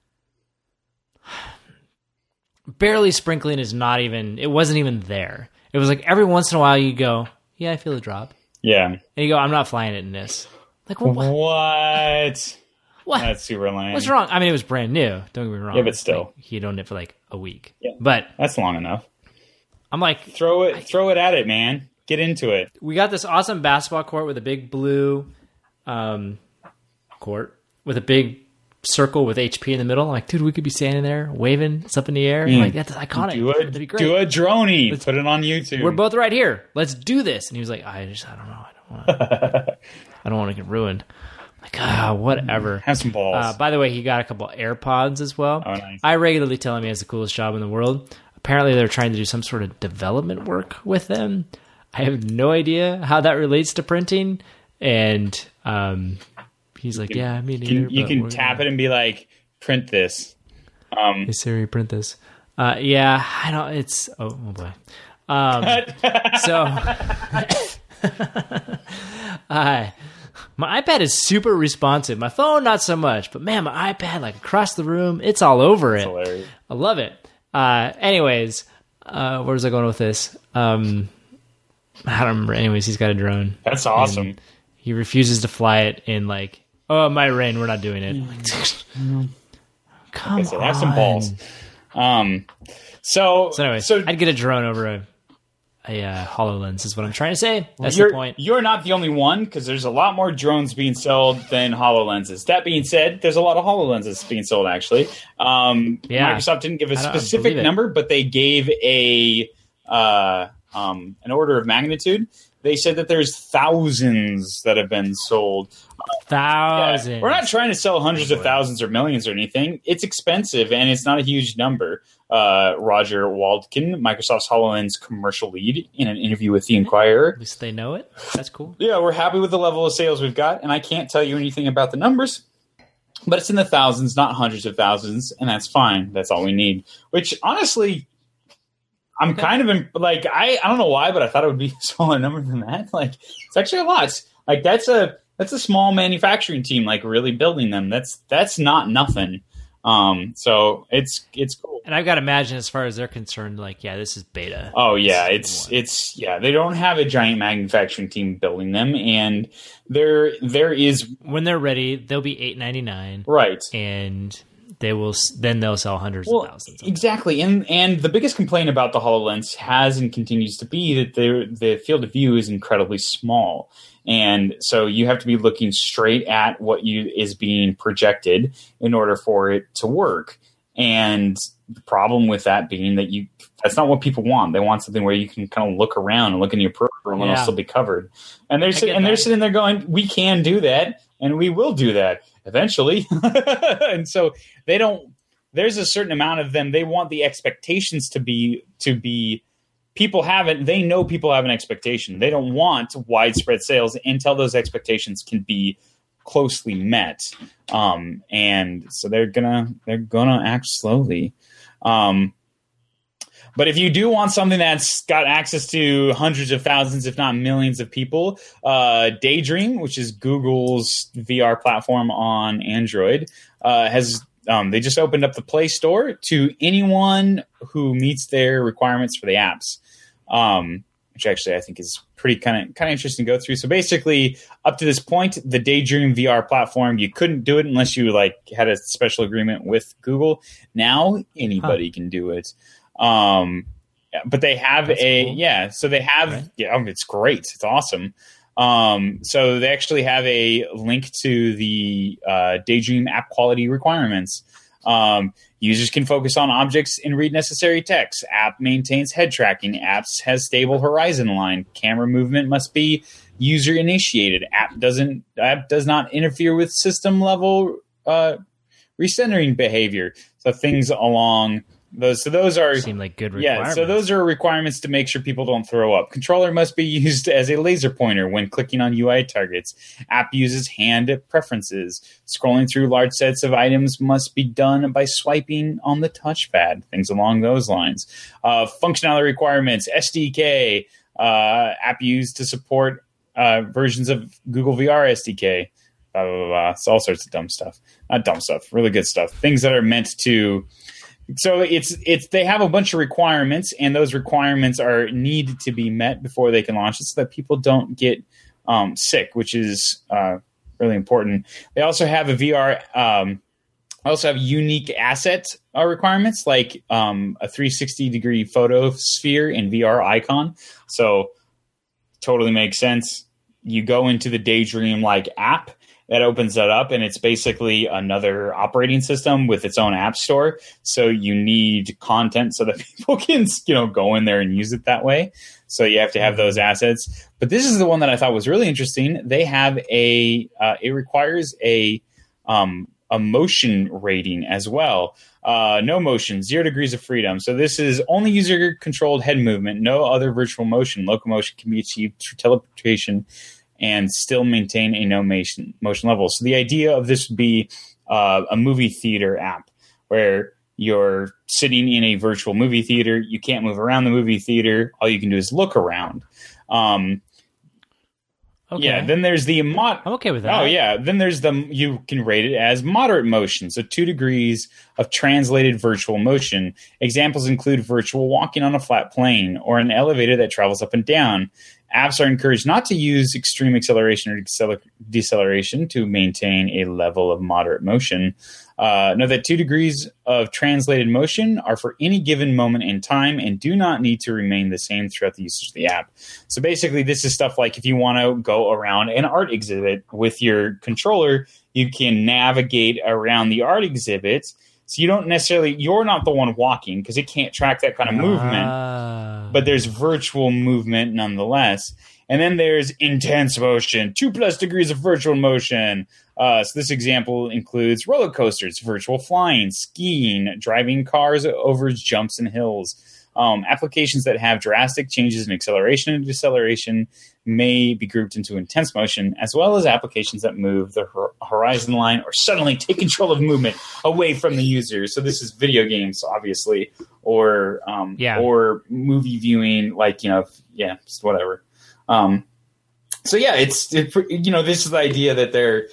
Barely sprinkling is not even, it wasn't even there. It was like every once in a while you go, yeah, I feel a drop. Yeah. And you go, I'm not flying it in this. Like, well, what? What? What? That's super lame. What's wrong? I mean, it was brand new. Don't get me wrong. Yeah, but still. Like, he'd owned it for like a week. Yeah. But That's long enough. I'm like, Throw it, throw it at it, man. Get into it. we got this awesome basketball court with a big blue um, court with a big circle with H P in the middle. I'm like, dude, we could be standing there waving. It's up in the air. Mm. Like, that's iconic. Do a, That'd be great. do a droney. Let's, Put it on YouTube. We're both right here. Let's do this. And he was like, I just, I don't know. I don't want to, I don't want to get ruined. I'm like, ah, whatever. Have some balls. Uh, by the way, he got a couple AirPods as well. Oh, nice. I regularly tell him he has the coolest job in the world. Apparently, they're trying to do some sort of development work with them. I have no idea how that relates to printing. And um, he's like, You can- yeah, me you neither. can, you but can we're tap gonna- it and be like, print this. Um, Hey Siri, print this. Uh, yeah, I don't. It's oh, oh boy. Um, so, uh, my iPad is super responsive. My phone, not so much. But man, my iPad, like across the room, it's all over it. hilarious. I love it. Uh, anyways, uh, where's I going with this? Um, I don't remember. Anyways, he's got a drone. That's awesome. And he refuses to fly it in like, oh, it might rain. We're not doing it. Like, come So on. have some balls. Um, so, So anyway, so I'd get a drone over a a uh, HoloLens is what I'm trying to say. That's you're, the point. You're not the only one, because there's a lot more drones being sold than HoloLenses. That being said, there's a lot of HoloLenses being sold, actually. Um, Yeah. Microsoft didn't give a I don't specific believe it. number, but they gave a uh, um, an order of magnitude. They said that there's thousands that have been sold. Yeah, Thousands. we're not trying to sell hundreds of thousands or millions or anything. It's expensive, and it's not a huge number. Uh, Roger Waldkin, Microsoft's HoloLens commercial lead, in an interview with The Inquirer. At least they know it. That's cool. Yeah, we're happy with the level of sales we've got, and I can't tell you anything about the numbers, but it's in the thousands, not hundreds of thousands, and that's fine. That's all we need. Which, honestly, I'm kind of in, like I, I don't know why, but I thought it would be a smaller number than that. Like, it's actually a lot. Like that's a that's a small manufacturing team, like really building them. That's that's not nothing. Um, so it's it's cool. And I've got to imagine, as far as they're concerned, like, yeah, this is beta. Oh yeah, This is it's one. it's yeah. They don't have a giant manufacturing team building them, and there there is When they're ready, they'll be eight ninety nine, right. and they will s- then they'll sell hundreds Well, of thousands. exactly, and and the biggest complaint about the HoloLens has and continues to be that the the field of view is incredibly small, and so you have to be looking straight at what you is being projected in order for it to work. And the problem with that being that you that's not what people want. They want something where you can kind of look around and look in your peripheral and Yeah. it'll still be covered. And they're I sit- get and they're that. sitting there going, "We can do that, and we will do that eventually." And so they don't. There's a certain amount of them. They want the expectations to be to be. People have it. They know people have an expectation. They don't want widespread sales until those expectations can be closely met. Um, and so they're gonna they're gonna act slowly. Um, But if you do want something that's got access to hundreds of thousands, if not millions of people, uh, Daydream, which is Google's V R platform on Android, uh, has um, they just opened up the Play Store to anyone who meets their requirements for the apps, um, which actually I think is pretty kind of kind of interesting to go through. So basically, up to this point, the Daydream V R platform, you couldn't do it unless you like had a special agreement with Google. Now anybody huh. can do it. Um, but they have That's a, cool. yeah, so they have, right. yeah, I mean, it's great. It's awesome. Um, so they actually have a link to the, uh, Daydream app quality requirements. Um, users can focus on objects and read necessary text. App maintains head tracking. Apps has stable horizon line. Camera movement must be user initiated. App doesn't, app does not interfere with system level, uh, recentering behavior. So things along those. So those are seem like good requirements. Yeah. So those are requirements to make sure people don't throw up. Controller must be used as a laser pointer when clicking on U I targets. App uses hand preferences. Scrolling through large sets of items must be done by swiping on the touchpad. Things along those lines. Uh, functionality requirements. S D K. Uh, app used to support uh, versions of Google V R S D K. Blah, blah, blah, blah. It's all sorts of dumb stuff. Not dumb stuff. Really good stuff. Things that are meant to. So it's it's they have a bunch of requirements, and those requirements are need to be met before they can launch it, so that people don't get um, sick, which is uh, really important. They also have a V R. Um, also have unique asset uh, requirements, like um, a three sixty degree photo sphere and V R icon. So totally makes sense. You go into the Daydream like app. That opens that up, and it's basically another operating system with its own app store. So you need content so that people can, you know, go in there and use it that way. So you have to have those assets. But this is the one that I thought was really interesting. They have a, uh, it requires a, um, a motion rating as well. Uh, no motion, zero degrees of freedom. So this is only user-controlled head movement, no other virtual motion. Locomotion can be achieved through teleportation and still maintain a no motion, motion level. So the idea of this would be uh, a movie theater app where you're sitting in a virtual movie theater. You can't move around the movie theater. All you can do is look around. Um, okay. Yeah, then there's the... Mod- I'm okay with that. Oh, yeah. Then there's the... You can rate it as moderate motion. So two degrees of translated virtual motion. Examples include virtual walking on a flat plane or an elevator that travels up and down. Apps are encouraged not to use extreme acceleration or deceler- deceleration to maintain a level of moderate motion. Uh, know that two degrees of translated motion are for any given moment in time and do not need to remain the same throughout the usage of the app. So basically, this is stuff like if you want to go around an art exhibit with your controller, you can navigate around the art exhibit. So you don't necessarily, you're not the one walking because it can't track that kind of movement, uh. but there's virtual movement nonetheless. And then there's intense motion, two plus degrees of virtual motion. Uh, so this example includes roller coasters, virtual flying, skiing, driving cars over jumps and hills. Um, applications that have drastic changes in acceleration and deceleration may be grouped into intense motion, as well as applications that move the hor- horizon line or suddenly take control of movement away from the user. So this is video games, obviously, or um, yeah. or movie viewing, like, you know, yeah, just whatever. Um, so yeah, it's it, you know, this is the idea that they're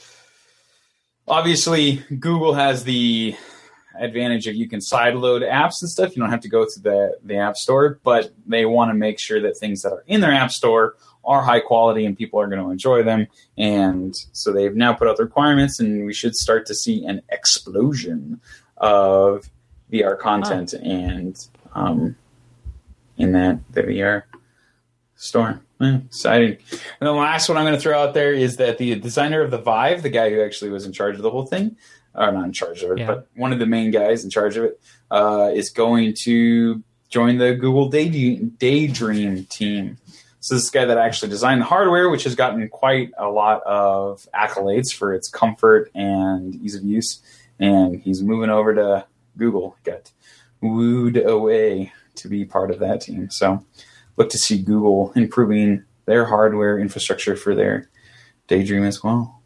obviously Google has the advantage of you can sideload apps and stuff. You don't have to go to the, the app store, but they want to make sure that things that are in their app store are high quality and people are going to enjoy them. And so they've now put out the requirements, and we should start to see an explosion of V R content oh. and um, in that the V R store. Eh, exciting. And the last one I'm going to throw out there is that the designer of the Vive, the guy who actually was in charge of the whole thing, or not in charge of it, yeah. but one of the main guys in charge of it, uh, is going to join the Google Day- Daydream team. So this is the guy that actually designed the hardware, which has gotten quite a lot of accolades for its comfort and ease of use. And he's moving over to Google, got wooed away to be part of that team. So look to see Google improving their hardware infrastructure for their Daydream as well.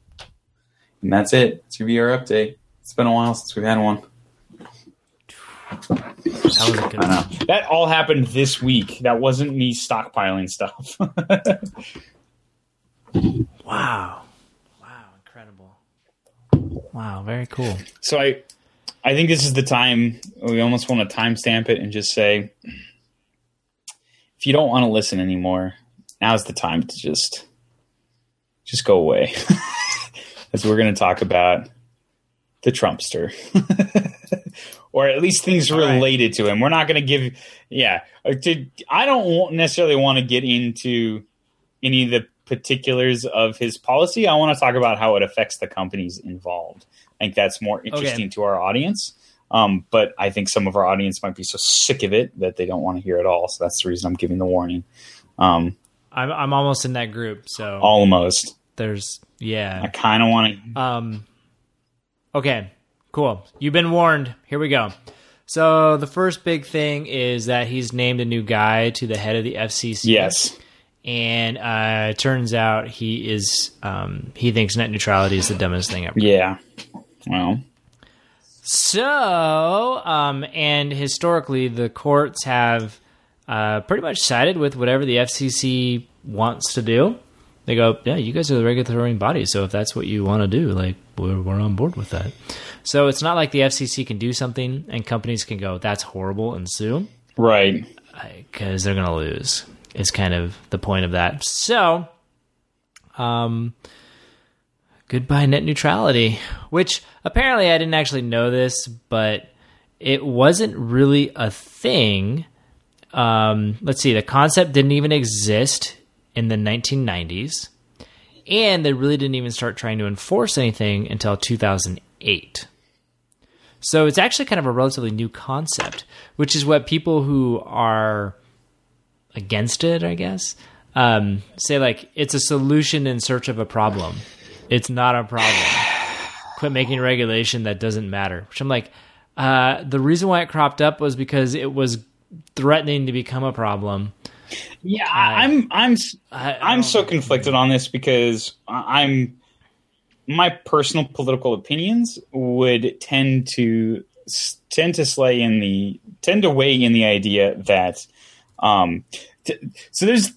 And that's it. It's your V R update. It's been a while since we've had one. That was a good I know. That all happened this week. That wasn't me stockpiling stuff. Wow. Wow, incredible. Wow, very cool. So I I think this is the time we almost want to timestamp it and just say, if you don't want to listen anymore, now's the time to just just go away. As we're going to talk about the Trumpster. Or at least things All related right. to him. We're not going to give yeah, to, I don't necessarily want to get into any of the particulars of his policy. I want to talk about how it affects the companies involved. I think that's more interesting okay. to our audience. Um, but I think some of our audience might be so sick of it that they don't want to hear it all. So that's the reason I'm giving the warning. Um, I'm, I'm almost in that group. So almost. There's, yeah. I kind of want to. Um, okay, cool. You've been warned. Here we go. So the first big thing is that he's named a new guy to the head of the F C C. Yes. And uh, it turns out he is um, he thinks net neutrality is the dumbest thing ever. Yeah. Well. So, um, and historically, the courts have uh, pretty much sided with whatever the F C C wants to do. They go, yeah, you guys are the regulatory body, so if that's what you want to do, like, we're, we're on board with that. So it's not like the F C C can do something and companies can go, that's horrible, and sue. Right. Because they're going to lose. Is kind of the point of that. So, um, goodbye net neutrality, which apparently I didn't actually know this, but it wasn't really a thing. Um, let's see, the concept didn't even exist in the nineteen nineties, and they really didn't even start trying to enforce anything until two thousand eight. So it's actually kind of a relatively new concept, which is what people who are against it, I guess, um, say like it's a solution in search of a problem. It's not a problem. Quit making regulation that doesn't matter. Which I'm like, uh, the reason why it cropped up was because it was threatening to become a problem. Yeah, uh, I'm I'm I, I'm so conflicted on this because I'm my personal political opinions would tend to tend to slay in the tend to weigh in the idea that. Um, t- so there's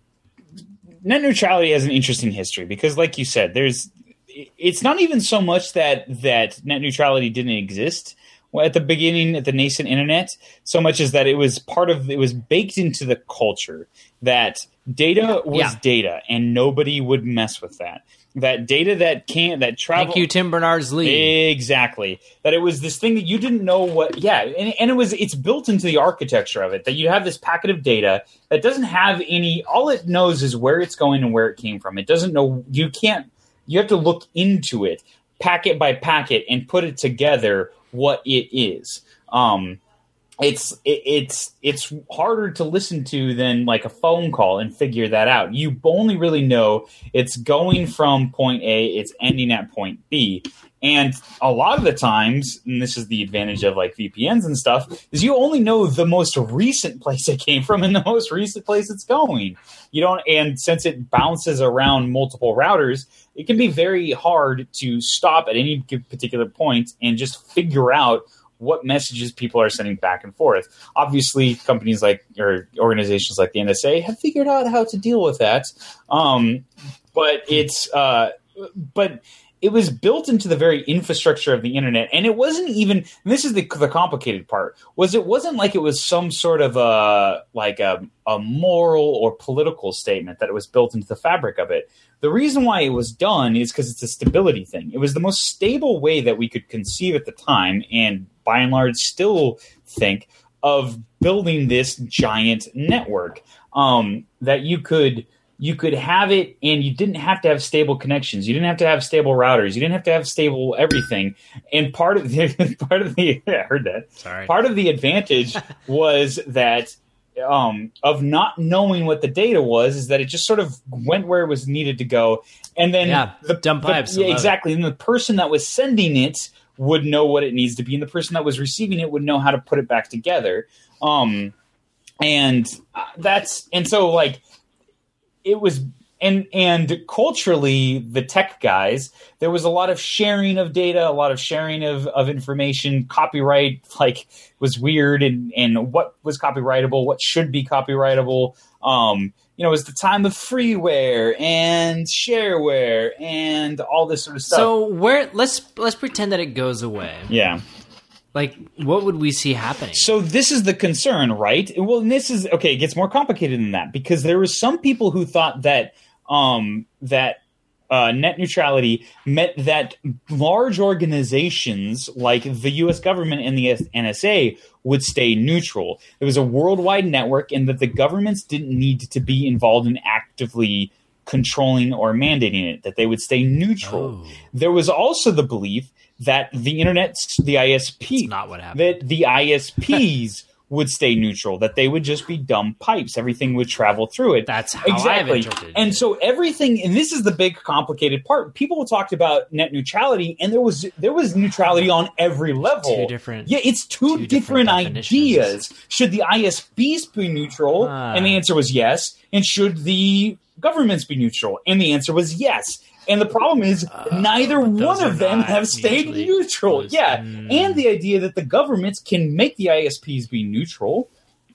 net neutrality has an interesting history because, like you said, there's it's not even so much that that net neutrality didn't exist at the beginning at the nascent internet, so much as that it was part of it was baked into the culture that data was yeah. data and nobody would mess with that. That data that can't that travel. Thank you, Tim Berners-Lee. Exactly. That it was this thing that you didn't know what. Yeah, and, and it was. It's built into the architecture of it that you have this packet of data that doesn't have any. All it knows is where it's going and where it came from. It doesn't know. You can't. You have to look into it, packet by packet, and put it together what it is. Um, it's it, it's it's harder to listen to than like a phone call and figure that out. You only really know it's going from point A, it's ending at point B. And a lot of the times, and this is the advantage of like V P Ns and stuff, is you only know the most recent place it came from and the most recent place it's going. You don't, and since it bounces around multiple routers, it can be very hard to stop at any particular point and just figure out what messages people are sending back and forth. Obviously, companies like or organizations like the N S A have figured out how to deal with that. Um, but it's uh, but it was built into the very infrastructure of the internet, and it wasn't even. And this is the the complicated part. Was it wasn't like it was some sort of a like a a moral or political statement that it was built into the fabric of it. The reason why it was done is because it's a stability thing. It was the most stable way that we could conceive at the time, and by and large still think of building this giant network um, that you could you could have it, and you didn't have to have stable connections. You didn't have to have stable routers. You didn't have to have stable everything. And part of the part of the yeah, I heard that. Sorry. Part of the advantage was that. Um, of not knowing what the data was is that it just sort of went where it was needed to go. And then yeah, the dumb pipes. The, yeah, exactly. And the person that was sending it would know what it needs to be. And the person that was receiving it would know how to put it back together. Um, and that's, and so like, it was, and and culturally, the tech guys, there was a lot of sharing of data, a lot of sharing of, of information. Copyright like was weird, and, and what was copyrightable, what should be copyrightable. Um, you know, it was the time of freeware and shareware and all this sort of stuff. So where let's let's pretend that it goes away. Yeah. Like, what would we see happening? So this is the concern, right? Well, and this is okay. It gets more complicated than that, because there was some people who thought that um, that uh, net neutrality meant that large organizations like the U S government and the N S A would stay neutral. It was a worldwide network, and that the governments didn't need to be involved in actively controlling or mandating it, that they would stay neutral. Oh. There was also the belief that the internet, the I S P, That's not what happened. that the I S Ps would stay neutral, that they would just be dumb pipes. Everything would travel through it. That's how exactly. I've interpreted it. And so everything, and this is the big complicated part. People talked about net neutrality, and there was there was neutrality on every level. Two different, yeah, it's two, two different, different ideas. Should the I S Ps be neutral? Uh. And the answer was yes. And should the governments be neutral? And the answer was yes. And the problem is, uh, neither one of them have stayed neutral. Close. Yeah. Mm. And the idea that the governments can make the I S Ps be neutral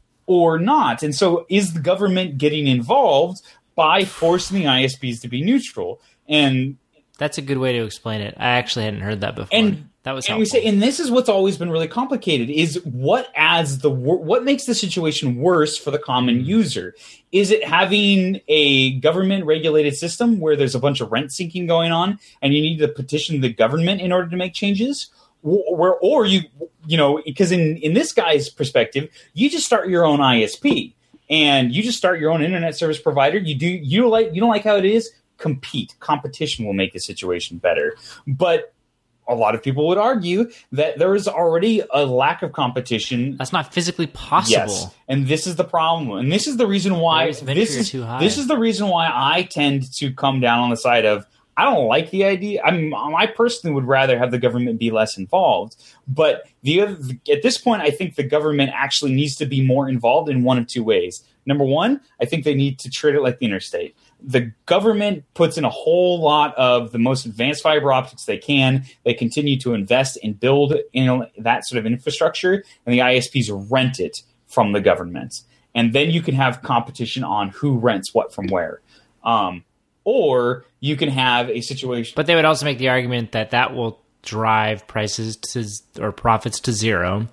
or not. And so is the government getting involved by forcing the I S Ps to be neutral? And that's a good way to explain it. I actually hadn't heard that before. And that was and helpful. we say, and this is what's always been really complicated: is what adds the what makes the situation worse for the common user? Is it having a government regulated system where there's a bunch of rent seeking going on, and you need to petition the government in order to make changes? Where, or you, you know, because in in this guy's perspective, you just start your own I S P and you just start your own internet service provider. You do you like you don't like how it is? Compete. Competition will make the situation better. But a lot of people would argue that there is already a lack of competition. That's not physically possible. Yes, and this is the problem. And this is the reason why this is too high. This is the reason why I tend to come down on the side of I don't like the idea. I'm, I personally would rather have the government be less involved. But the other, at this point, I think the government actually needs to be more involved in one of two ways. Number one, I think they need to treat it like the interstate. The government puts in a whole lot of the most advanced fiber optics they can. They continue to invest and build in that sort of infrastructure, and the I S Ps rent it from the government. And then you can have competition on who rents what from where. Um, or you can have a situation. But they would also make the argument that that will drive prices to or profits to zero.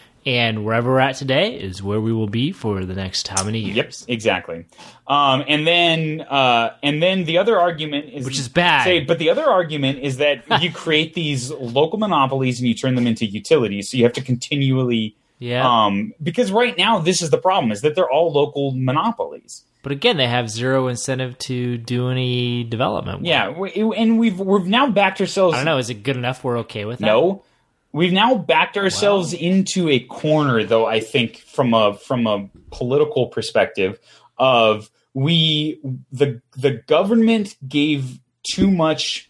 And wherever we're at today is where we will be for the next how many years? Yep, exactly. Um, and then, uh, and then the other argument is, which is bad. Say, but the other argument is that you create these local monopolies and you turn them into utilities. So you have to continually, yeah. Um, because right now this is the problem: is that they're all local monopolies. But again, they have zero incentive to do any development work. Yeah, we, and we've we've now backed ourselves. I don't know. Is it good enough? We're okay with that? No. We've now backed ourselves wow. into a corner, though, I think, from a from a political perspective of we the the government gave too much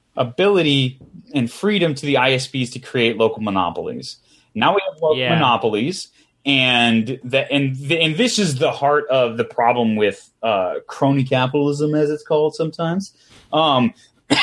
ability and freedom to the I S Ps to create local monopolies. Now we have local yeah. monopolies, and that and the, and this is the heart of the problem with uh, crony capitalism, as it's called sometimes. Um,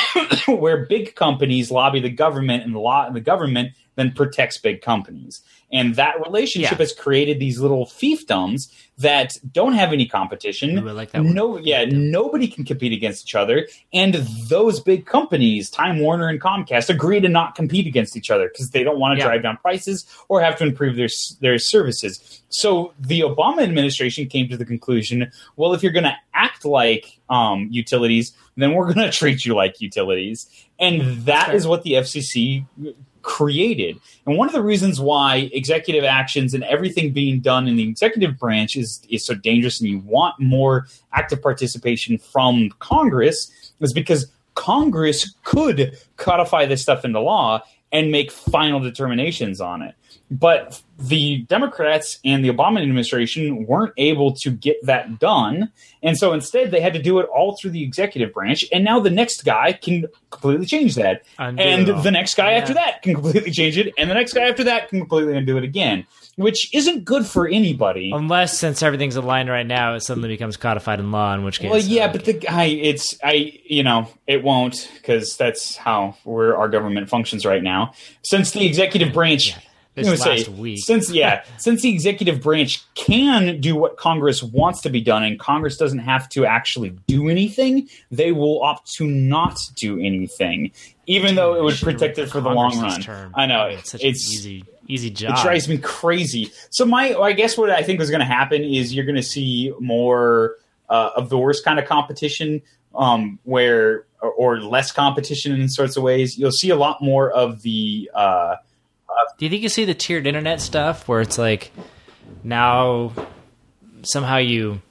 where big companies lobby the government, and the law the government then protects big companies. And that relationship yeah. has created these little fiefdoms that don't have any competition. Ooh, I like that no, word. yeah, nobody can compete against each other. And those big companies, Time Warner and Comcast, agree to not compete against each other because they don't want to yeah. drive down prices or have to improve their their services. So the Obama administration came to the conclusion, well, if you're going to act like um, utilities, then we're going to treat you like utilities. And that is what the F C C created. And one of the reasons why executive actions and everything being done in the executive branch is, is so dangerous and you want more active participation from Congress is because Congress could codify this stuff into law and make final determinations on it. But the Democrats and the Obama administration weren't able to get that done. And so instead, they had to do it all through the executive branch. And now the next guy can completely change that. Undo and it all. the next guy Yeah. after that can completely change it. And the next guy after that can completely undo it again, which isn't good for anybody. Unless, since everything's aligned right now, it suddenly becomes codified in law, in which case... Well, yeah, uh, but the guy, it's, I, you know, it won't, because that's how we're, our government functions right now. Since the executive branch... This I'm gonna last say, week. Since yeah, since the executive branch can do what Congress wants to be done, and Congress doesn't have to actually do anything, they will opt to not do anything, even though it would protect it for the long run. Term. I know it's such it's an easy, easy job. It drives me crazy. So my, I guess what I think was going to happen is you're going to see more uh, of the worst kind of competition, um, where or, or less competition in sorts of ways. You'll see a lot more of the. Uh, Do you think you see the tiered internet stuff where it's like now somehow you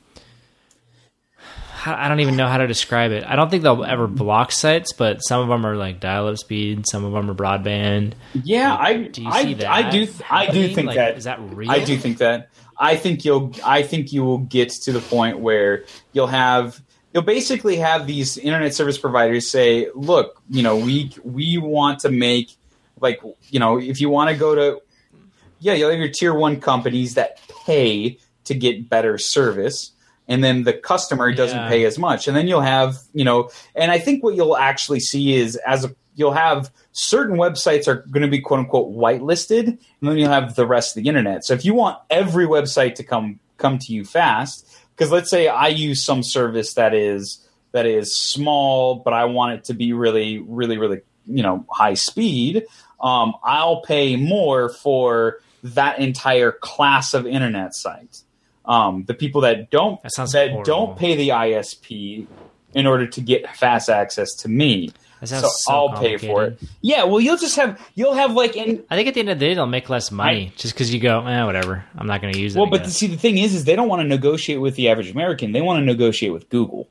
I don't even know how to describe it. I don't think they'll ever block sites, but some of them are like dial-up speed, some of them are broadband. Yeah, I do you I, see that I do I do think like, that is that real? I do think that I think you'll I think you will get to the point where you'll have you'll basically have these internet service providers say, look, you know, we we want to make like, you know, if you want to go to yeah, you'll have your tier one companies that pay to get better service. And then the customer doesn't yeah. pay as much. And then you'll have, you know, and I think what you'll actually see is as a, you'll have certain websites are going to be quote unquote whitelisted, and then you'll have the rest of the internet. So if you want every website to come come to you fast, because let's say I use some service that is that is small, but I want it to be really, really, really, you know, high speed, um, I'll pay more for that entire class of internet sites. Um, the people that don't that, sounds that horrible. don't pay the I S P in order to get fast access to me, That so, sounds so I'll pay for it. Yeah, well, you'll just have you'll have like in I think at the end of the day, they'll make less money I, just because you go, eh, whatever. I'm not going to use it. Well, I but guess. see, the thing is, is they don't want to negotiate with the average American. They want to negotiate with Google.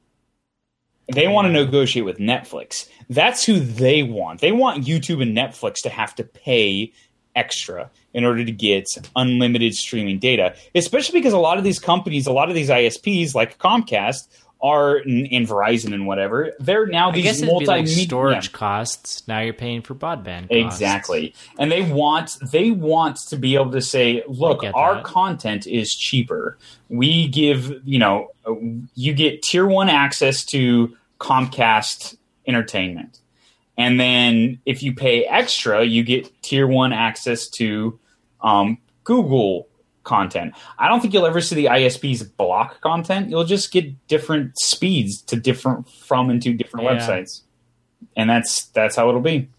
They want to negotiate with Netflix. That's who they want. They want YouTube and Netflix to have to pay extra in order to get unlimited streaming data, especially because a lot of these companies, a lot of these I S Ps like Comcast are in Verizon and whatever, they're now I these guess it'd be like multimedia storage yeah. costs. Now you're paying for broadband costs. Exactly. And they want they want to be able to say, look, our that. content is cheaper. We give, you know, you get tier one access to Comcast entertainment. And then if you pay extra, you get tier one access to um, Google content. I don't think you'll ever see the I S Ps block content. You'll just get different speeds to different from and to different yeah. websites. And that's that's how it'll be.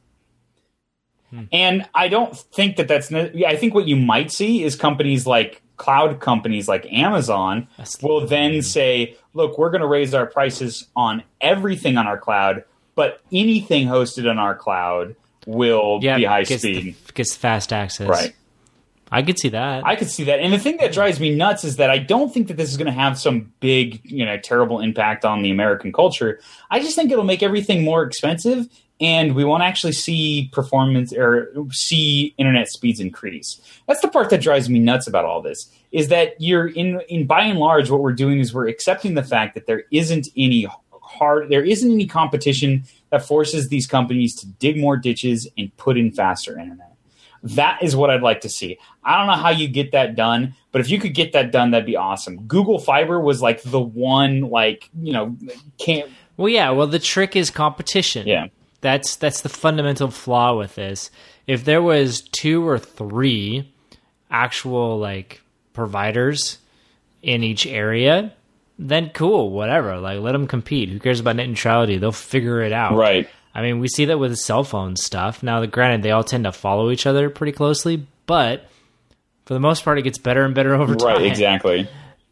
Hmm. And I don't think that that's... Ne- I think what you might see is companies like cloud companies like Amazon that's will then say, look, we're going to raise our prices on everything on our cloud, but anything hosted on our cloud will yeah, be high gets speed. The, gets fast access. Right. I could see that. I could see that. And the thing that drives me nuts is that I don't think that this is going to have some big, you know, terrible impact on the American culture. I just think it'll make everything more expensive, and we won't actually see performance or see internet speeds increase. That's the part that drives me nuts about all this, is that you're in, in by and large, what we're doing is we're accepting the fact that there isn't any hard, there isn't any competition that forces these companies to dig more ditches and put in faster internet. That is what I'd like to see. I don't know how you get that done, but if you could get that done, that'd be awesome. Google Fiber was like the one, like, you know, can't. Well, yeah. Well, the trick is competition. Yeah. That's that's the fundamental flaw with this. If there was two or three actual like providers in each area, then cool, whatever. Like, let them compete. Who cares about net neutrality? They'll figure it out. Right. I mean, we see that with the cell phone stuff. Now, granted, they all tend to follow each other pretty closely, but for the most part, it gets better and better over time. Right, exactly.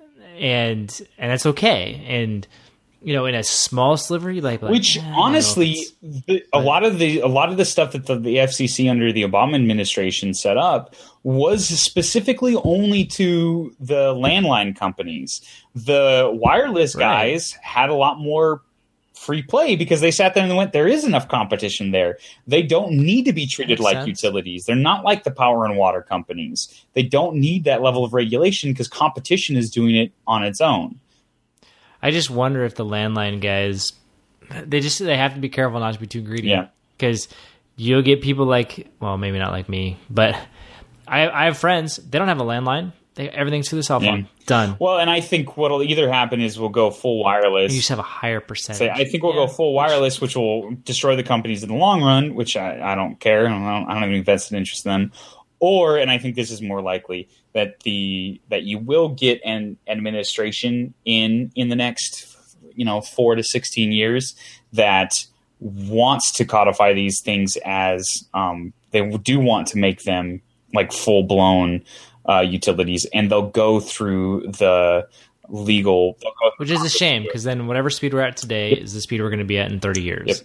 And and that's okay. And you know, in a small sliver, you like, like which eh, honestly, the, a lot of the a lot of the stuff that the, the F C C under the Obama administration set up was specifically only to the landline companies. The wireless right. guys had a lot more free play because they sat there and went, there is enough competition there. They don't need to be treated Makes like sense. utilities. They're not like the power and water companies. They don't need that level of regulation because competition is doing it on its own. I just wonder if the landline guys, they just they have to be careful not to be too greedy. Yeah. Because you'll get people like, well, maybe not like me, but I, I have friends. They don't have a landline. They, everything's through the cell phone. Yeah. Done. Well, and I think what'll either happen is we'll go full wireless. You just have a higher percentage. Say, I think we'll Yeah. go full wireless, which will destroy the companies in the long run, which I, I don't care. I don't, I don't have any vested interest in them. Or, and I think this is more likely, that the that you will get an administration in in the next, you know, four to sixteen years that wants to codify these things as um, they do want to make them like full blown uh, utilities, and they'll go through the legal, they'll go Which is a shame, because then whatever speed we're at today is the speed we're going to be at in thirty years. Yep.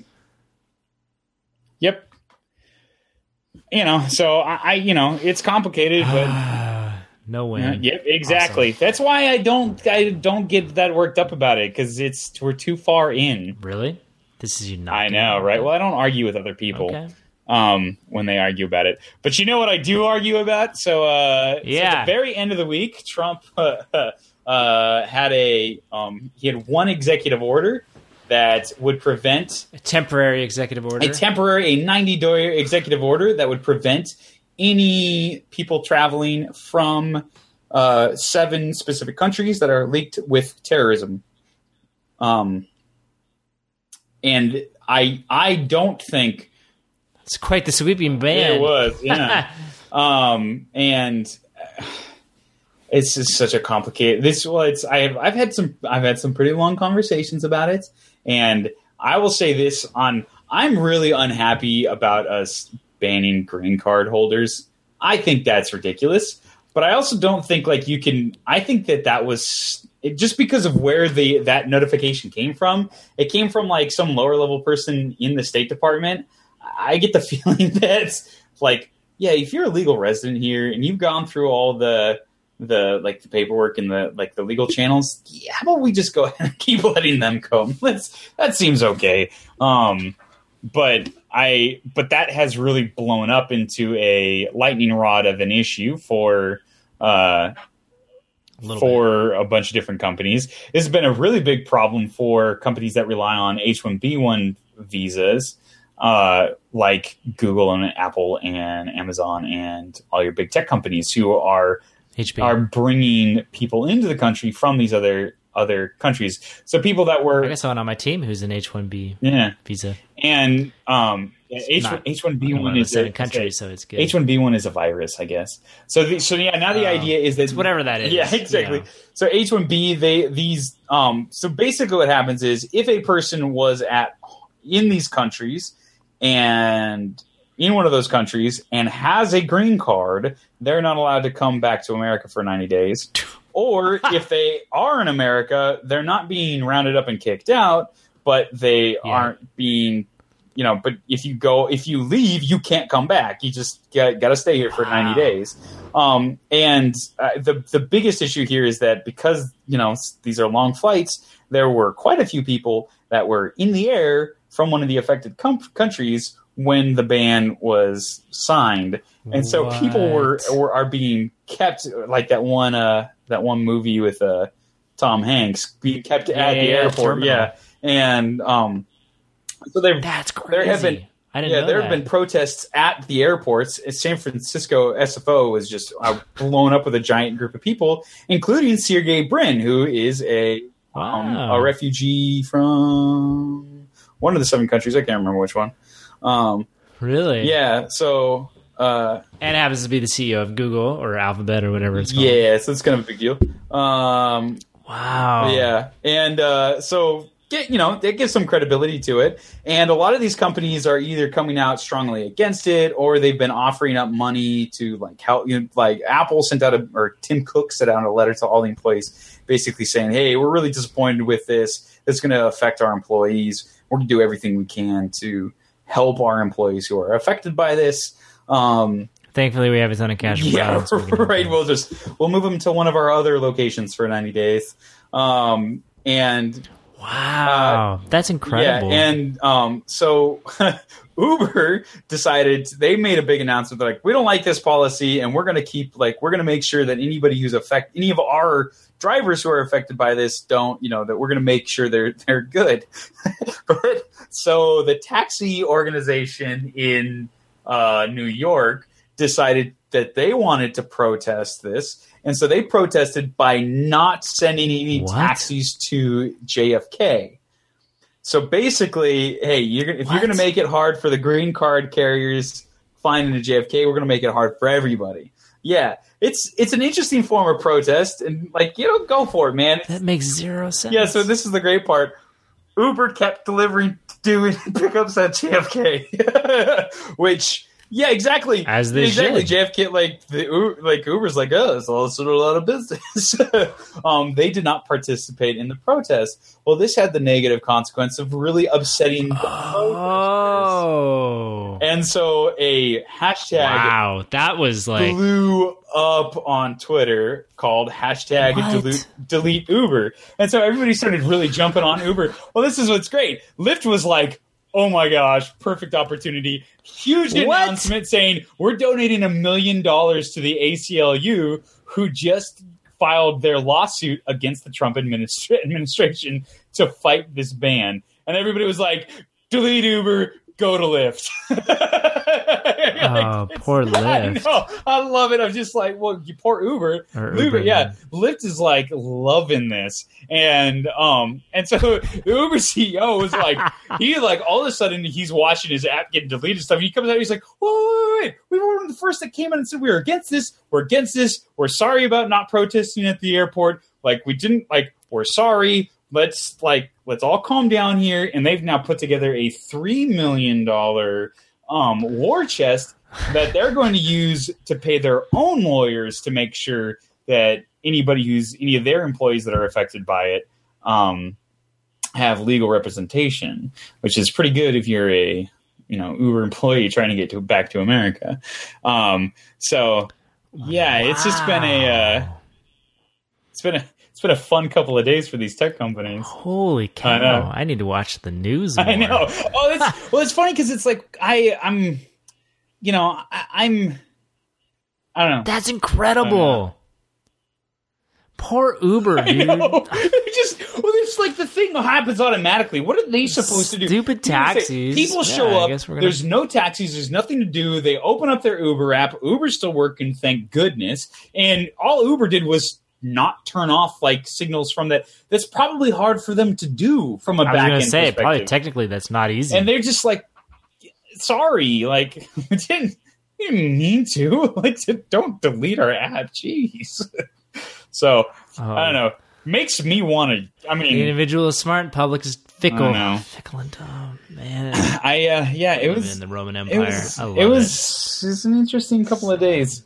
Yep. You know, so I, I you know, it's complicated, but No win. yep, exactly. Awesome. That's why I don't, I don't get that worked up about it because it's we're too far in. Really? This is you not. I know, right? Well, I don't argue with other people Okay. um, when they argue about it, but you know what I do argue about? So, uh, so Yeah. at the very end of the week, Trump uh, uh, had a um, he had one executive order that would prevent A temporary executive order. a temporary, a ninety-day executive order that would prevent any people traveling from uh, seven specific countries that are linked with terrorism. Um, and I, I don't think It's quite the sweeping ban. it was, yeah. um, and it's just such a complicated. This, well, it's I've I've had some I've had some pretty long conversations about it, and I will say this on I'm really unhappy about us banning green card holders. I think that's ridiculous, but I also don't think like you can. I think that that was it, just because of where the that notification came from. It came from like some lower level person in the State Department. I get the feeling that like, yeah, if you're a legal resident here and you've gone through all the the like the paperwork and the like the legal channels, yeah, how about we just go ahead and keep letting them go? Let's that seems okay. Um, but I but that has really blown up into a lightning rod of an issue for uh A for a bunch of different companies. This has been a really big problem for companies that rely on H one B one visas, uh, like Google and Apple and Amazon and all your big tech companies who are H B. are bringing people into the country from these other other countries. So people that I were got someone on my team who's an H one B yeah, visa. and um, H not H one B One one of the is seven a, countries, so it's good. H one B one is a virus, I guess. So the, so yeah, now the Oh, idea is that it's whatever that is. Yeah, exactly. Yeah. So H one B, they these um so basically what happens is if a person was at in these countries and in one of those countries and has a green card, they're not allowed to come back to America for ninety days. Or if they are in America, they're not being rounded up and kicked out, but they Yeah. aren't being you know, but if you go, if you leave, you can't come back. You just got, got to stay here for Wow. ninety days. Um, and uh, the the biggest issue here is that because, you know, these are long flights, there were quite a few people that were in the air from one of the affected com- countries when the ban was signed. And so people were, What? were are being kept like that one uh, that one movie with uh, Tom Hanks being kept Yeah, at yeah, the yeah, airport. terminal. Yeah. And um, so they've That's crazy. there have been I didn't yeah, know there that. have been protests at the airports. San Francisco S F O was just uh, blown up with a giant group of people, including Sergey Brin, who is a um, Wow. a refugee from one of the seven countries. I can't remember which one. Um, Really? yeah, so uh, And happens to be the C E O of Google or Alphabet or whatever it's called. yeah, so it's kind of a big deal. Um, Wow. Yeah, and uh, so get you know that gives some credibility to it, and a lot of these companies are either coming out strongly against it, or they've been offering up money to like help. You know, like Apple sent out a, or Tim Cook sent out a letter to all the employees, basically saying, "Hey, we're really disappointed with this. It's going to affect our employees. We're going to do everything we can to help our employees who are affected by this." Um, Thankfully, we have a ton of cash. yeah, balance. We can help right. them. We'll just we'll move them to one of our other locations for ninety days. Um, and Wow, uh, that's incredible. Yeah, and um, so Uber decided, they made a big announcement. They're like, we don't like this policy, and we're going to keep, like, we're going to make sure that anybody who's affected, any of our drivers who are affected by this don't, you know, that we're going to make sure they're they're good. But so the taxi organization in uh, New York decided that they wanted to protest this, and so they protested by not sending any what? taxis to J F K. So basically, hey, you're, if what? you're going to make it hard for the green card carriers flying into J F K, we're going to make it hard for everybody. Yeah, it's it's an interesting form of protest, and like, you know, go for it, man. That makes zero sense. Yeah, so this is the great part. Uber kept delivering, doing pickups at J F K, which. Yeah, exactly. As they exactly. should. J F K, like the like Uber's like, oh, it's also a lot of business. um, they did not participate in the protest. Well, this had the negative consequence of really upsetting the oh. protesters. And so a hashtag wow, that was like blew up on Twitter called hashtag delete, delete Uber. And so everybody started really jumping on Uber. Well, this is what's great. Lyft was like, oh my gosh, perfect opportunity. Huge what? announcement saying we're donating a million dollars to the A C L U, who just filed their lawsuit against the Trump administra- administration to fight this ban. And everybody was like, delete Uber, go to Lyft. Oh, like, poor Lyft. I know. I love it. I'm just like, well, you poor Uber. Uber, Uber yeah. Lyft is like loving this. And um, and so the Uber C E O was like, he like all of a sudden he's watching his app getting deleted stuff. He comes out, he's like, wait, wait, wait. We were one of the first that came in and said we were against this. We're against this. We're sorry about not protesting at the airport. Like, we didn't, like, we're sorry. Let's like let's all calm down here. And they've now put together a three million dollars um, war chest that they're going to use to pay their own lawyers to make sure that anybody who's any of their employees that are affected by it um, have legal representation, which is pretty good if you're a you know Uber employee trying to get to back to America. Um, so yeah, wow. It's just been a uh, it's been a It's been a fun couple of days for these tech companies. Holy cow! I, know. I need to watch the news more. I know. Oh, it's, well, it's funny because it's like I, I'm, you know, I, I'm, I don't know. That's incredible. Poor Uber, dude. I know. Just well, it's like the thing that happens automatically. What are they supposed to do? Stupid taxis. People show yeah, up. Gonna... There's no taxis. There's nothing to do. They open up their Uber app. Uber's still working, thank goodness. And all Uber did was not turn off like signals from that. That's probably hard for them to do from a back end perspective. I was going to say, probably technically that's not easy. And they're just like, sorry, like, we didn't, we didn't mean to. Like, don't delete our app. Jeez. So, oh. I don't know. Makes me want to, I mean. The individual is smart, public is fickle. Fickle and dumb, man. I, uh, yeah, it was. In the Roman Empire. It was, I love it was, it. it was an interesting couple of days.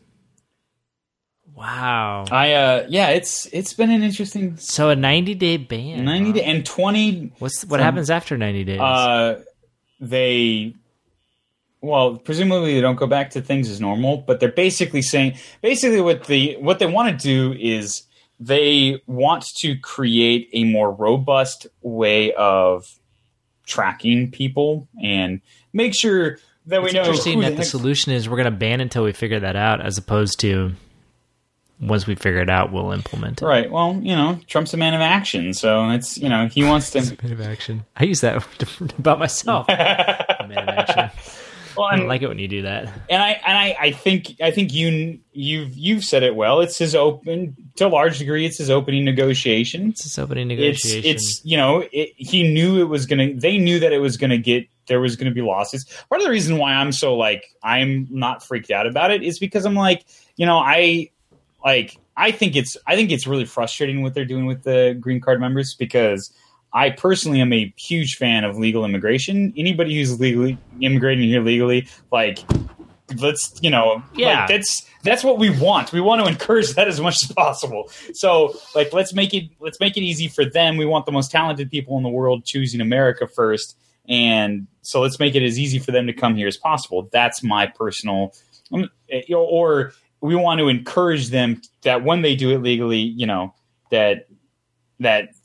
Wow. I uh yeah, it's it's been an interesting. So a ninety day ban. Ninety huh? day and twenty. What's what from, happens after ninety days? Uh, they, well, presumably they don't go back to things as normal, but they're basically saying basically what the what they want to do is they want to create a more robust way of tracking people and make sure that we it's know. Interesting that the, the solution is we're going to ban until we figure that out, as opposed to. Once we figure it out, we'll implement it. Right. Well, you know, Trump's a man of action, so it's, you know, he wants to. He's a man of action. I use that about myself. A man of action. Well, and, I don't like it when you do that. And I and I, I think I think you you've you've said it well. It's his open to a large degree. It's his opening negotiation. It's his opening negotiation. It's, it's you know it, he knew it was gonna. They knew that it was gonna get. There was gonna be losses. Part of the reason why I'm so like I'm not freaked out about it is because I'm like you know I. Like, I think it's I think it's really frustrating what they're doing with the green card members, because I personally am a huge fan of legal immigration. Anybody who's legally immigrating here legally, like, let's, you know, yeah. like that's that's what we want. We want to encourage that as much as possible. So, like, let's make it let's make it easy for them. We want the most talented people in the world choosing America first, and so let's make it as easy for them to come here as possible. That's my personal, you know, or. We want to encourage them that when they do it legally, you know, that that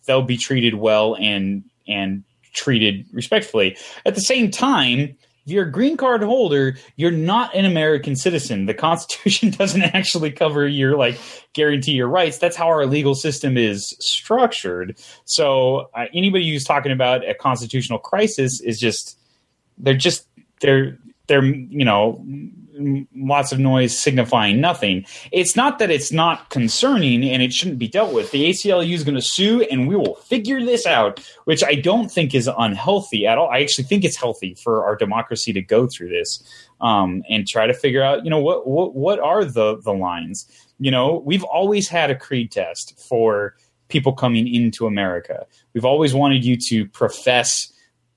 they'll be treated well and and treated respectfully. At the same time, if you're a green card holder, you're not an American citizen. The Constitution doesn't actually cover your, like, guarantee your rights. That's how our legal system is structured. So uh, anybody who's talking about a constitutional crisis is just, they're just, they're, they're, you know, lots of noise signifying nothing. It's not that it's not concerning and it shouldn't be dealt with. The A C L U is going to sue and we will figure this out, which I don't think is unhealthy at all. I actually think it's healthy for our democracy to go through this um, and try to figure out, you know, what, what, what are the, the lines? You know, we've always had a creed test for people coming into America. We've always wanted you to profess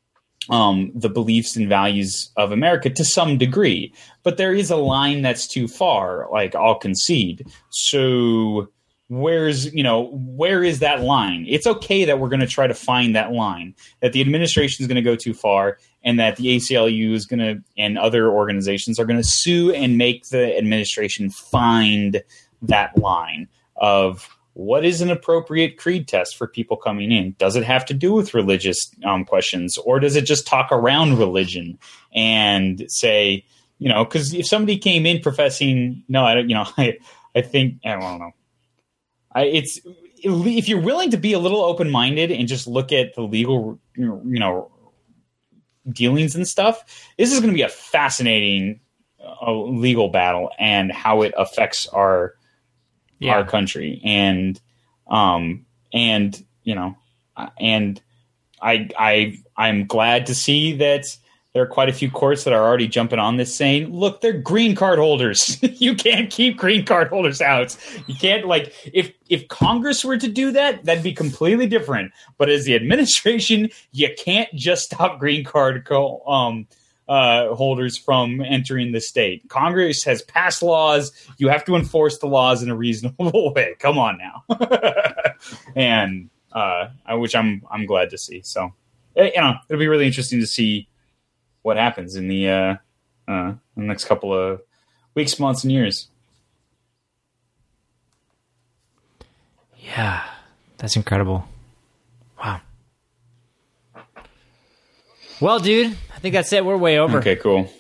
Um, the beliefs and values of America to some degree, but there is a line that's too far, like I'll concede. So where's, you know, where is that line? It's okay that we're going to try to find that line, that the administration is going to go too far and that the A C L U is going to, and other organizations are going to sue and make the administration find that line of what is an appropriate creed test for people coming in? Does it have to do with religious um, questions, or does it just talk around religion and say, you know, because if somebody came in professing, no, I don't, you know, I, I think, I don't know. I, it's, if you're willing to be a little open-minded and just look at the legal, you know, dealings and stuff, this is going to be a fascinating uh, legal battle and how it affects our, Yeah. our country. And, um, and, you know, and I, I, I'm glad to see that there are quite a few courts that are already jumping on this saying, look, they're green card holders. You can't keep green card holders out. You can't, like, if, if Congress were to do that, that'd be completely different. But as the administration, you can't just stop green card co- um, Uh, holders from entering the state. Congress has passed laws. You have to enforce the laws in a reasonable way. Come on now. and uh, which I'm I'm glad to see. So, you know, it'll be really interesting to see what happens in the, uh, uh, in the next couple of weeks, months, and years. Yeah, that's incredible. Wow. Well, dude, I think that's it. We're way over. Okay, cool.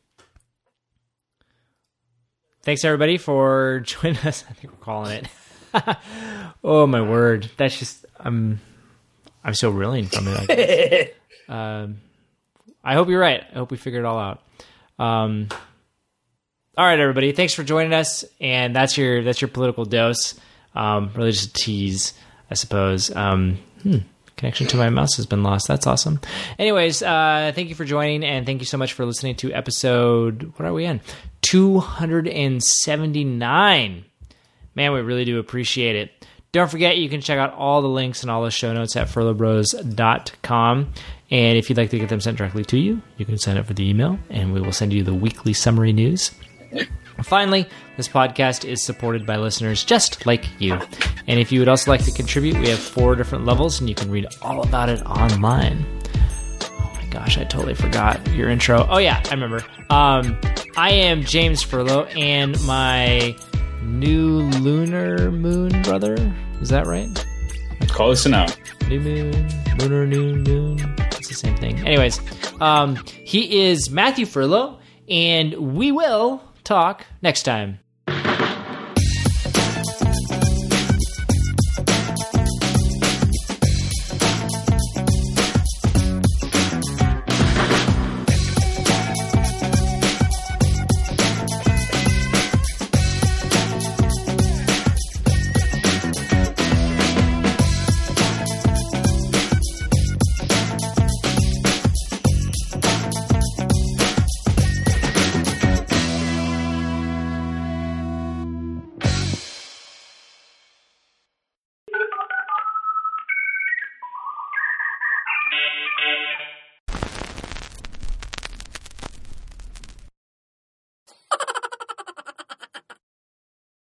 Thanks, everybody, for joining us. I think we're calling it. Oh, my word. That's just, I'm I'm so reeling from it. I guess. um, I hope you're right. I hope we figured it all out. Um, all right, everybody. Thanks for joining us. And that's your that's your political dose. Um, really just a tease, I suppose. Um, hmm. Connection to my mouse has been lost. That's awesome. Anyways, uh, thank you for joining, and thank you so much for listening to episode, what are we in? two seventy-nine. Man, we really do appreciate it. Don't forget, you can check out all the links and all the show notes at furlough bros dot com. And if you'd like to get them sent directly to you, you can sign up for the email, and we will send you the weekly summary news. Finally, this podcast is supported by listeners just like you. And if you would also like to contribute, we have four different levels, and you can read all about it online. Oh my gosh, I totally forgot your intro. Oh yeah, I remember. Um, I am James Furlough, and my new lunar moon brother. Is that right? Close enough. New moon, lunar new moon. It's the same thing. Anyways, um, he is Matthew Furlough, and we will talk next time.